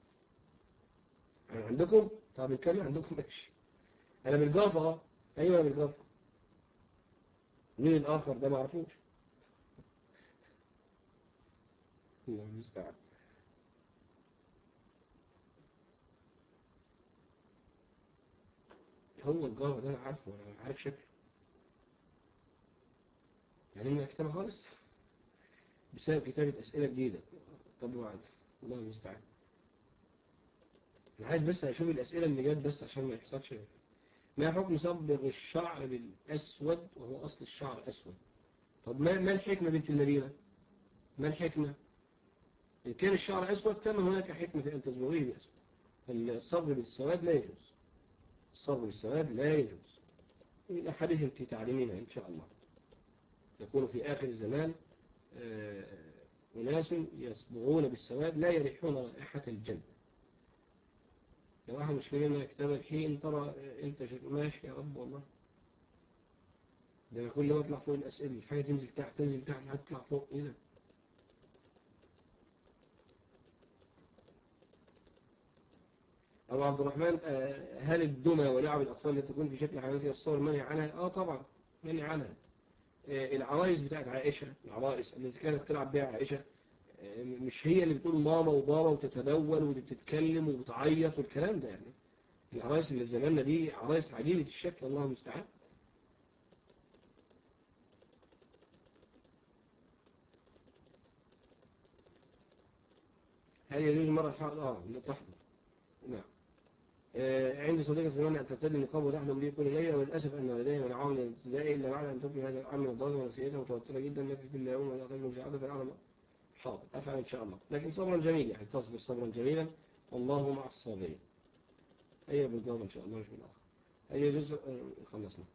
S1: يعني عندكم؟ طب الكلام عندكم ماشي. أنا بالجافة أهو. أيوة أنا بالجافة. مين الآخر ده ما أعرفوش. الله المستعان. هو الجافة ده أنا عارفه، أنا عارف شكله. يعني من كتابة خالص بسبب كتابة أسئلة جديدة. طب وعد. الله المستعان. أنا عايز بس أشوف الأسئلة اللي جت بس عشان ما يحصلش. ما حكم صبغ الشعر بالأسود وهو أصل الشعر أسود؟ طب ما الحكمة بنت المدينة؟ ما الحكمة؟ إن كان الشعر أسود فما هناك حكمة في أن تصبغيه بأسود. الصبغ بالسواد لا يجوز. الصبغ بالسواد لا يجوز. الأحاديث أنت تعلمينها إن شاء الله. يكون في آخر الزمان أناس يصبغون بالسواد لا يريحون رائحة الجنة. لو واحد مش فاهم كتاب الحين ترى أنت ماشي يا رب والله. ده أنا كل ما أطلع فوق الأسئلة الحاجة تنزل تحت تنزل تحت لحد تطلع فوق. إيه ده؟ أبو عبد الرحمن، هل الدمى ولعب الأطفال التي تكون في شكل حيوانات الصور منهي عنها؟ طبعا منهي عنها. العرايس بتاعت عائشة، العرايس التي كانت تلعب بها عائشة، مش هي اللي بتقول ماما وبابا وتتبول وتتكلم وبتعيط والكلام ده يعني. العرايس اللي في زماننا دي عرايس عجيبة الشكل، الله المستعان. هل يجوز المرأة الحائض؟ تحضر. نعم. عندي صديقة تتمنى أن ترتدي النقاب وتحلم به كل ليلة، وللأسف أن والديها منعوها من الابتدائي إلا بعد أن تبقي هذا الأمر من الضغط ونفسيتها متوترة جدا، لكن كل يوم وتحتاج مساعدة فالأعلم. حاضر أفعل إن شاء الله، لكن صبرا جميلا يعني تصبر صبرا جميلا والله مع الصابرين. هي بالجواب إن شاء الله مش بالآخر. هي جزء خلصنا.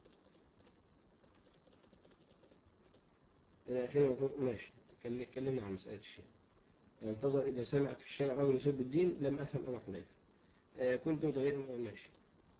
S1: أخيرا ماشي. كلمنا عن مسألة الشيء. انتظر إذا سمعت في الشارع رجل يسب الدين لم أفهم أنا حذيفة. كنت متغير ماشي.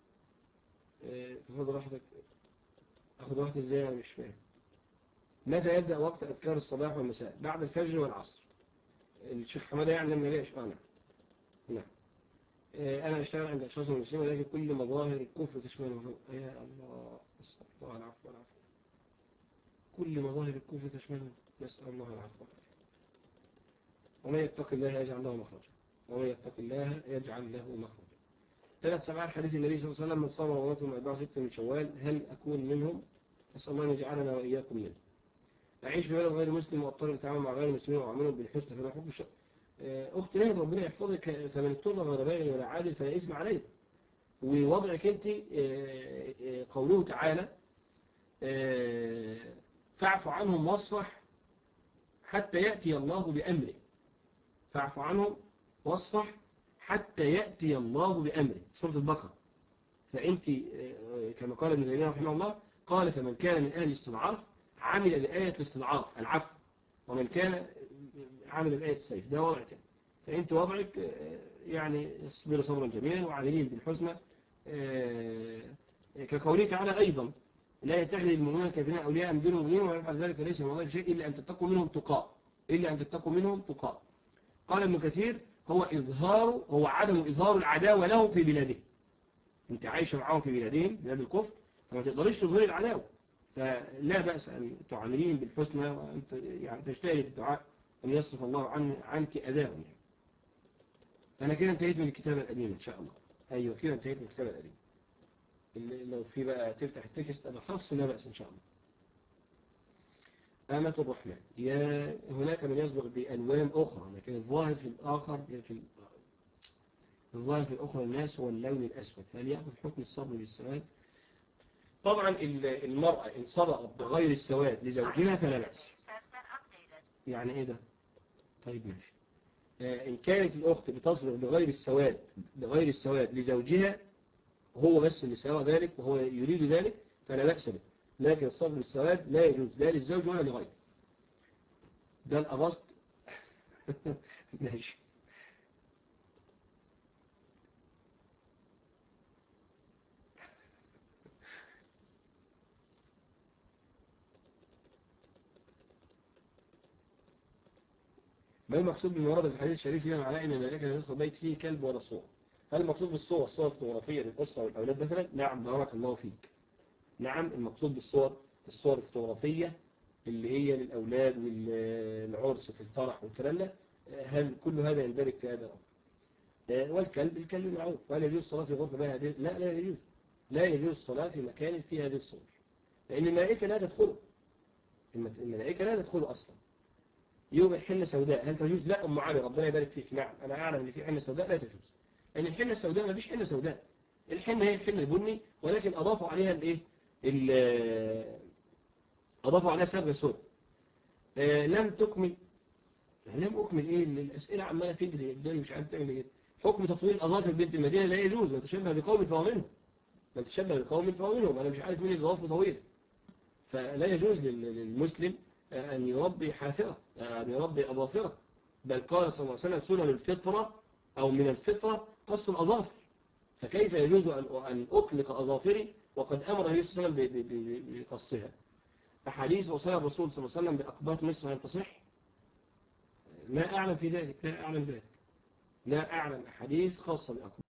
S1: تفضل راحتك. أخذ راحتي إزاي أنا مش فاهم. متى يبدأ وقت أذكار الصباح والمساء؟ بعد الفجر والعصر. الشيخ حمادة يعني لما ليش نعم. نعم. أنا أشتغل عند أشخاص المسلمين ولكن كل مظاهر الكفر تشمله. يا الله نسأل الله العفو والعافية. كل مظاهر الكفر تشمله. نسأل الله العفو والعافية. ومن يتق الله يجعل له مخرجا. ومن يتق الله يجعل له مخرجا. 3 سبعات حديث النبي صلى الله عليه وسلم: من صام رمضان 4 من شوال هل أكون منهم؟ نسأل الله أن يجعلنا وإياكم منهم. أعيش في بلد غير مسلم وأضطر للتعامل مع غير المسلمين وأعاملهم بالحسنى فما حكم الشرع؟ أختي نهد ربنا يحفظك، فمن اضطر غير باغي ولا عادل فلا إثم عليه. ووضعك أنت قوله تعالى: فاعف عنهم واصفح حتى يأتي الله بأمره. فاعف عنهم واصفح حتى يأتي الله بأمره، سورة البقرة. فأنت كما قال ابن تيمية رحمه الله قال: فمن كان من أهل الاستضعاف عمل بآية الاستضعاف العفو، ومن كان عمل بآية السيف. ده وضعك. فأنت وضعك يعني اصبر صبرا جميلا وعاملين بالحسنى، كقوله تعالى أيضا: لا يتخذ المؤمنون الكافرين أولياء من دون المؤمنين ويفعل ذلك ليس من الله شيء إلا أن تتقوا منهم تقاء. إلا أن تتقوا منهم تقاء. قال ابن كثير: هو عدم إظهار العداوة لهم في بلادهم. أنت عايشة معهم في بلادهم بلاد الكفر فما تقدرش تظهر العداوة، فلا بأس أن تعاملين بالحسنى وأنت يعني تجتهد في الدعاء أن يصرف الله عنك أذاهم يعني. أنا كده انتهيت من الكتاب القديم إن شاء الله. أيوة كده انتهيت من الكتاب القديم. لو في بقى تفتح التكست أنا خاص لا بأس إن شاء الله. آمة الرحمن: هناك من يصبغ بألوان أخرى لكن الظاهر في الأخرى الناس هو اللون الأسود، فهل يأخذ حكم الصبر بالسواد؟ طبعا المرأة إن صبغت بغير السواد لزوجها فلا بأس. يعني إيه ده؟ طيب ماشي. إن كانت الأخت بتصبغ بغير السواد لزوجها هو بس اللي سيرى ذلك وهو يريد ذلك فلا بأس به، لكن الصبغ بالسواد لا يجوز لا للزوج ولا لغيره. ده الأبسط. ماشي. ما المقصود بالمورد في الحديث الشريف فيما معناه ان الملائكه لا تدخل بيت فيه كلب ولا صور؟ هل المقصود بالصور الفوتوغرافيه للاسره والاولاد مثلا؟ نعم بارك الله فيك. نعم المقصود الصور الفوتوغرافيه اللي هي للاولاد والعرس في الفرح والكلام ده، هل كل هذا يندرج في هذا الامر؟ الكلب معروف. وهل يجوز الصلاه في غرفه بها هذه؟ لا يجوز. لا يجوز الصلاه في مكان فيه هذه الصور لان الملائكه لا تدخله. الملائكه لا تدخله اصلا. يوم حنة سوداء هل تجوز؟ لا. أم علي ربنا يبارك فيك، نعم أنا أعلم أن في حنة سوداء لا تجوز. ان الحنة السوداء ما فيش حنة سوداء، الحنة هي الحنة البني، ولكن اضافوا عليها الايه، اضافوا عليها صبغة سوداء. لم تكمل، لم أكمل إيه، الأسئلة عمالة تجري قدامي مش عارف تعمل إيه. حكم تطويل الأظافر بنت المدينة لا يجوز، من تشبه بقوم فهو منهم، من تشبه بقوم فهو منهم، أنا مش عارف مين اللي ظافره طويل. فلا يجوز للمسلم أن يربي حافرة، أن يربي أظافرة، بل قال صلى الله عليه وسلم سنن الفطرة أو من الفطرة قص الأظافر، فكيف يجوز أن أطلق أظافري وقد أمر النبي صلى الله عليه وسلم بقصها. أحاديث وصايا الرسول صلى الله عليه وسلم بأقباط مصر هل تصح؟ لا أعلم في ذلك، لا أعلم ذلك، لا أعلم أحاديث خاصة بأقباط